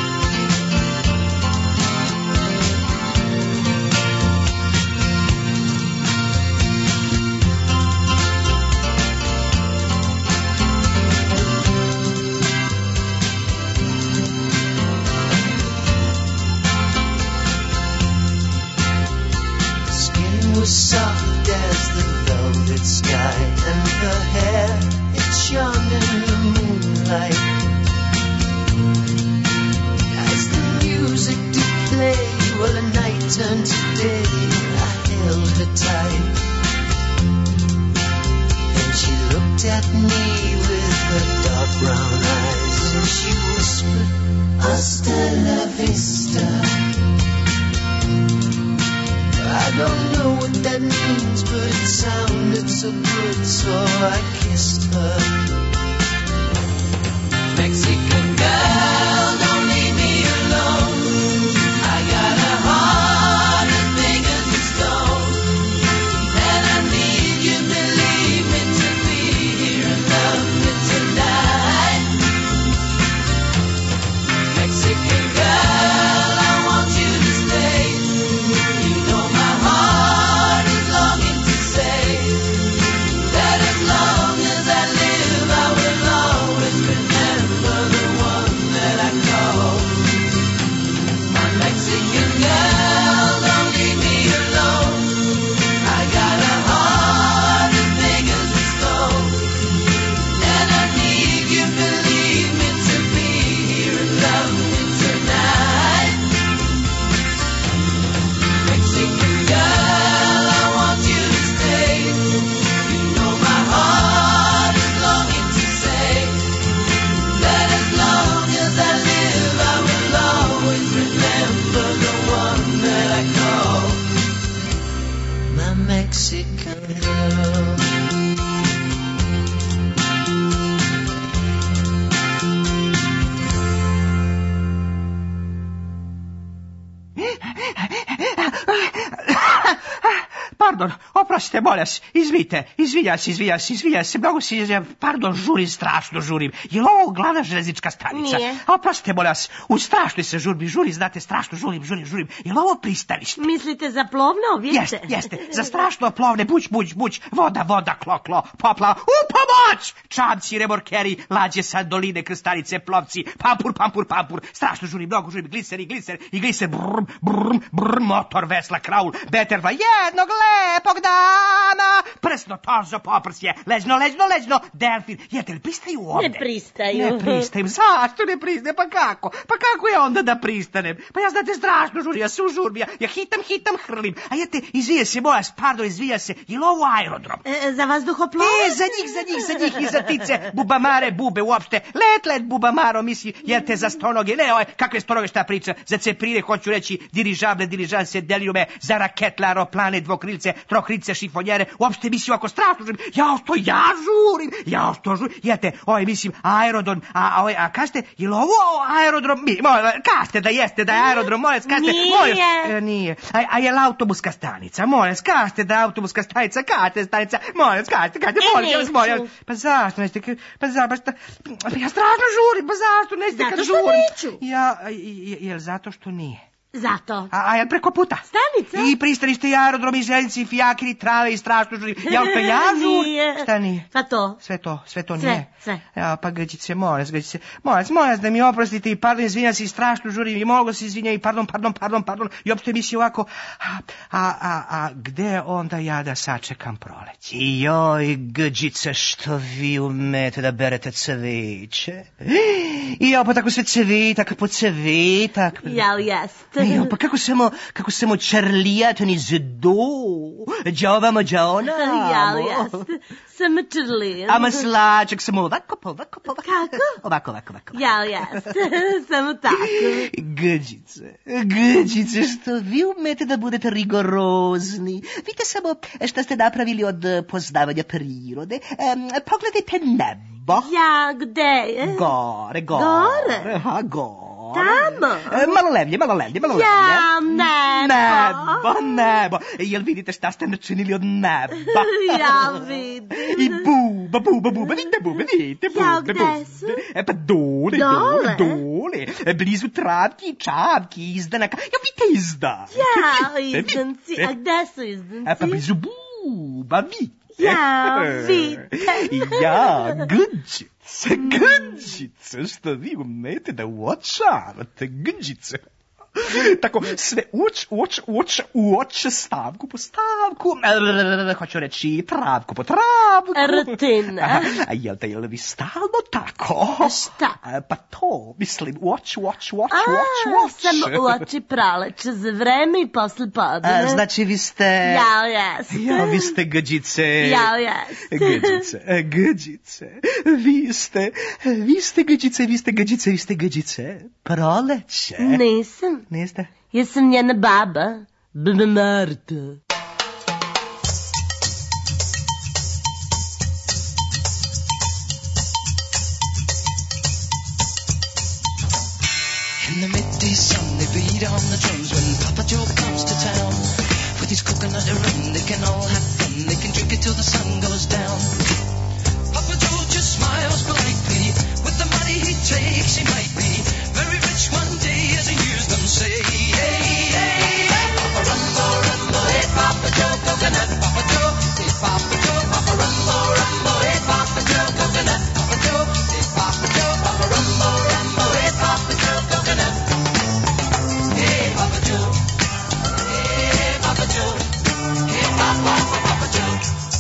Was soft as the velvet sky, and her hair, it shone in the moonlight. As the music did play, well, the night turned to day, I held her tight. Then she looked at me with her dark brown eyes, and she whispered, "Hasta la vista." I don't know what that means, but it sounded so good, so I kissed her. Mexican girl, don't leave me alone. I got a heart as big as a stone, and I need you, believe me, to be here and love me tonight. Mexican girl, I want you to stay. You know my heart is longing to say that as long as I live, I will always remember the one that I call my Mexican girl. Don't leave me alone. I got a heart as big as a stone, and I need you, believe me, to be here and love me tonight. Mexican girl, I want you to stay. You know my heart is longing to say that as long as I live, I will always remember the one that I call my Mexican girl. Pardon, oprostite, molim vas, izvinjam se, mnogo se izvinjam, pardon, strašno žurim. Je li ovo glavna železnička stanica? Nije. Oprostite, molim vas, u strašnoj se žuri, znate, strašno žurim. Je li ovo pristanište? Mislite za plovne objekte? Jeste, za strašno plovne, buć, voda, klo, poplava, u pomoć! Čamci, remorkeri, lađe, sandoline, krstarice, plovci, pampur, strašno žurim, mnogo žurim, gliser, brr, motor, vesla, kraul, beterva, jednog lepog dana, prsno, torzo, poprsje, ležno, delfin, jete li pristaju ovde? Ne pristaju. Ne pristaju, zašto ne pristaju, pa kako je onda da pristanem? Pa ja znate strašno žurim, ja se užurbim, ja hitam, hrlim, a jete, izvinja se, je li ovo aerodrom? Za vazduhoplove? Za njih i za tice, bubamare, bube uopšte, let, bubamaro, misli, jete za stonoge, ne, kakve stonoge šta priča, za ceprire, hoću reći, dirižanse, delijume, za raketla, aeroplane, dvokrilce, trokrilce, šifonjere, uopšte mislim ovako strašno žurim, ja žurim, jete, mislim, aerodrom, a kažete, je li ovo aerodrom, kažete da jeste, da je aerodrom, nije, a je li autobuska stanica, kažete da je autobuska stanica, kažete, molim, pa zašto nećete, ja strašno žurim, pa zašto nećete kad žurim, je li zato što nije? Zato. A je preko puta? Stanica? I pristanište, i aerodrom, i željeznici, i fijakri, i trave, i strašno žuri. Ja žurim. Nije. Šta nije? Pa to. Sve to nije. Sve. Ja, pa Grčice, molim vas da mi oprostite i pardon, izvinjam se i strašno žurim i mogu se izvinjati i pardon. I uopšte misli ovako, a gde onda ja da sačekam proleće? Joj, Grčice, što vi umete da berete cviće? I pa tako sve cvitak po cvitak. Jel jest? Pa kako samo čarlijat ni zdo. Đovamo, đonamo. Jel, jeste. Samo čarlijat. Ama slačak, samo ovako. Kako? Ovako. Jel, jeste. Samo tako. Gđice, što vi umete da budete rigorozni. Vidite samo šta ste napravili od poznavanja prirode. Pogledajte nebo. Ja, gde je? Gore. Gore? Aha, gore. Tamo? Malo levlje. Ja, Nebo. Jel vidite šta ste načinili od neba? Ja vidim. I buba, vidite bube. Ja, gde su? Pa dole. Blizu travki i čavki, izdanaka. Ja, vidite izdanke. Ja, izdanci. A gde su izdanci? Pa blizu buba, vidite. Ja, vidite. Ja, gđice, što vi umete da uočavate, gđice. Tako, sve uoče, stavku po stavku, hoću reći travku po travku. Rutina. A jel vi stalno tako? Šta? Pa to, mislim, uoč. Samo uoči praleče za vreme i posle podne. Znači vi ste... Ja, jeste. Ja, vi ste gđice. Ja, jeste. Gđice. Vi ste gđice. Proleće. Nisam. Niste? Ja sam njena baba. Baba Marta. In the midday sun, they beat on the drums when Papa Joe comes to town. With his coconut rum, they can all have fun. They can drink it till the sun goes down. Papa Joe just smiles politely. With the money he takes, he might be very rich one day, as he hears them say, hey, Papa Rumbo, hey, Papa Joe, coconut, Papa Joe, hey, Papa Joe, Papa Rumbo, hey, Papa Joe, coconut, Papa Joe, hey, Papa Joe, Papa Rumbo, hey, Papa Joe, coconut, hey, Papa Joe, hey, Papa Joe, hey, Papa Joe.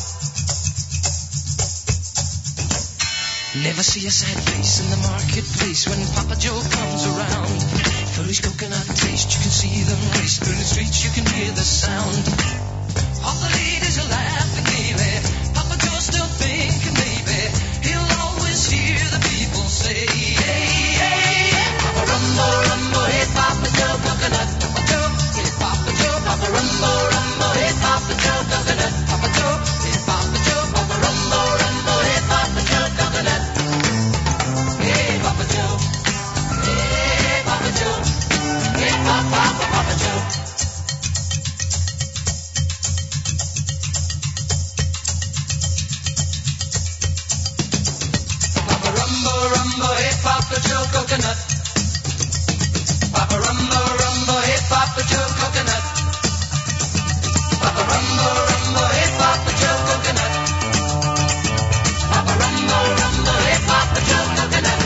Never see a sad face in the marketplace when Papa Joe comes around. For his coconut taste, you can see them race through the streets, you can hear the sound. All the ladies are laughing gaily. Papa Joe's still thinking maybe he'll always hear the people say, hey, Papa Rumbo, hey, Papa Joe, coconut, Papa Joe, hey, Papa Joe, Papa Rumbo, hey, Papa Joe, coconut, Papa Joe, hey, Papa Joe, Papa Rumbo, hey, Papa Joe, coconut. Hey, Papa Joe. Hey, Papa Joe. Hey, Papa Joe. Papa Rumbo, hey, Papa Joe, coconut. Papa Rumbo, hey, Papa Joe, coconut. Papa Rumbo, hey, Papa Joe, coconut. Papa Rumbo, hey, Papa Joe, coconut.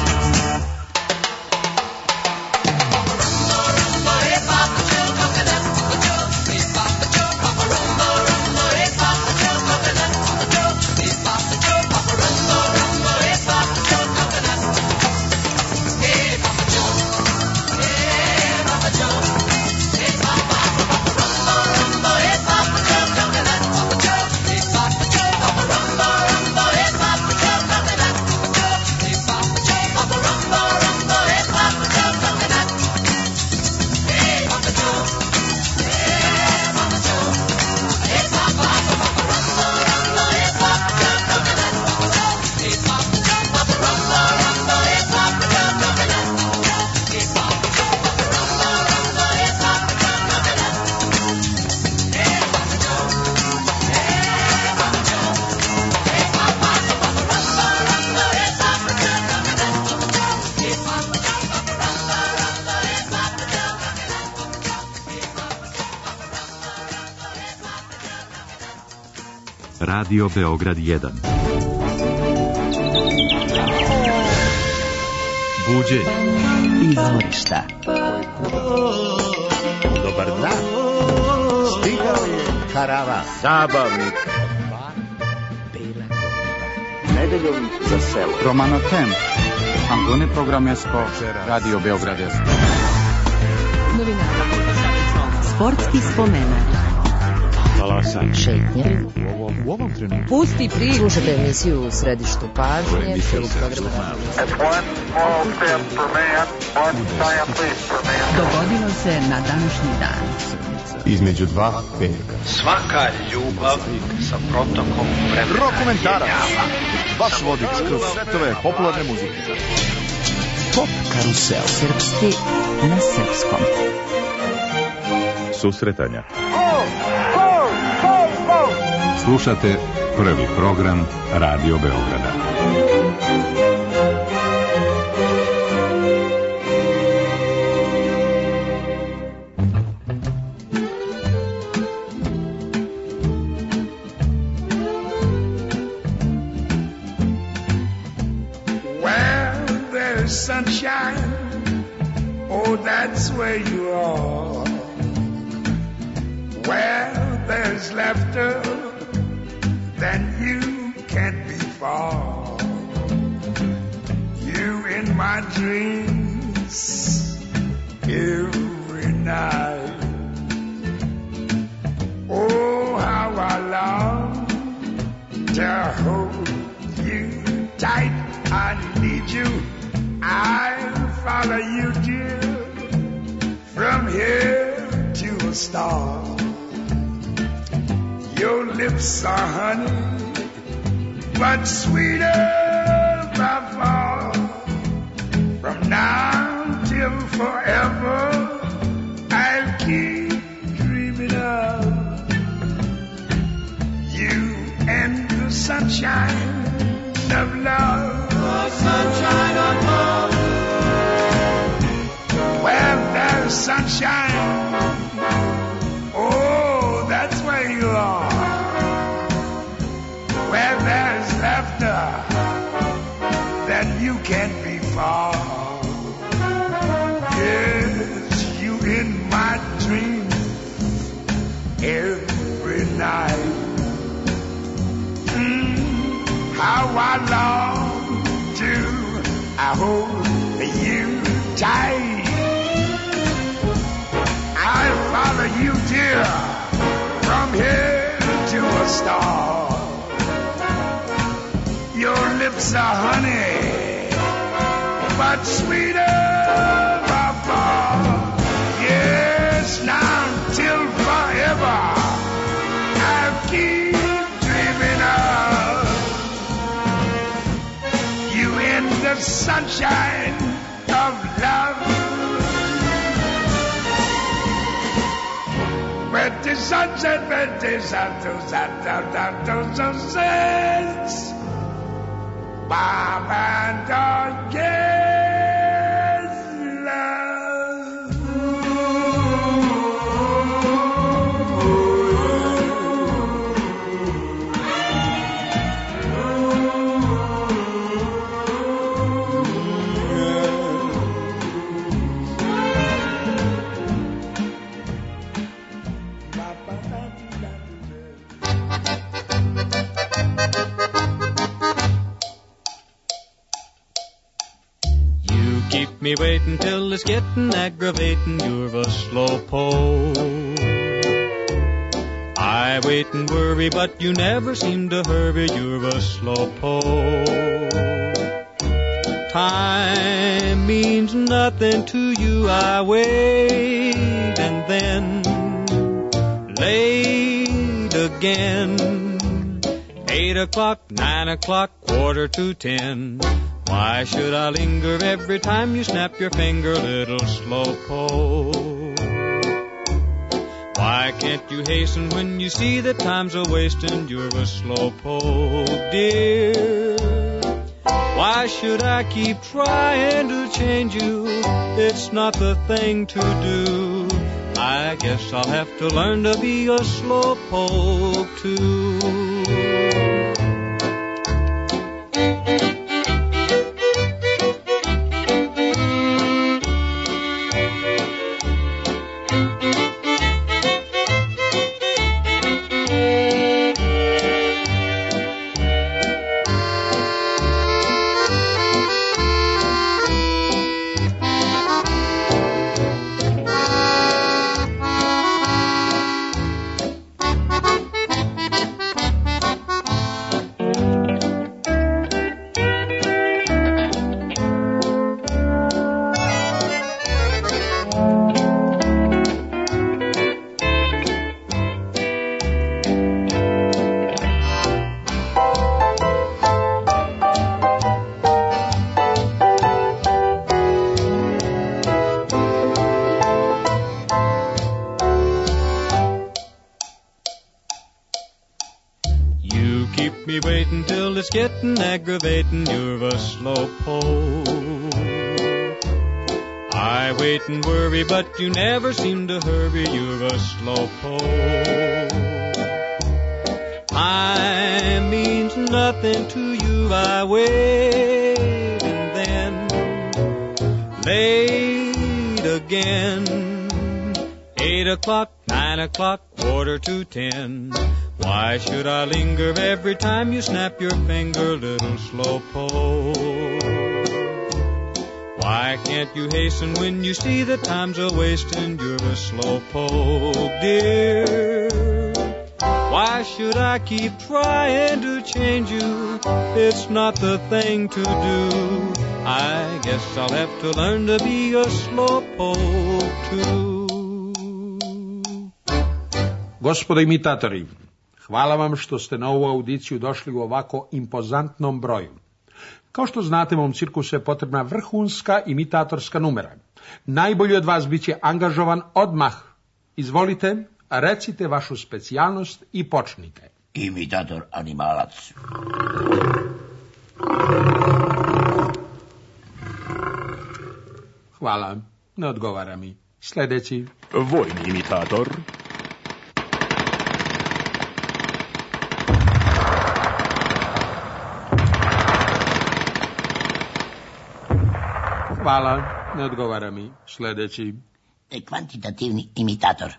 Radio Beograd 1. Buđe. Izvorišta. Dobar dan. Stigao je karavan. Zabavnik. Nedeljom za selo. Romano Tem. Antone Programesko. Radio Beograd 1. Novinara. Sportski spomenak. Talasan. Šetnje. U ovom trenutku. Pusti pri. Slušajte emisiju u središtu pažnje. Dogodilo se na današnji dan. Između dva peka. Svaka ljubav sa protokom vremena. Rokomentarac. Vaš vodič kroz svetove popularne muzike. Pop karusel. Srpski na srpskom. Susretanja. Slušate prvi program Radio Beograda. Sunshine, oh, that's where you are. Where there's laughter, then you can't be far. You in my dreams every night. Oh, how I long to hold you tight. I need you. I'll follow you, dear, from here to a star. Your lips are honey, but sweeter by far. From now till forever, I'll keep dreaming of you and the sunshine of love. The sunshine of love. Where there's sunshine, oh, that's where you are. Where there's laughter, then you can't be far. Yes, you in my dreams every night. How I long I hold you tight. I'll follow you, dear, from here to a star. Your lips are honey, but sweeter by far. Yes, now till forever, I'll keep dreaming of you in the sunshine of love. Betty sunset, Betty Santos, Santos, Bob and dog, yes, love. Keep me waiting till it's getting aggravating. You're a slowpoke. I wait and worry, but you never seem to hurry. You're a slowpoke. Time means nothing to you. I wait and then late again. 8 o'clock, 9 o'clock, 9:45. Why should I linger every time you snap your finger, little slowpoke? Why can't you hasten when you see that time's a-wasting? You're a slowpoke, dear. Why should I keep trying to change you? It's not the thing to do. I guess I'll have to learn to be a slowpoke too. me waiting till it's getting aggravating. You're a slowpoke. I wait and worry, but you never seem to hurry. You're a slowpoke. Time means nothing to you. I wait and then late again. 8 o'clock, 9 o'clock, 9:45. Why should I linger every time you snap your finger, little slowpoke? Why can't you hasten when you see the time's a-wasting? You're a slowpoke, dear. Why should I keep trying to change you? It's not the thing to do. I guess I'll have to learn to be a slowpoke too. Gospodo imitatori, hvala vam što ste na ovu audiciju došli u ovako impozantnom broju. Kao što znate, mom cirkusu je potrebna vrhunska imitatorska numera. Najbolji od vas bit će angažovan odmah. Izvolite, recite vašu specijalnost i počnite. Imitator animalac. Hvala, ne odgovara mi. Sljedeći. Vojni imitator. Hvala, ne odgovara mi. Sljedeći. Kvantitativni imitator.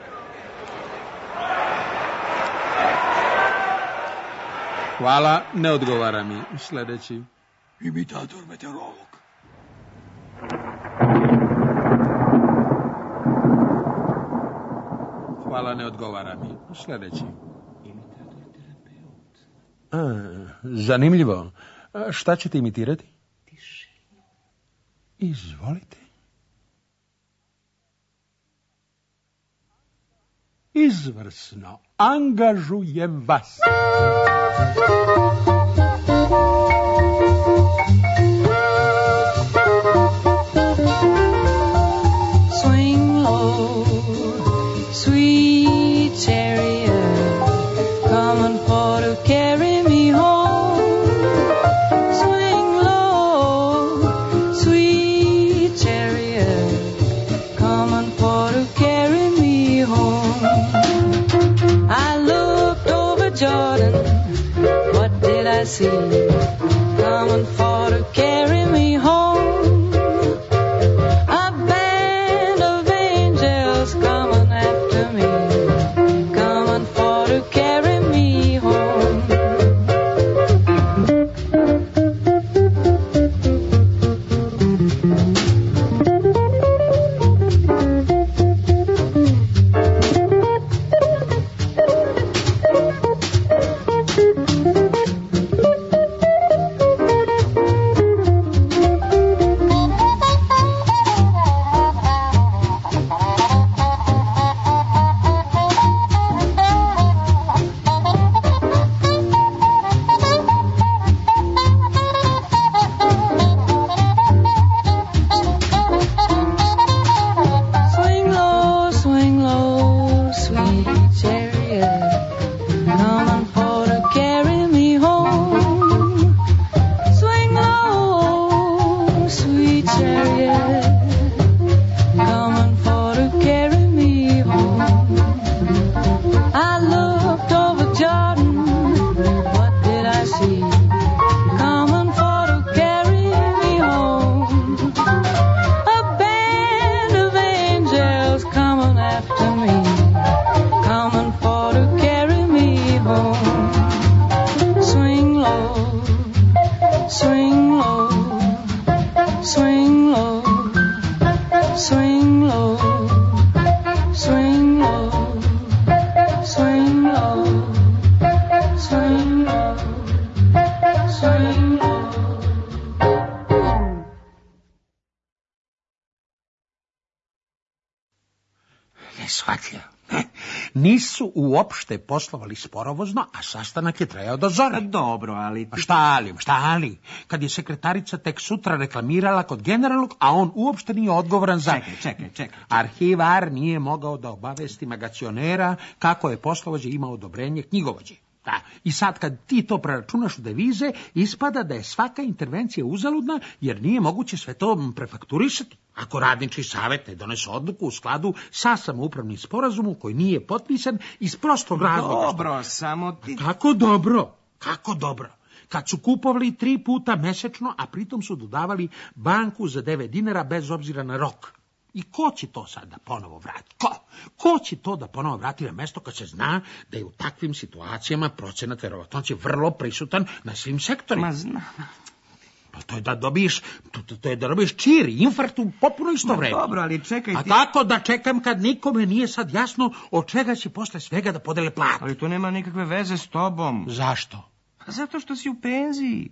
Hvala, ne odgovara mi. Sljedeći. Imitator meteorolog. Hvala, ne odgovara mi. Sljedeći. Imitator terapeut. Zanimljivo. Šta ćete imitirati? Izvolite. Izvrsno. Angažujem vas. Swing low, sweet chariot, coming for to carry me home. Swing low, sweet chariot, coming for to carry me home. I looked over Jordan, what did I see? Coming for to carry me home. A band of angels coming after me, coming for to carry me home. Swing low, sweet chariot, coming for to carry me home. Swing low, sweet chariot, coming for to carry me home. I looked over Jordan, what did I see? Coming for to carry me home. A band of angels coming after me, coming for to carry me home. Swing low, swing low, swing low, swing low, swing low, swing low, swing low, swing low. Neshvatljivo. Nisu uopšte poslovali sporovozno, a sastanak je trajao do zore. Dobro, ali... Šta ali? Kad je sekretarica tek sutra reklamirala kod generalnog, a on uopšte nije odgovoran za... Čekaj. Arhivar nije mogao da obavesti magacionera kako je poslovođe imao odobrenje knjigovođe. Da. I sad kad ti to preračunaš u devize, ispada da je svaka intervencija uzaludna, jer nije moguće sve to prefakturisati. Ako radnički savjet ne donese odluku u skladu sa samoupravnim sporazumom koji nije potpisan iz prostog razloga. Dobro, samo ti... Kako dobro? Kako dobro? Kad su kupovali 3 puta mesečno, a pritom su dodavali banku za 9 dinara bez obzira na rok. I ko će to sad da ponovo vrati? Ko će to da ponovo vrati na mesto kad se zna da je u takvim situacijama procenat verovatnoće vrlo prisutan na svim sektorima? Ma znam. Pa to je da dobiješ, to je da dobiješ čir, infarkt u potpuno isto vreme. Dobro, ali čekaj ti... A kako da čekam kad nikome nije sad jasno od čega će posle svega da podele platu? Ali to nema nikakve veze s tobom. Zašto? Zato što si u penziji.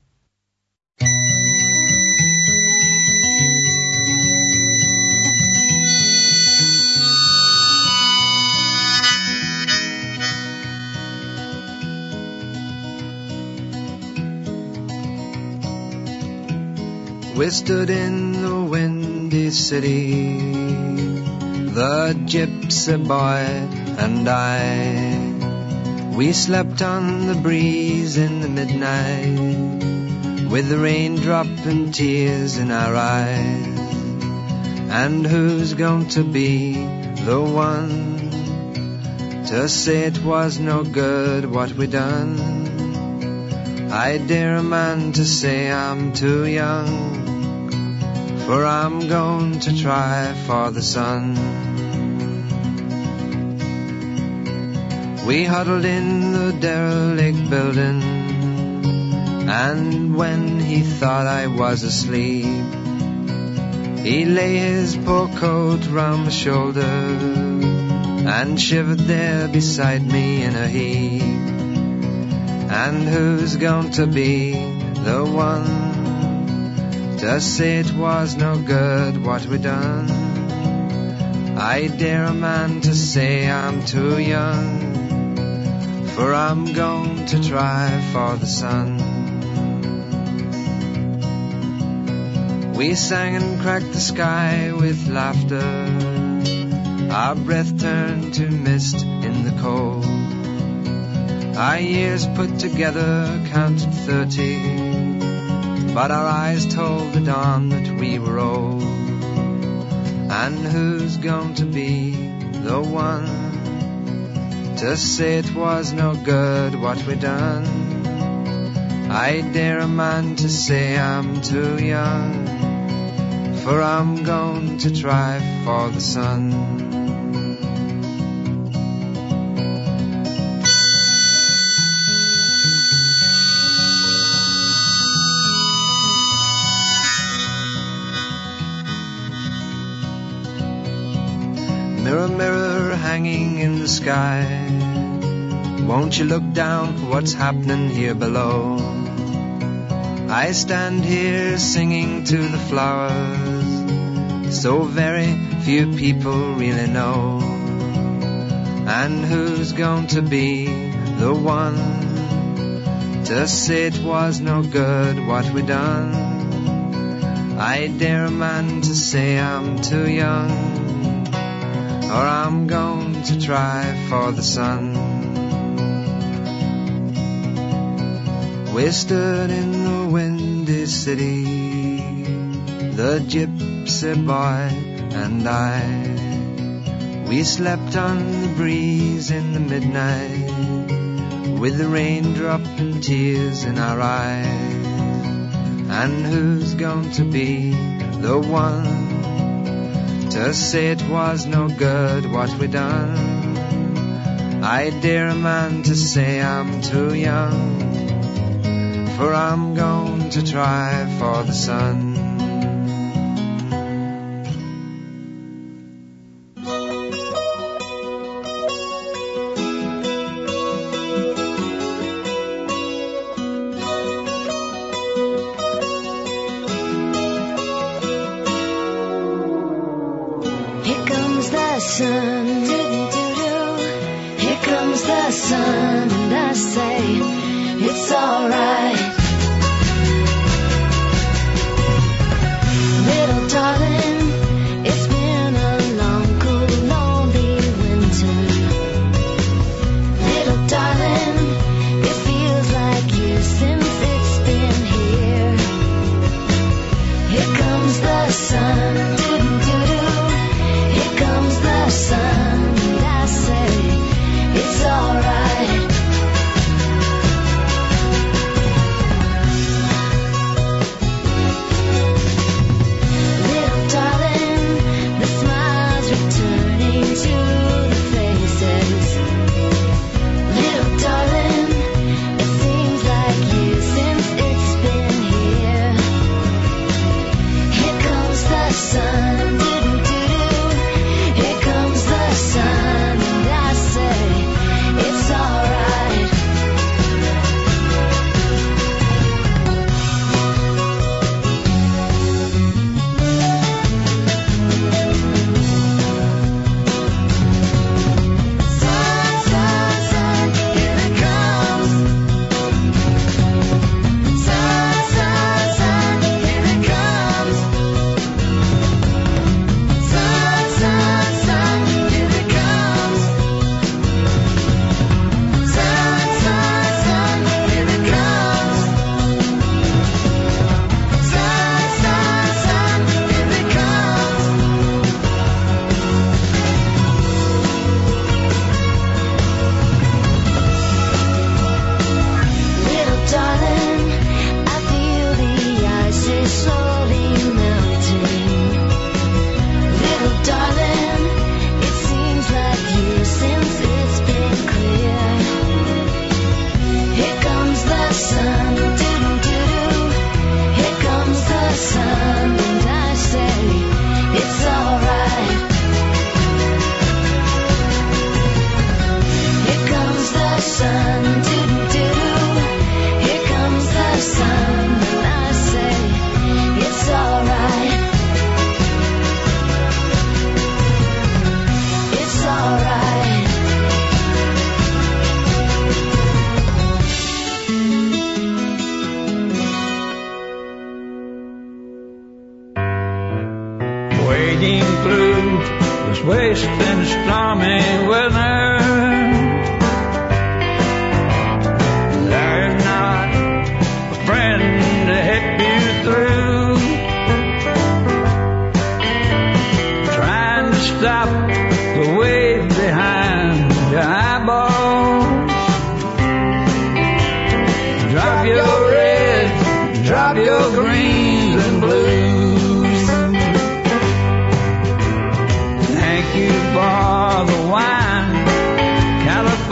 We stood in the windy city, the gypsy boy and I. We slept on the breeze in the midnight, with the raindrop and tears in our eyes. And who's going to be the one to say it was no good what we done? I dare a man to say I'm too young, for I'm going to try for the sun. We huddled in the derelict building, and when he thought I was asleep, he lay his poor coat round my shoulder and shivered there beside me in a heap. And who's going to be the one to say it was no good what we done? I dare a man to say I'm too young, for I'm going to try for the sun. We sang and cracked the sky with laughter, our breath turned to mist in the cold. Our years put together counted 30, but our eyes told the dawn that we were old. And who's going to be the one to say it was no good what we done? I dare a man to say I'm too young, for I'm going to try for the sun. Mirror, mirror, hanging in the sky, won't you look down what's happening here below? I stand here singing to the flowers, so very few people really know. And who's going to be the one to say it was no good what we done? I dare a man to say I'm too young, or I'm going to try for the sun. We stood in the windy city, the gypsy boy and I. We slept on the breeze in the midnight, with the raindrop and tears in our eyes. And who's going to be the one to say it was no good what we done? I dare a man to say I'm too young, for I'm going to try for the sun. Here comes the sun, do-do-do-do. Here comes the sun, and I say it's alright. Little darling, it's been a long, cool, lonely winter. Little darling,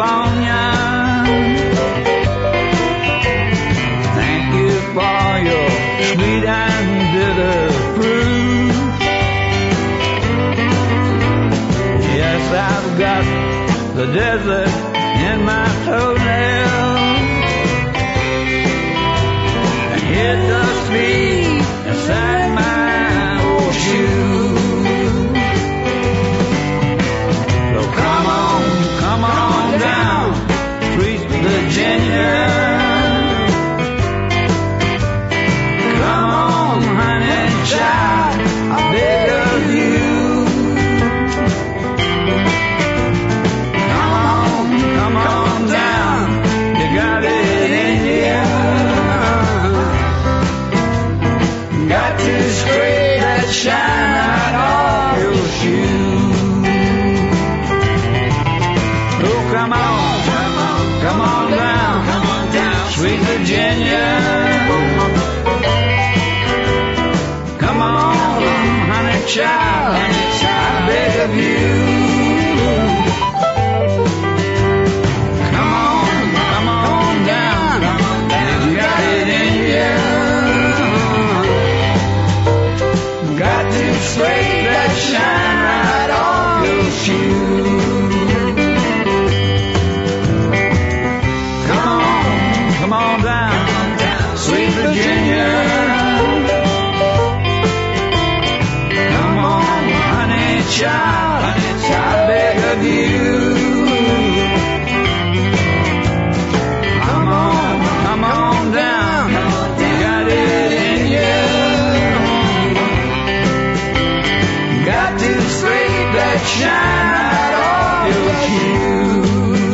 California. Thank you for your sweet and bitter fruit. Yes, I've got the desert in my toenail, and hit the speed inside my old shoe. So come on down, sweet Virginia. Come on, honey child, I beg of you. Come on down, you got it in you. Got to scrape that shine right off your shoe. Oh, come on down, sweet Virginia. Come on, honey child, I beg of you. Come on down, you got it in you. Got to scrape that shine right off your shoe. Come on down, sweet Virginia. Come on, honey child, I beg of you. Come on down, you got it in you. Got to scrape that shine right off your shoe.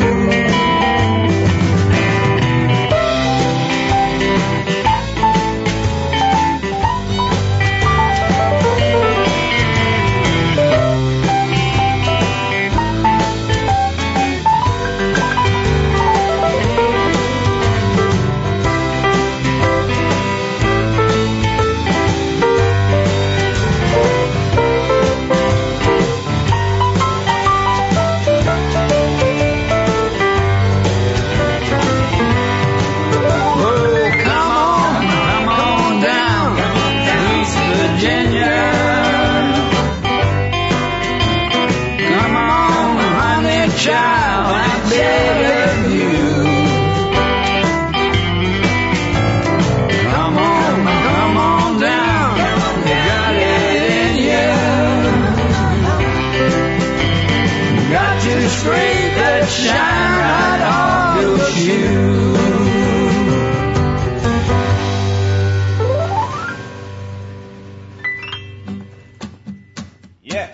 Child, I beg of you. Come on down, you got it in you. Got to scrape that shine right off your shoe. Yeah.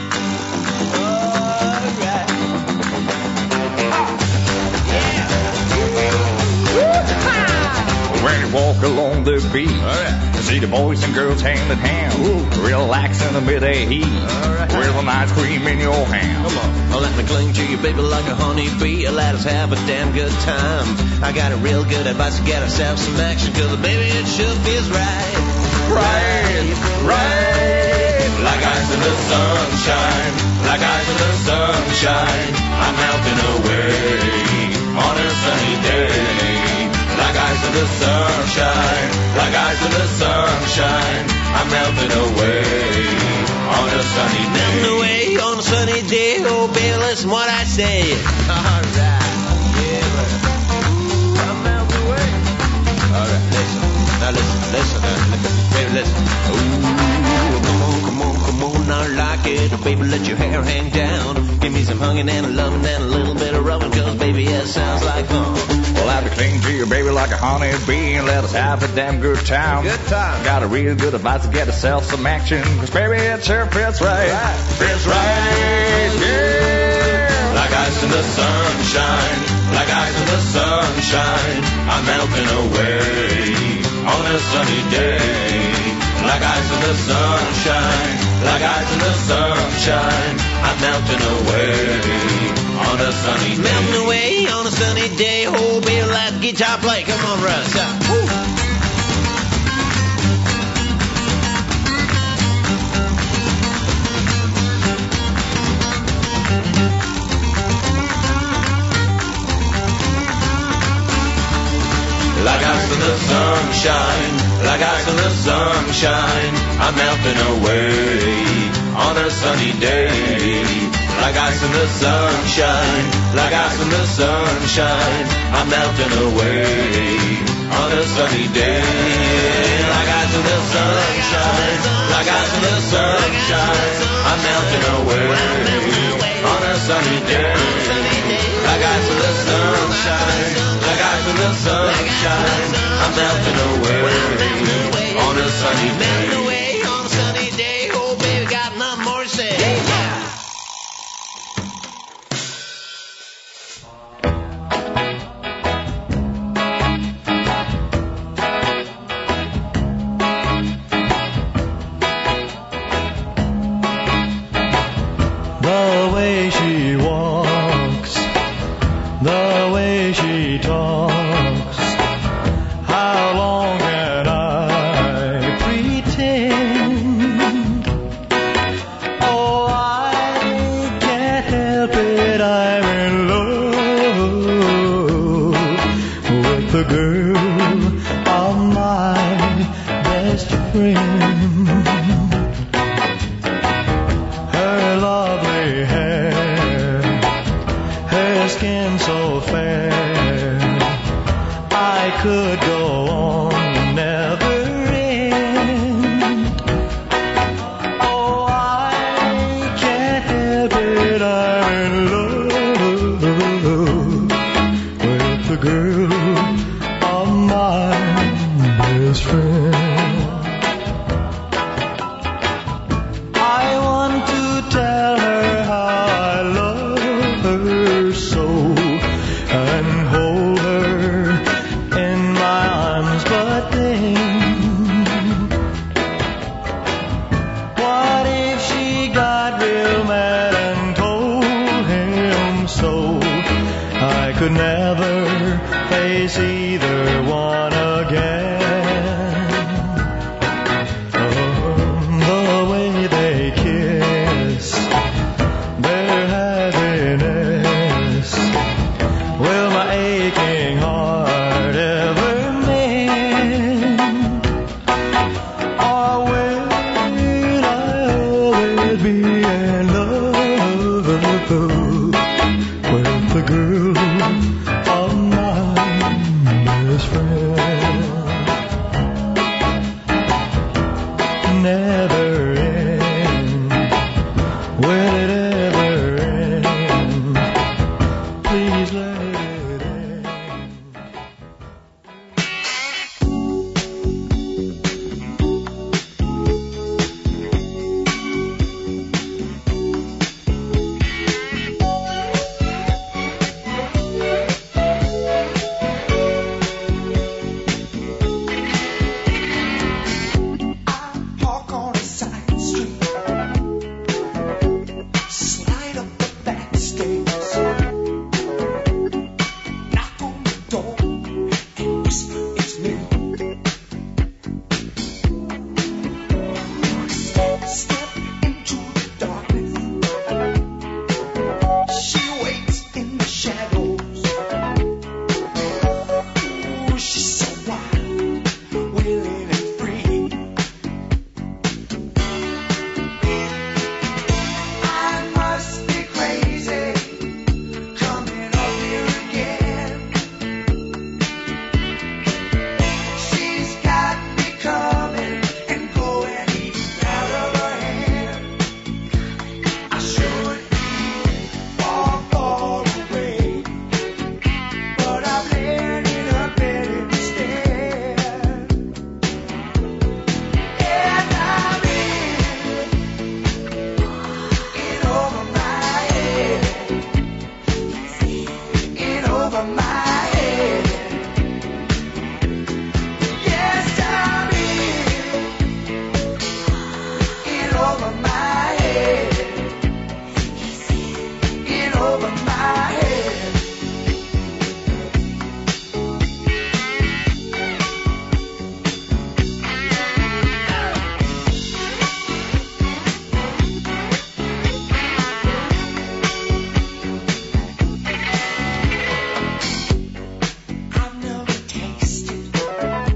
Walk along the beach, see the boys and girls hand in hand, relax in the midday heat, with an ice cream in your hand. Come on, let me cling to you, baby, like a honeybee. Let us have a damn good time. I got a real good advice to get ourselves some action, cause baby, it sure feels right. Right. Like ice in the sunshine, like ice in the sunshine, I'm melting away on a sunny day. Like ice in the sunshine, like ice in the sunshine, I'm melting away on a sunny day. Melting away on a sunny day, oh baby, listen what I say. Alright, yeah, ooh, I'm melting away. Alright, listen, now listen, baby, listen. Ooh, come on, I like it, baby, let your hair hang down. Give me some hugging and a loving and a little bit of rubbing, cause baby, it sounds like fun. Well, I'll be cling to you, baby, like a honeybee, and let us have a damn good time. Good time. Got a real good advice to get yourself some action, cause baby, it sure feels right. Feels right, yeah. Like ice in the sunshine, like ice in the sunshine, I'm melting away on a sunny day. Like ice in the sunshine, like ice in the sunshine, I'm melting away on a sunny day. Melting away on a sunny day. Oh, baby, let the guitar play. Come on, Russ. Woo. the sunshine, like ice in the sunshine. I'm melting away on a sunny day. Like ice in the sunshine, like ice in the sunshine. I'm melting away on a sunny day. Like ice in the sunshine, like ice in the sunshine. I'm melting away on a sunny day. Like ice in the sunshine, like ice in the sunshine. I'm melting away on a sunny day. On a sunny day, oh baby, got nothing more to say. Yeah. The way she walks, the way she talks, how long can I pretend? Oh, I can't help it, I'm in love with the girl of my best friend. Her lovely hair, her skin so fair, I could go on, never end. Oh, I can't help it, I'm in love with the girl of my best friend. I want to tell her how I love her so, and hold her in my arms, but then what if she got real mad and told him so? I could never face either one again. The way they kiss, their happiness, will my aching heart ever mend? Or will I always be in love with the girl of my best friend? Never end. Will it ever end? Please let it end. Park on a side street, slide up the back stairs, knock on the door and whisper it's me. Step into the darkness, she waits in the shadows. Ooh, she's so wild, willing and free. I must be crazy, coming up here again. She's got me coming and going even out of her hand. I should be far away, but I've landed up in instead. And I'm in over my head, in over my head. Yes, I'm in over my head, in over my head. I've never tasted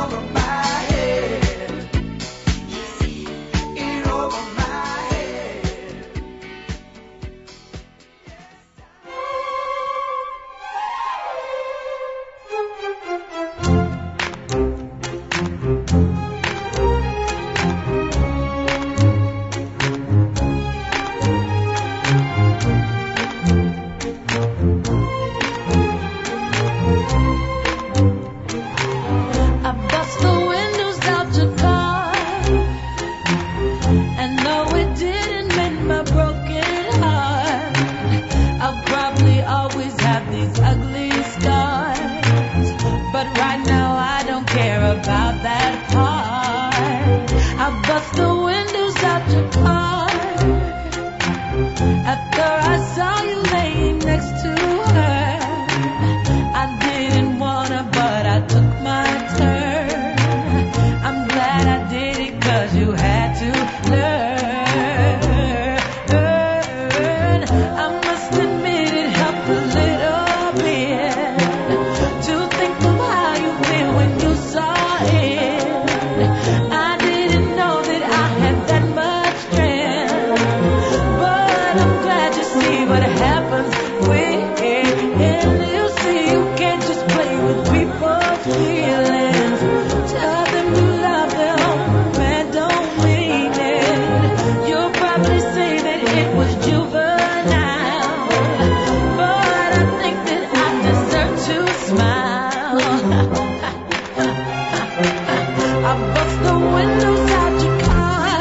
over my head. In over my head. I bust the windows out your car, and no, it didn't mend my broken heart. I'll probably always have these ugly scars, but right now I don't care about that part. I bust the windows out your car after I saw you laying next to her. I didn't wanna, but I took my turn. I'm glad I did it 'cause you had to learn. I must admit it helped a little bit to think of how you feel when you saw it. I didn't know that I had that much strength, but I'm glad you see what happens when you see you can't just play with people's feelings. Tell them you love them, man, don't mean it. You'll probably say that it was juvenile, but I think that I deserve to smile. I bust the windows out your car.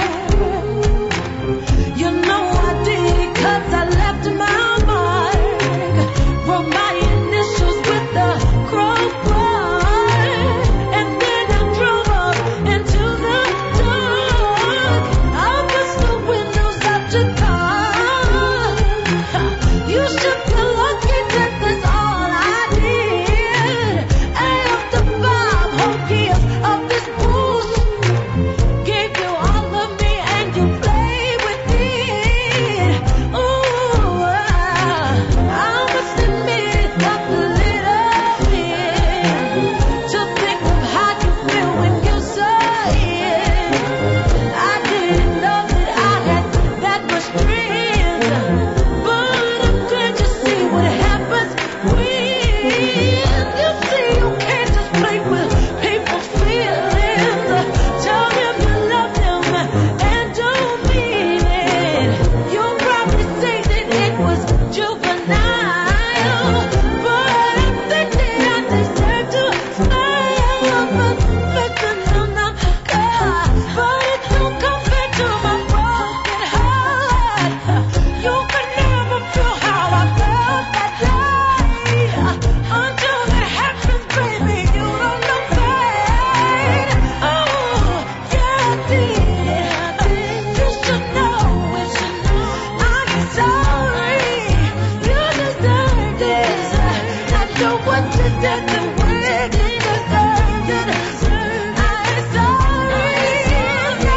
You know I did it 'cause I left my mark. Wrote my initials with the crowbar, and then I drove up into the dark. I bust the windows out your car. You should feel lucky that that's all I did. I have to buy whole years of this booze. Gave you all of me and you play with it. Ooh, I must admit it helped a little bit to think of how you feel when you saw it. I didn't know that I had that much strength, but I'm glad you see what happens when you see you can't just play with people's feelings. Tell them you love them and don't mean it. You'll probably say that it was juvenile, but I think that I deserve to smile. But listen, but it don't compare to my broken heart. You can never feel how I felt that day. Until that happens, baby, you don't know pain. Oh, yeah, I did. You should know it. I'm sorry. You deserved it. I know what you did to me. You deserved it. I'm sorry. No.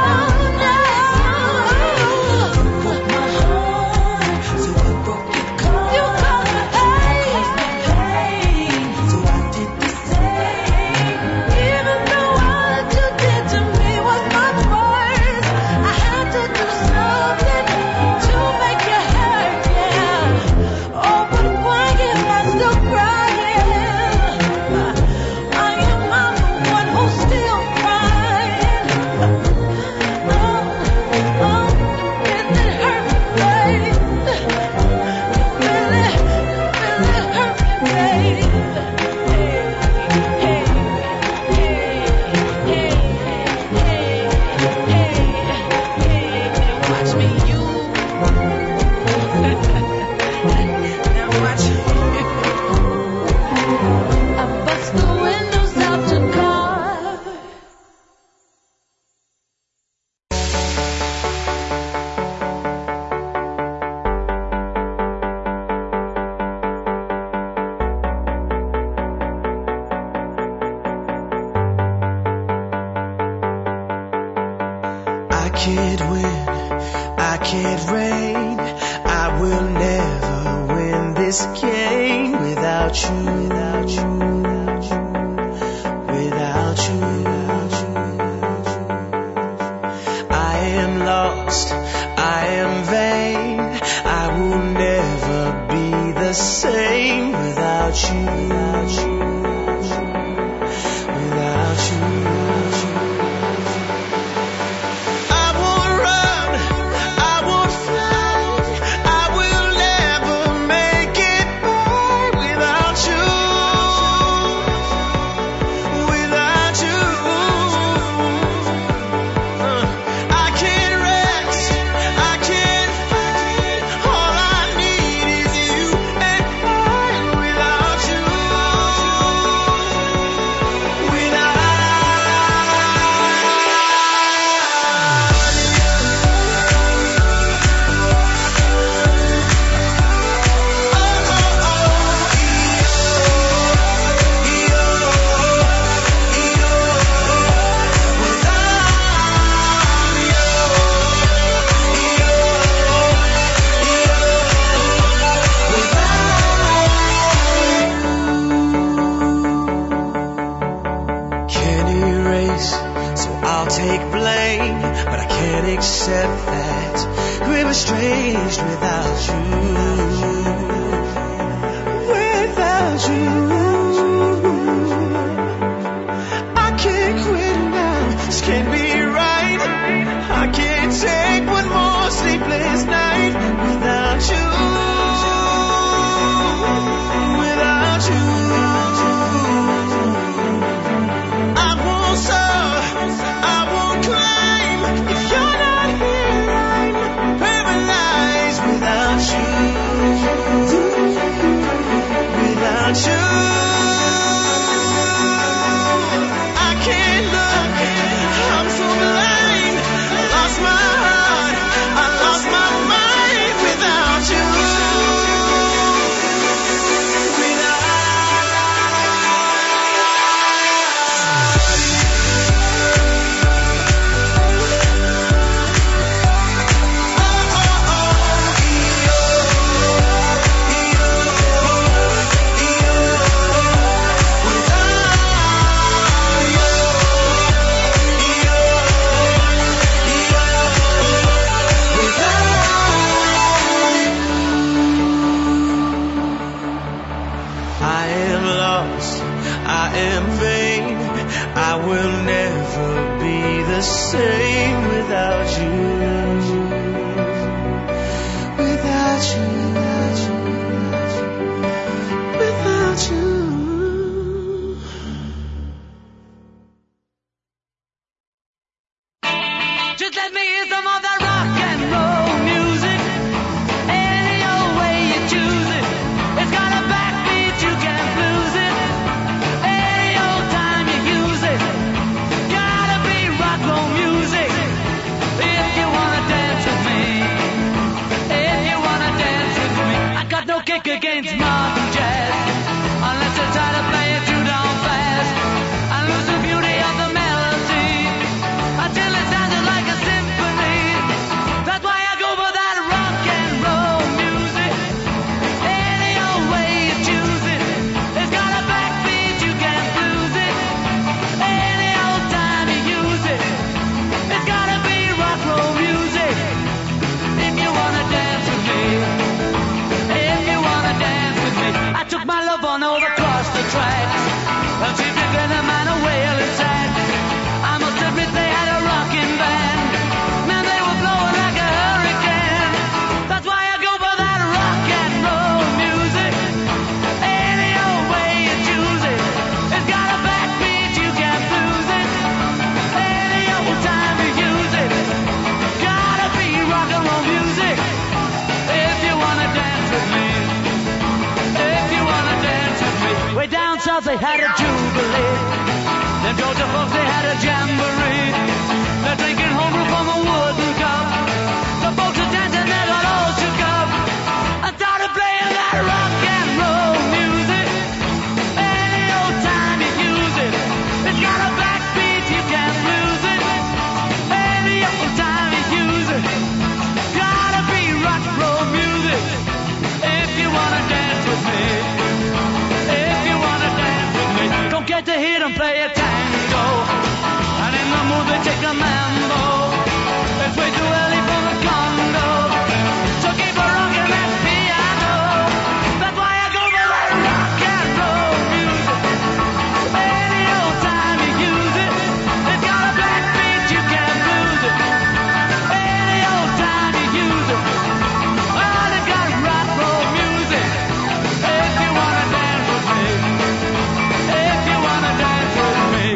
Broke my heart, so I broke your car. You caused me pain, so I did the same. Even though all that you did to me was much worse, I had to do something to make you hurt, yeah. Oh, but why am I still crying? Why am I the one who's still crying? Oh, it hurt me, babe. Really hurt me, babe. Watch me, you. Now watch me. I bust the windows out your car. I can't win, I can't reign, I will never win this game without you, without you, without you. take blame, but I can't accept that we're estranged without you. Without you, I can't quit now. This can't be right. I can't take one more sleepless night without you. Without you. Without you, I can't look, I'm so blind, I lost my heart, I lost my mind without you. Same without you, without you, without you. Just let me hear some of that rock and roll music. Any old way you choose it. It's got a backbeat, you can't lose it. Any old time you use it. Gotta be rock roll music. If you wanna dance with me. If you wanna dance with me. I got no kick against modern jazz. Unless you try to play it too down fast. I lose the beauty of the melody. Until it sounded like a symphony. That's why I go for that rock and roll music. Any old way you choose it. It's got a backbeat, you can't lose it. Any old time you use it. It's gotta be rock roll music. If you wanna dance with me. If you wanna dance with me. I took my love on over across the tracks. And she took a man away and sad. I must admit they had a rocking band. Man, they were blowing like a hurricane. That's why I go for that rock and roll music. Any old way you choose it. It's got a backbeat, you can't lose it. Any old time you use it. Gotta be rock and roll music. If you wanna dance with me. If you wanna dance with me. Way down south they had a jubilee. Them Georgia folks they had a jamboree. They're drinking homebrew from a wooden cup. The folks are dancing, they got all shook up. I started playing that rock and roll music. Any old time you use it. It's got a backbeat, you can't lose it. Any old time you use it. Gotta be rock and roll music. If you wanna dance with me. If you wanna dance with me. Don't get to hear them play a tango. And in the mood they take a mambo. It's way too early for the condo. So keep a rockin' that piano. That's why I go for that rock and roll music. Any old time you use it. It's got a backbeat, you can't lose it. Any old time you use it. Oh, they got rock roll music. If you wanna dance with me. If you wanna dance with me.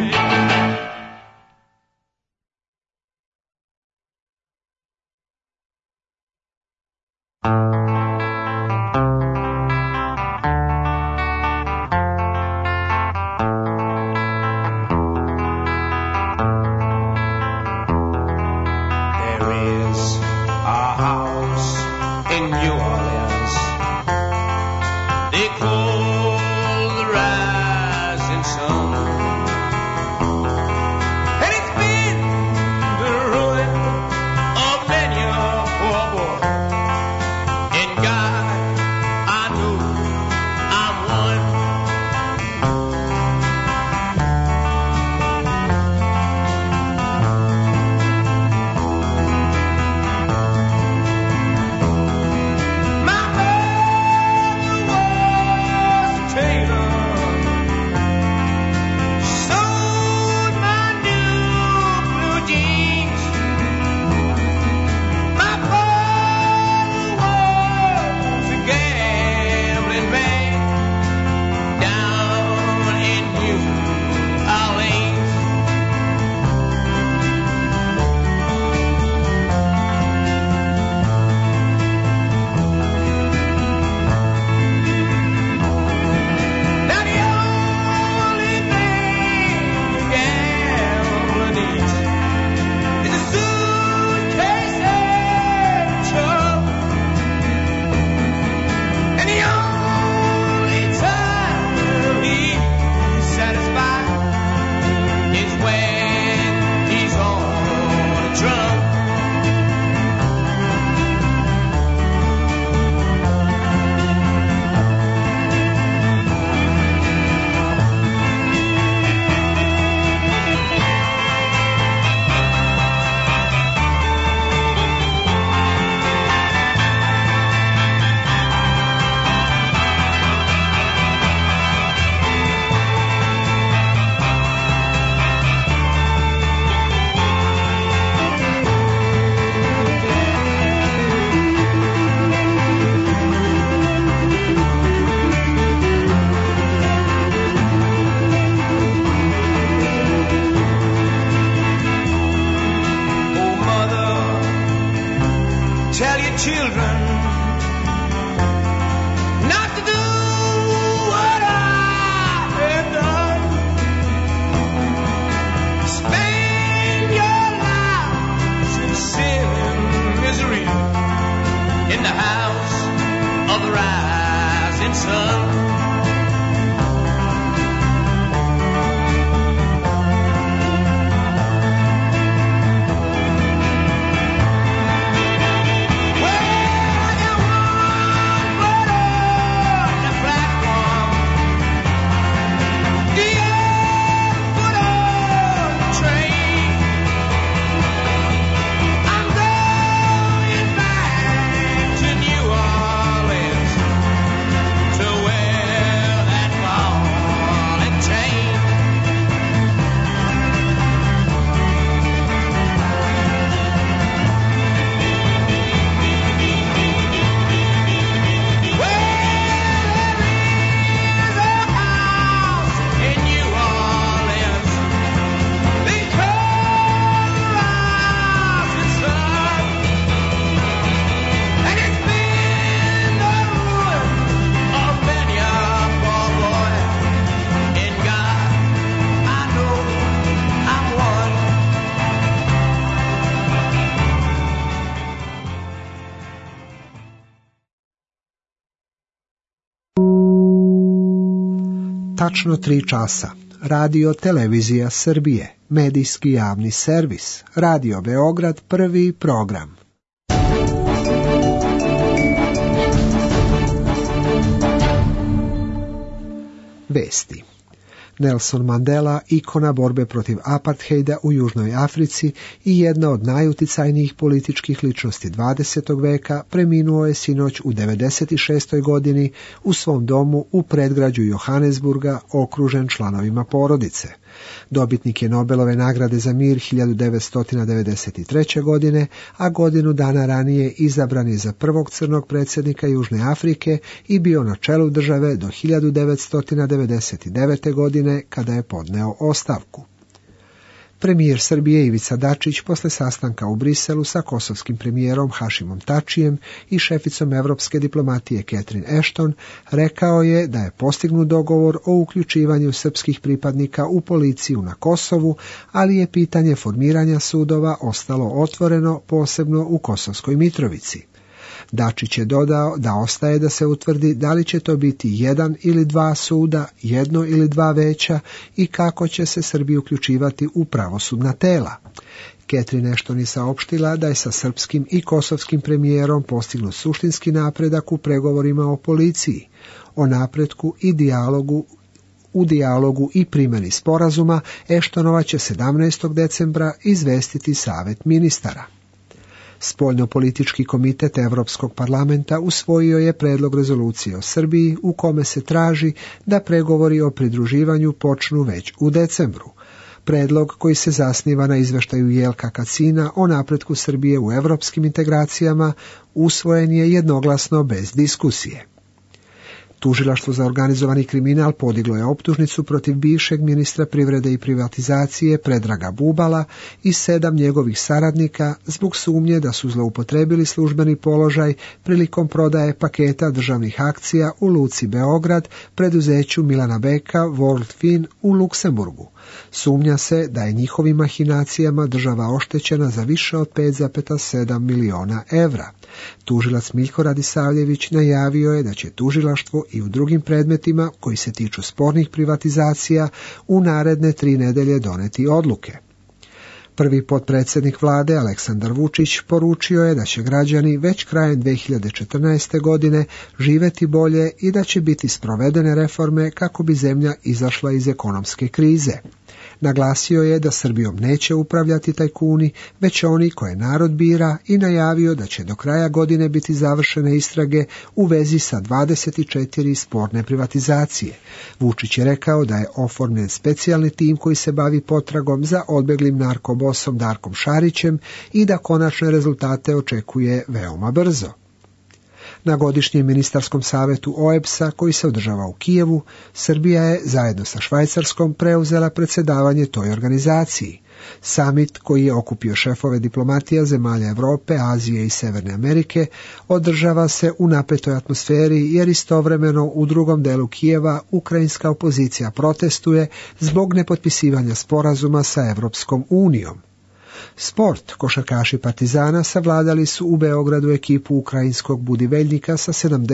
There is a house in New Orleans. They call the rising sun. And it's been the ruin of many a poor boy. And God, I know I'm one. tačno 3 časa. Radio Televizija Srbije, medijski javni servis, Radio Beograd, prvi program. Vesti. Nelson Mandela, ikona borbe protiv apartheida u Južnoj Africi i jedna od najuticajnijih političkih ličnosti 20. veka, preminuo je sinoć u 96. godini u svom domu u predgrađu Johannesburga, okružen članovima porodice. Dobitnik je Nobelove nagrade za mir 1993. godine, a godinu dana ranije izabran je za prvog crnog predsjednika Južne Afrike i bio na čelu države do 1999. godine kada je podneo ostavku. Premijer Srbije Ivica Dačić posle sastanka u Briselu sa kosovskim premijerom Hašimom Tačijem i šeficom evropske diplomatije Catherine Ashton rekao je da je postignut dogovor o uključivanju srpskih pripadnika u policiju na Kosovu, ali je pitanje formiranja sudova ostalo otvoreno, posebno u Kosovskoj Mitrovici. Dačić je dodao da ostaje da se utvrdi da li će to biti 1 ili 2 suda, 1 ili 2 veća i kako će se Srbi uključivati u pravosudna tela. Catherine Ashton je saopštila da je sa srpskim i kosovskim premijerom postignut suštinski napredak u pregovorima o policiji, o napretku i u dijalogu i primjeni sporazuma. Ashtonova će 17. decembra izvestiti Savet ministara. Spoljnopolitički komitet Evropskog parlamenta usvojio je predlog rezolucije o Srbiji u kome se traži da pregovori o pridruživanju počnu već u decembru. Predlog koji se zasniva na izveštaju Jelka Kacina o napretku Srbije u evropskim integracijama usvojen je jednoglasno bez diskusije. Tužilaštvo za organizovani kriminal podiglo je optužnicu protiv bivšeg ministra privrede i privatizacije Predraga Bubala i 7 njegovih saradnika zbog sumnje da su zloupotrebili službeni položaj prilikom prodaje paketa državnih akcija u Luci Beograd preduzeću Milana Beka World Fin u Luksemburgu. Sumnja se da je njihovim mahinacijama država oštećena za više od 5,7 miliona evra. Tužilac Miljko Radisavljević najavio je da će tužilaštvo i u drugim predmetima koji se tiču spornih privatizacija u naredne 3 nedelje doneti odluke. Prvi potpredsjednik vlade Aleksandar Vučić poručio je da će građani već krajem 2014. godine živjeti bolje i da će biti sprovedene reforme kako bi zemlja izašla iz ekonomske krize. Naglasio je da Srbijom neće upravljati tajkuni, već oni koje narod bira i najavio da će do kraja godine biti završene istrage u vezi sa 24 sporne privatizacije. Vučić je rekao da je oformljen specijalni tim koji se bavi potragom za odbeglim narkobosom Darkom Šarićem i da konačne rezultate očekuje veoma brzo. Na godišnjem ministarskom savetu OEBS-a koji se održava u Kijevu, Srbija je zajedno sa Švajcarskom preuzela predsjedavanje toj organizaciji. Samit koji je okupio šefove diplomatija zemalja Europe, Azije i Severne Amerike održava se u napetoj atmosferi jer istovremeno u drugom delu Kijeva ukrajinska opozicija protestuje zbog nepotpisivanja sporazuma sa Europskom unijom. Sport. Košarkaši Partizana savladali su u Beogradu ekipu ukrajinskog Budiveljnika sa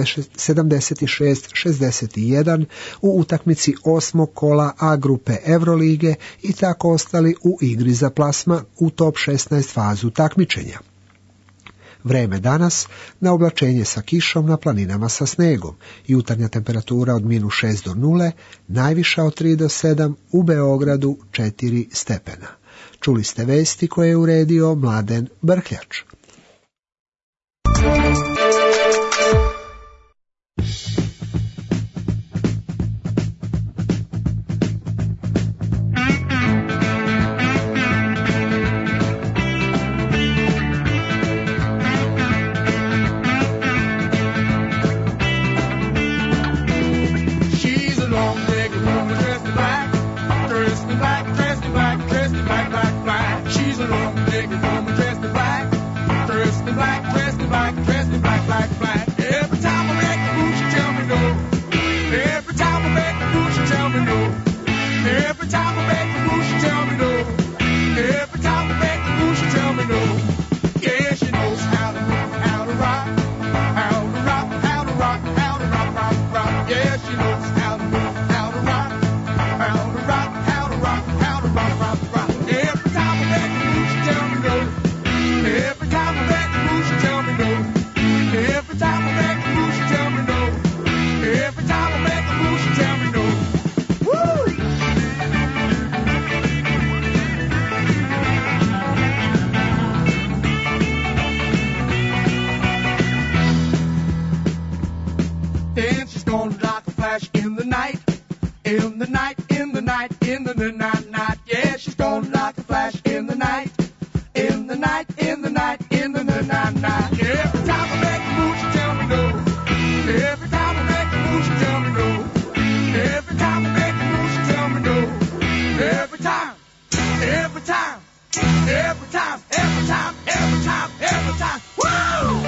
76-61 u utakmici 8. kola A grupe Evrolige i tako ostali u igri za plasman u top 16 fazu takmičenja. Vreme danas, na oblačenje sa kišom na planinama sa snegom, jutarnja temperatura od -6 do 0, najviša od 3 do 7, u Beogradu 4 stepena. Čuli ste vesti koje je uredio Mladen Brkljač. She's a long-legged woman dressed in black. in the night. Yeah, she's gone like a flash in the night. In the night, in the night, in the night. Every time I make a move, she tell me no. Every time I make a move, she tell me no. Every time I make a move, she tell me no. Every time, every time, every time, every time, every time, every time. Woo!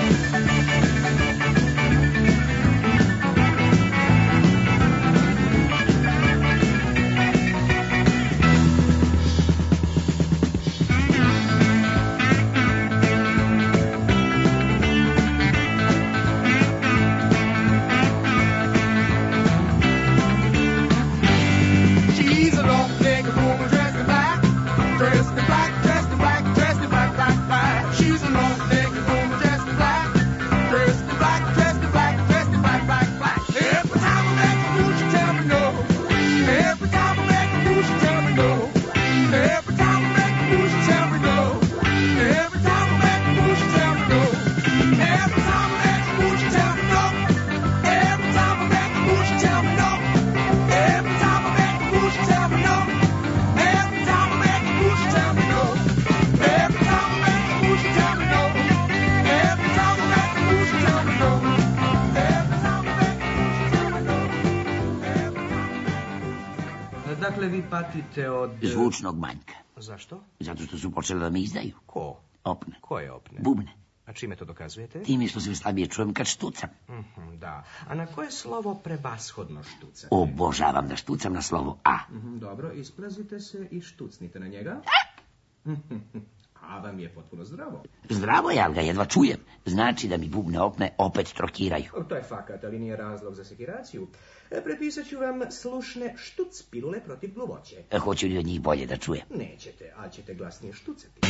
Dakle, vi patite od... Zvučnog manjka. Zašto? Zato što su počeli da mi izdaju. Ko? Opne. Koje opne? Bubne. A čime to dokazujete? Time što se slabije čujem kad štucam. Da. A na koje slovo prebashodno štucate? Obožavam da štucam na slovo A. Dobro, isplazite se i štucnite na njega. A vam je potpuno zdravo. Zdravo, ja ga jedva čujem. Znači da mi bubne opne opet trokiraju. To je fakat, ali nije razlog za sekiraciju. Prepisat ću vam slušne štuc pilule protiv gluvoće. Hoću li od njih bolje da čujem? Nećete, ali ćete glasnije štucati.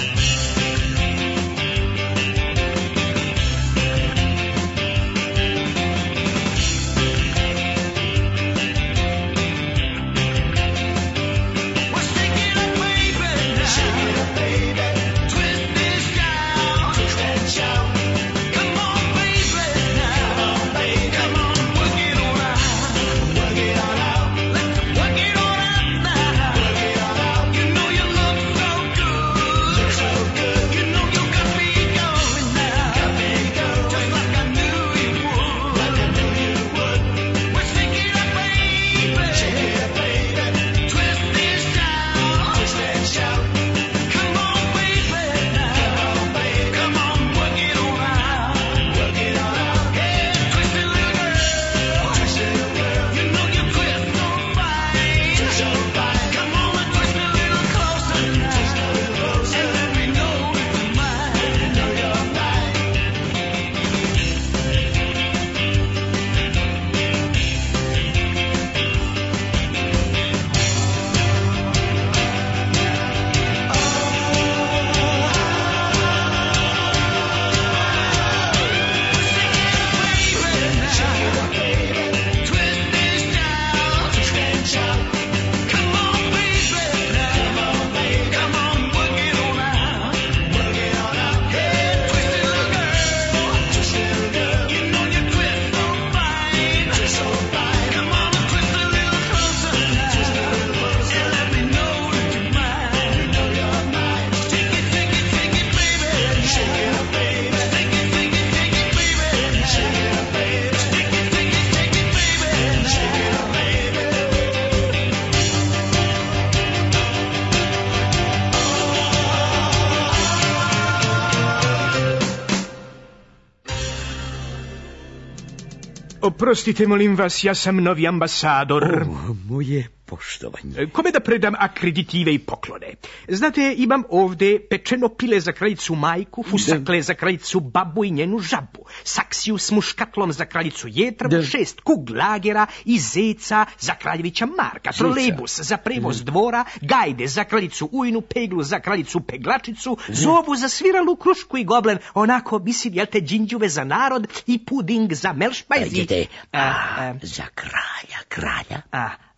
Oprostite, molim vas, ja sam novi ambasador. Moje poštovanje. Kome da predam akreditive i poklone? Znate, imam ovde pečeno pile za kraljicu majku, fusakle za kraljicu babu i njenu žabu, saksiju s muškatlom za kraljicu jetravu, 6 kuglagera i zeca za kraljevića Marka, trolejbus za prevoz dvora, gajde za kraljicu ujnu, peglu za kraljicu peglačicu, zovu za sviralu, krušku i goblen, onako, mislim, jel te, džinđuve za narod i puding za melšpajz. Za kralja.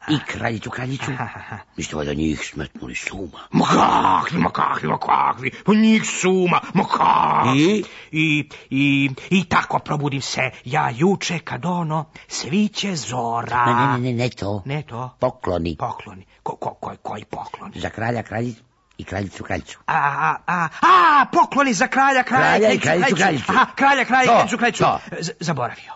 i kraljicu. Mislite da njih smetnuli suma? Ma kakvi, njih suma, ma kakvi. I tako probudim se ja juče kad sviće zora. Ne to. Ne to? Pokloni. Koji pokloni? Za kralja, kraljicu i kraljicu. Pokloni za kralja i kraljicu. Aha, kralja, kraljicu. Zaboravio.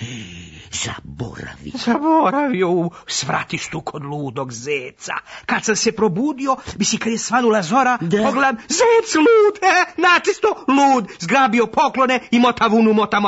Zaboravio u svratištu kod ludog zeca. Kad sam se probudio, kad je svanula zora, pogledam, zec lud, načisto lud, zgrabio poklone i mota vunu, mota.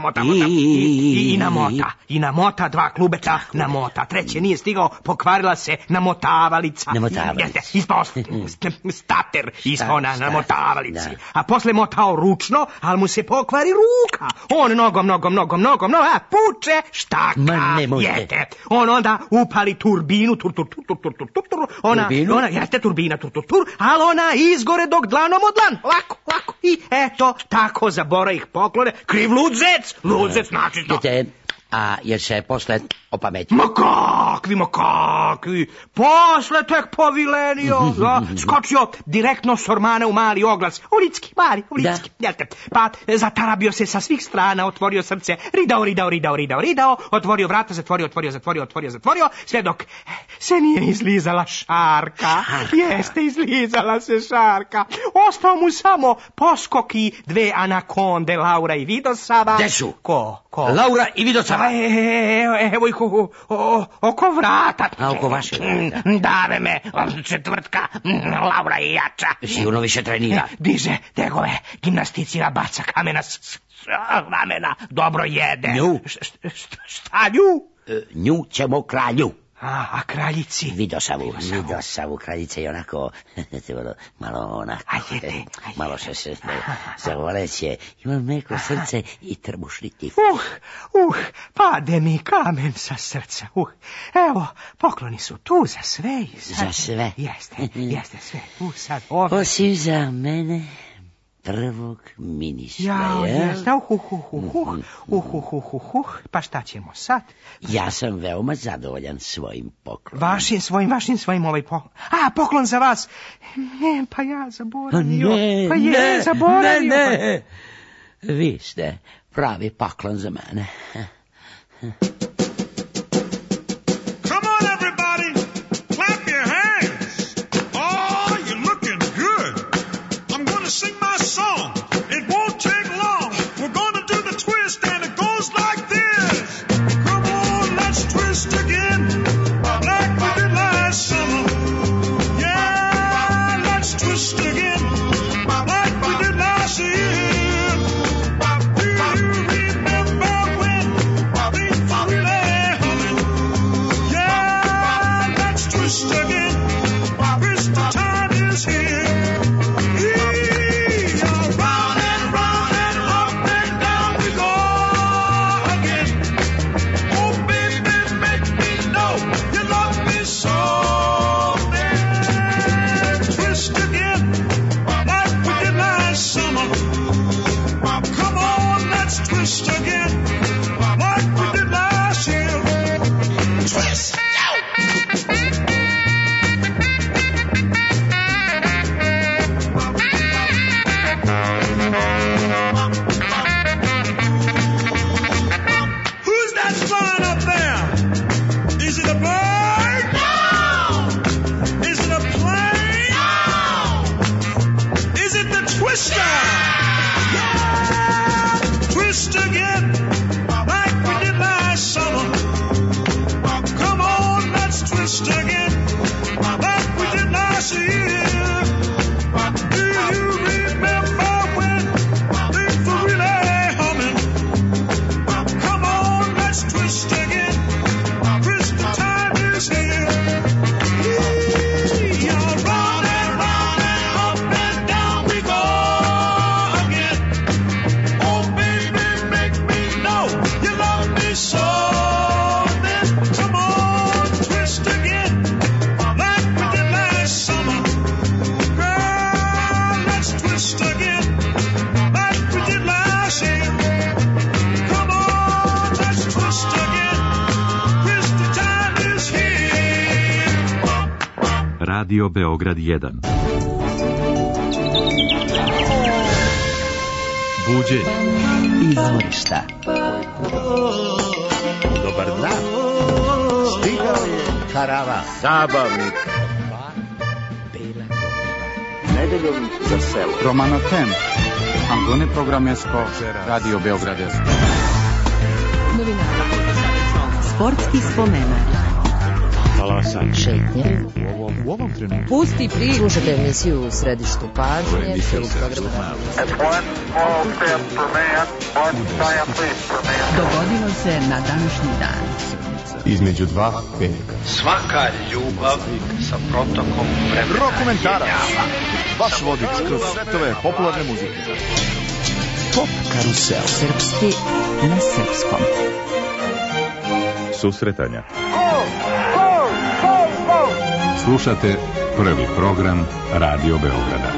I namota 2 klubeta, namota. 3. nije stigao, pokvarila se namotavalica. Ispao stater, ispao na namotavalici. A posle motao ručno, ali mu se pokvari ruka. On nogom, puče, štaka, jete. On onda upali turbinu, ona, jeste turbina, ali ona izgore dok dlanom od dlan, lako. I eto, tako zabora ih poklone, kriv ludzec, načisto. A jer se posle opametio? Ma kakvi, posle tek povilenio, skočio direktno s ormane u mali oglas, ulicki, jelte, pa zatarabio se sa svih strana, otvorio srce, ridao, otvorio vrata, zatvorio, sve dok se nije izlizala šarka. Jeste, izlizala se šarka. Ostao mu samo poskok i 2 anakonde, Laura i Vidosava. Gde su? Ko? Laura i Vidosava. Evo ih oko vrata. A oko vaše vrata? Dave me četvrtka, Laura je jača. Sigurno više trenira. Diže tegove, gimnasticira, baca kamena s ramena, dobro jede. Nju? Šta nju? Nju ćemo kralju. A kraljici? Vidosavu kraljica je onako, malo onako, malo se zavoleće, ima meko srce i trbušni tif. Pade mi kamen sa srca. Evo, pokloni su tu za sve. Za sve? Jeste sve, tu sad ovdje. Osim za mene, prvog ministra, jeste, pa šta ćemo sad? Ja sam veoma zadovoljan svojim poklonom. Vašim svojim poklon. Poklon za vas. Pa ja zaboravio. Ne. Vi ste pravi poklon za mene. Radio Beograd 1. Buđenje. Izvorišta. Dobar dan. Stigao je karavan. Zabavnik. Nedeljom za selo. Romano Tem. Antone Programesko. Radio Beograd 1. Novinara. Sportski spomenak. Talasan. Šetnje. U ovom trenutku. Pusti priču. Slušajte emisiju u središtu pažnje. Dogodilo se na današnji dan. Između dva veka. Svaka ljubav sa protokom vremena. Rokomentarac. Vaš vodič kroz svetove popularne muzike. Pop karusel. Srpski na srpskom. Susretanja. Slušate prvi program Radio Beograda.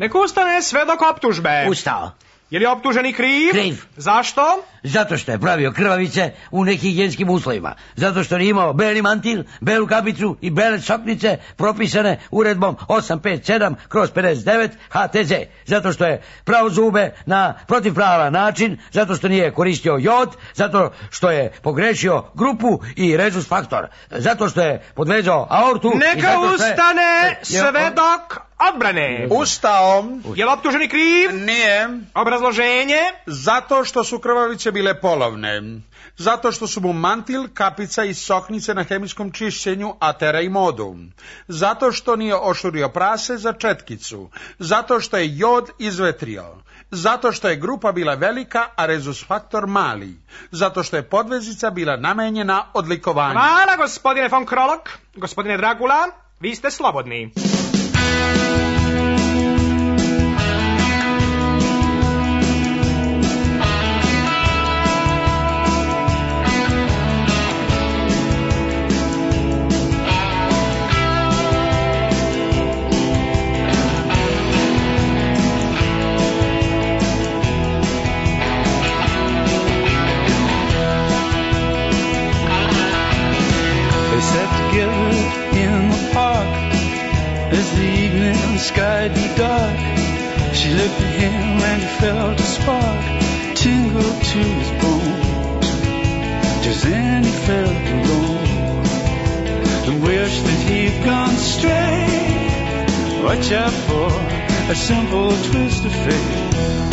Nek ustane svedok optužbe. Ustao. Je li optuženi kriv? Kriv. Zašto? Zato što je pravio krvavice u nehigijenskim uslovima. Zato što nije imao beli mantil, belu kapicu i bele soknice propisane uredbom 857/59 HTZ. Zato što je prao zube na protivpravan način, zato što nije koristio jod, zato što je pogrešio grupu i rezus faktor, zato što je podvezao aortu. Neka ustane svedok odbrane. Ustao. Je li optuženi kriv? Nije. Obrazloženje? Zato što su krvavice bile polovne. Zato što su mu mantil, kapica i soknice na hemijskom čišćenju atera i modu. Zato što nije ošurio prase za četkicu. Zato što je jod izvetrio. Zato što je grupa bila velika, a rezus faktor mali. Zato što je podvezica bila namenjena odlikovanju. Hvala, gospodine von Krolok. Gospodine Dragula, vi ste slobodni. Sky be dark. She looked at him and he felt a spark tingle to his bones. Just then he felt alone and wished that he'd gone straight. Watch out for a simple twist of fate.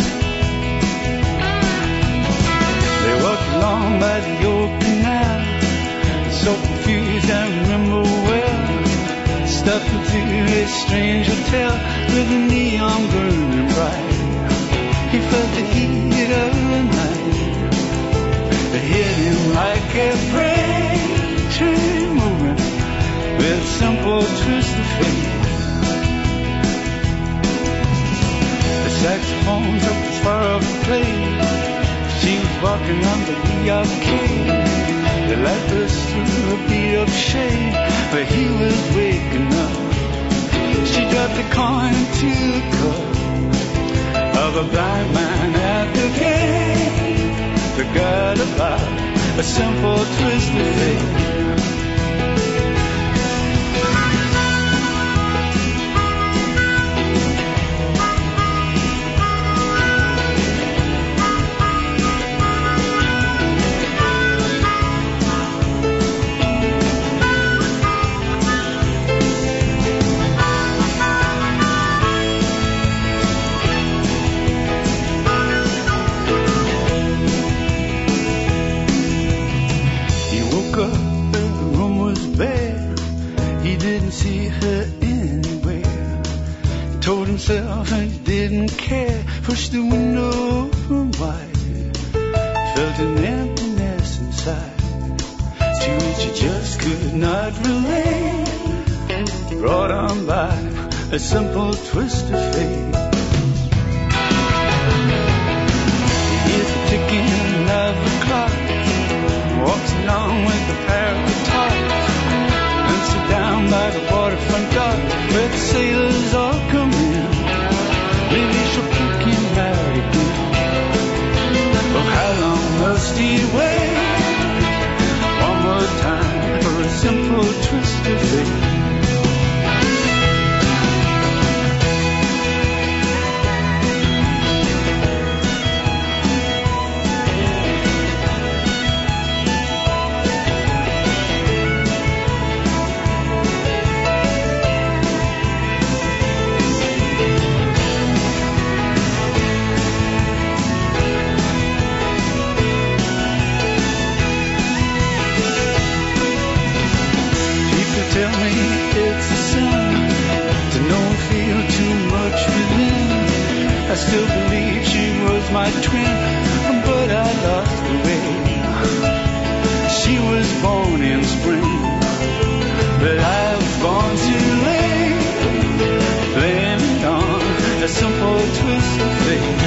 They walked along by the old canal, so confused I remember well. Stepped into a strange hotel with a neon burning bright. He felt the heat of the night. It hit him like a freight train moving with a simple twist of fate. The saxophones up as far off the plate. She was walking under the arcade. The light burst through a beat of shade where he was waking up. She dropped a coin into the cup of a blind man at the gate. Forgot about a simple twist of fate. And he didn't care. Pushed the window open wide. Felt an emptiness inside, to which he just could not relate. Brought on by a simple twist of fate. He hears the ticking of the clock, walks along with a pair of guitars, and sit down by the waterfront dock where the sailors all come in. Maybe she'll pick him out again. Oh, how long must he wait? One more time for a simple twist of fate. I still believe she was my twin, but I lost the way. She was born in spring, but I was born too late. Blame it on a simple twist of fate.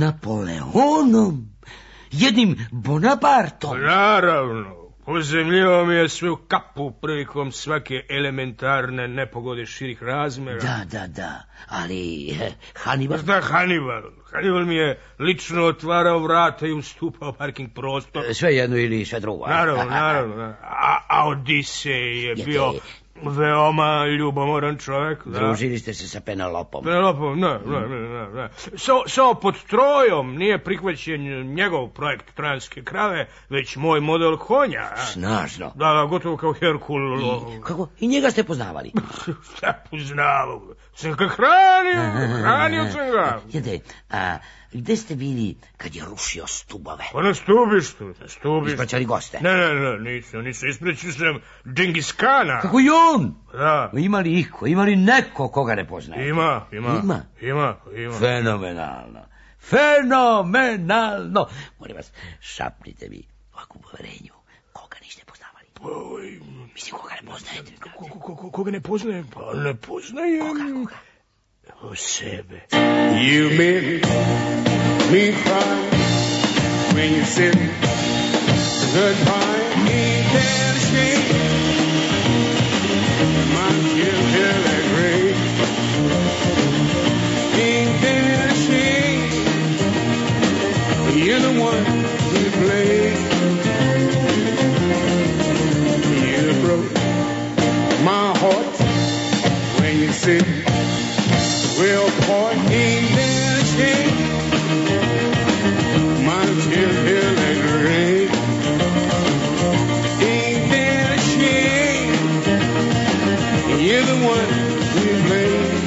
Napoleonom, jednim Bonapartom. Naravno, uzemljivao mi je sve u kapu prilikom svake elementarne nepogode širih razmera. Da, ali Hannibal? Da, Hannibal mi je lično otvarao vrata i ustupao parking prostor. Sve jedno ili sve drugo? Naravno. A Odisej je bio veoma ljubomoran čovjek. Družili ste se sa Penelopom? Ne. Samo pod Trojom nije prihvaćen njegov projekt Trojanske krave, već moj model konja. Snažno. Da, gotovo kao Herkul. I njega ste poznavali? Šta poznavao? Sam ga hranio sam ga. Jede, gde ste bili kad je rušio stubove? Pa na stubištu. Ispraćali goste? Ne, nisam. Ispraćio sam Džingis Kana. Kako i on? Da. Ima li neko koga ne poznaje? Ima. Fenomenalno. Molim vas, šapnite mi ovako u poverenju. Koga niste poznavali? Mislim, koga ne poznajete? Koga ne poznajem? Pa ne poznajem. Koga? O sebe. You made me cry when you said goodbye. Me that shame, my children are great. Ain't that shame? You're the one who played. You broke my heart when you said, well, boy, ain't that a shame? My children are great. Ain't that a shame? You're the one who played.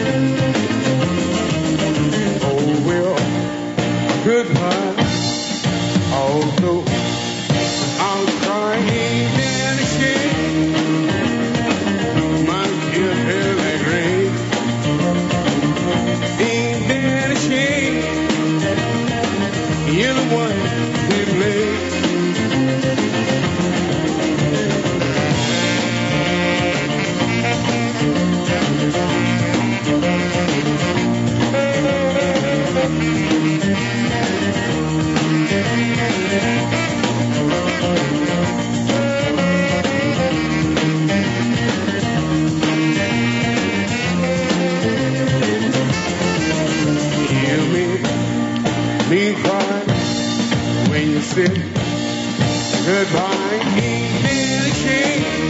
Oh, well, goodbye. Although I'll cry, ain't that a shame? My children are great. Ain't that a shame? You're the one who played. Me cry when you said goodbye. Ain't that a shame?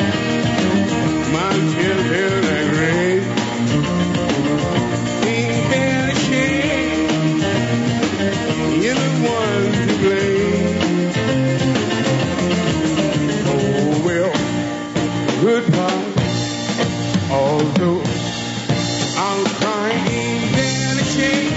My children are great. Ain't that a shame? You're the one to blame. Oh well, goodbye. Although I'll cry, ain't that a shame?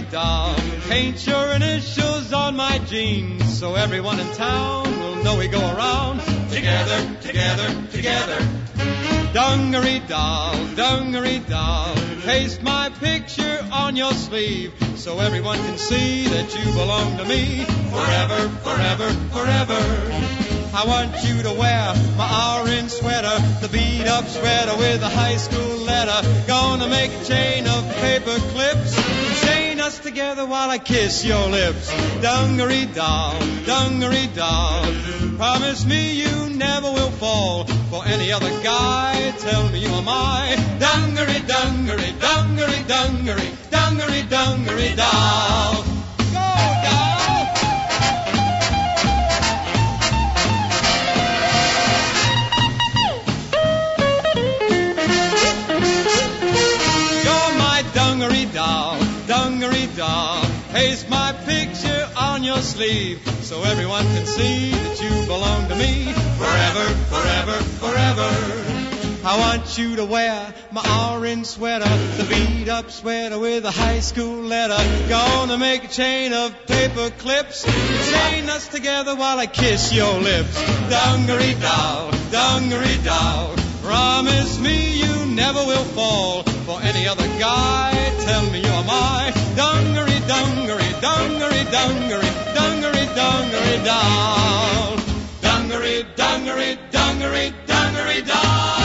doll, paint your initials on my jeans, so everyone in town will know we go around together, together, together. Dungaree doll, paste my picture on your sleeve, so everyone can see that you belong to me forever, forever, forever. I want you to wear my orange sweater, the beat-up sweater with a high school letter. Gonna make a chain of paper clips, chain us together while I kiss your lips. Dungaree doll, promise me you never will fall for any other guy. Tell me you are my dungaree, dungaree, dungaree, dungaree, dungaree, dungaree doll. Go, doll! You're my dungaree doll, paste my picture on your sleeve, so everyone can see that you belong to me forever, forever, forever. I want you to wear my orange sweater, the beat-up sweater with a high school letter. Gonna make a chain of paper clips, chain us together while I kiss your lips. Dungaree doll, promise me you never will fall for any other guy. Tell me you're my dungaree, dungaree, dungaree, dungaree, dungaree, dungaree doll. Dungaree, dungaree, dungaree, dungaree doll.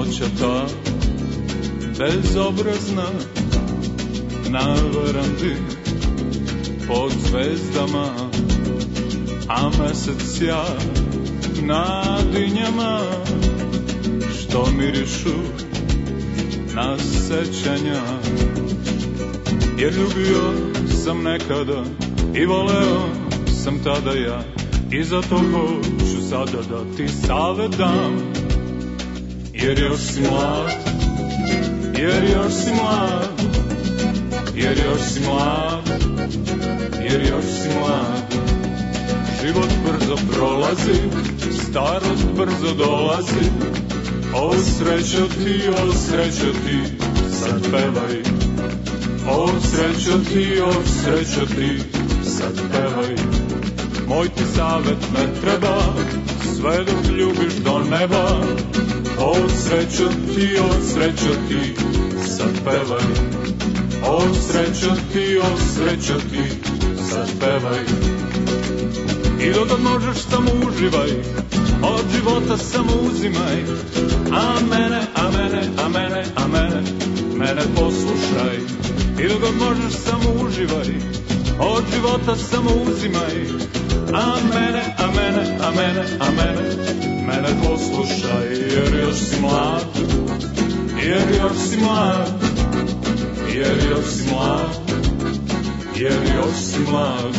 Samoća ta bezobrazna na verandi pod zvezdama, a mesec sja na dinjama što mirišu na sećanja. Jer ljubio sam nekada i voleo sam tada ja, i zato hoću sada da ti savet dam. Jer još si mlad, jer još si mlad, jer još si mlad, jer još si mlad. Život brzo prolazi, starost brzo dolazi. O srećo ti, sad pevaj. O srećo ti, sad pevaj. Moj ti savjet ne treba, sve dok ljubiš do neba. O srećo ti, sad pevaj. O srećo ti, sad pevaj. I dok možeš samo uživaj, od života samo uzimaj. A mene poslušaj. I dok možeš samo uživaj, od života samo uzimaj. A mene poslušaj. Jer još si mlad, jer još si mlad, jer još si mlad, jer još si mlad.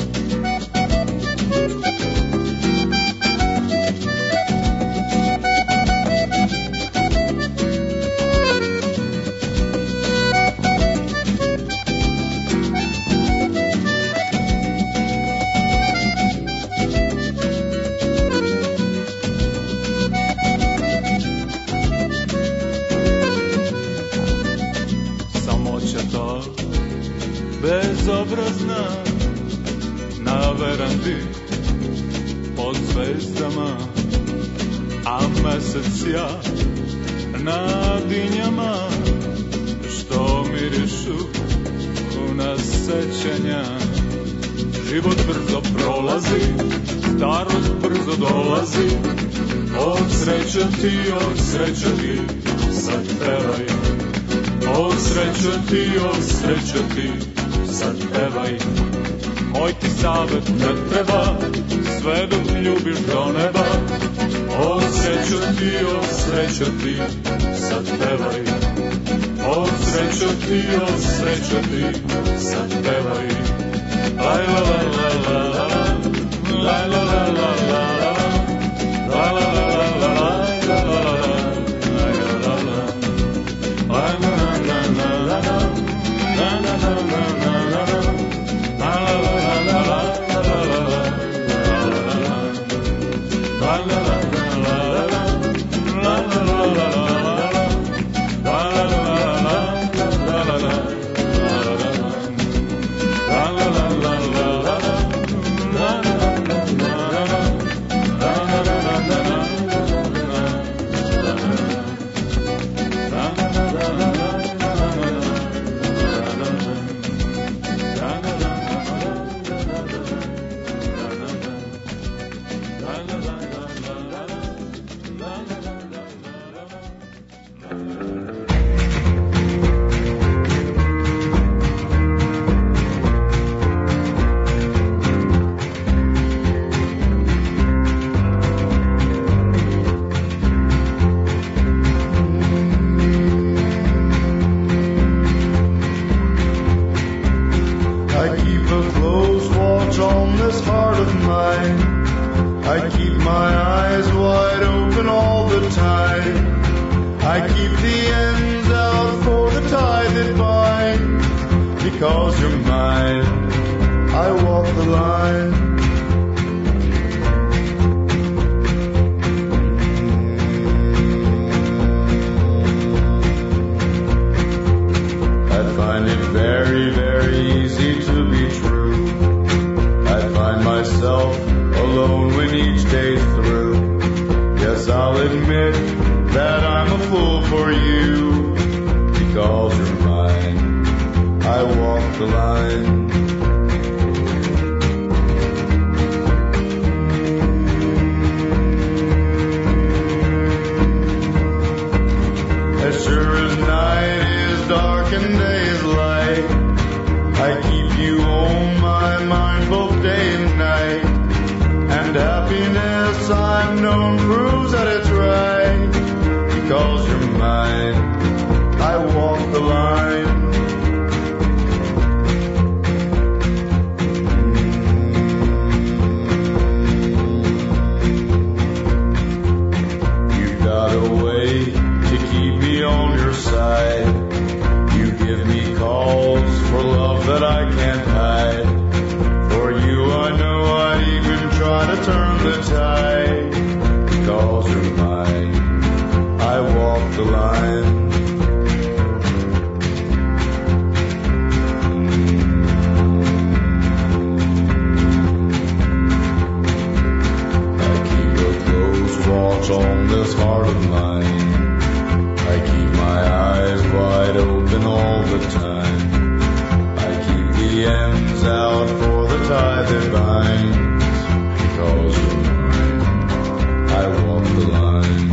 Bezobrazna na verandi pod zvezdama, a mesec ja na dinjama što mirišu na sećanja. Život brzo prolazi, starost brzo dolazi. O srećo ti, sad pevaj. O srećo ti, sad pevaj. Moj ti savjet ne treba, sve dok ljubiš do neba. O srećo ti, sad pevaj. O srećo ti, sad pevaj. Laj la la la la la, laj la la la la la, laj la la la la la, laj la la la la, laj la la la, laj la la la la, la la la la la. second day is light. I keep you on my mind both day and night. And happiness I've known proves that it's right. Because you're mine, I walk the line. You've got a way to keep me on your side. You give me calls for love that I can't hide. For you I know I'd even try to turn the tide. Because you're mine, I walk the line. I keep a close watch on this heart of mine. I keep my eyes wide open all the time. I keep the ends out for the tie that binds. Because you're mine, I walk the line.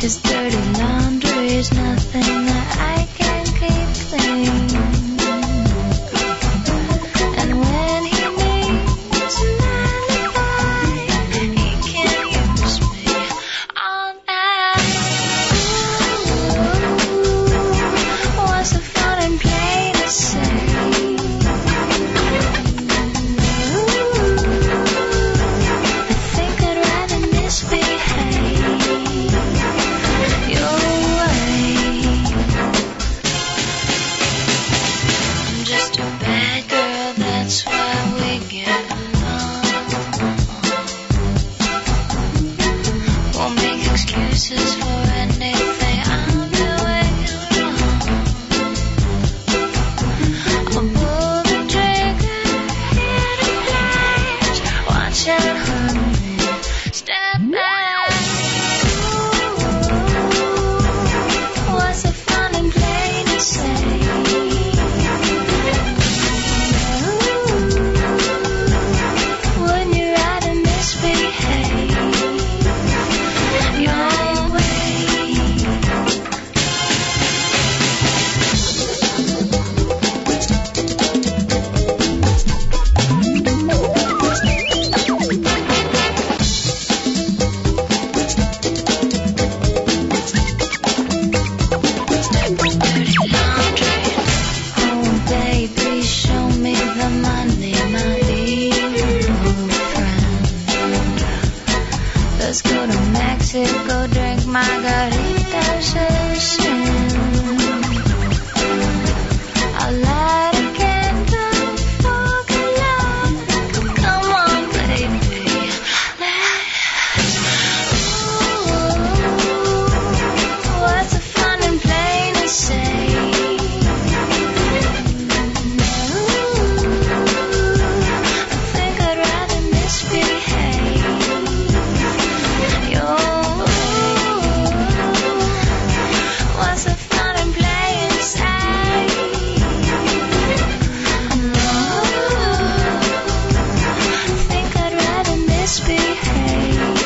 His dirty laundry's nothing that I can keep clean. And when he needs an alibi, he can use me all night. Ooh, what's the fun in play to say? I think I'd rather misbehave your way. I'm just a bad girl, that's why we get along. Won't make excuses for anything I'm doing wrong. I'll pull the trigger, hit a flash, watch it hurt me, step back. Ooh, what's the fun in plain to say? Ooh, wouldn't you rather misbehave your way? Dirty laundry. Oh, baby, show me the money, my evil friend. Let's go to Mexico, drink margaritas and sin. I'll light a candle for good love. Come on, baby, let's. Ooh, what's the fun in plain to say? I think I'd rather misbehave your way. What's the fun in playing safe? I think I'd rather misbehave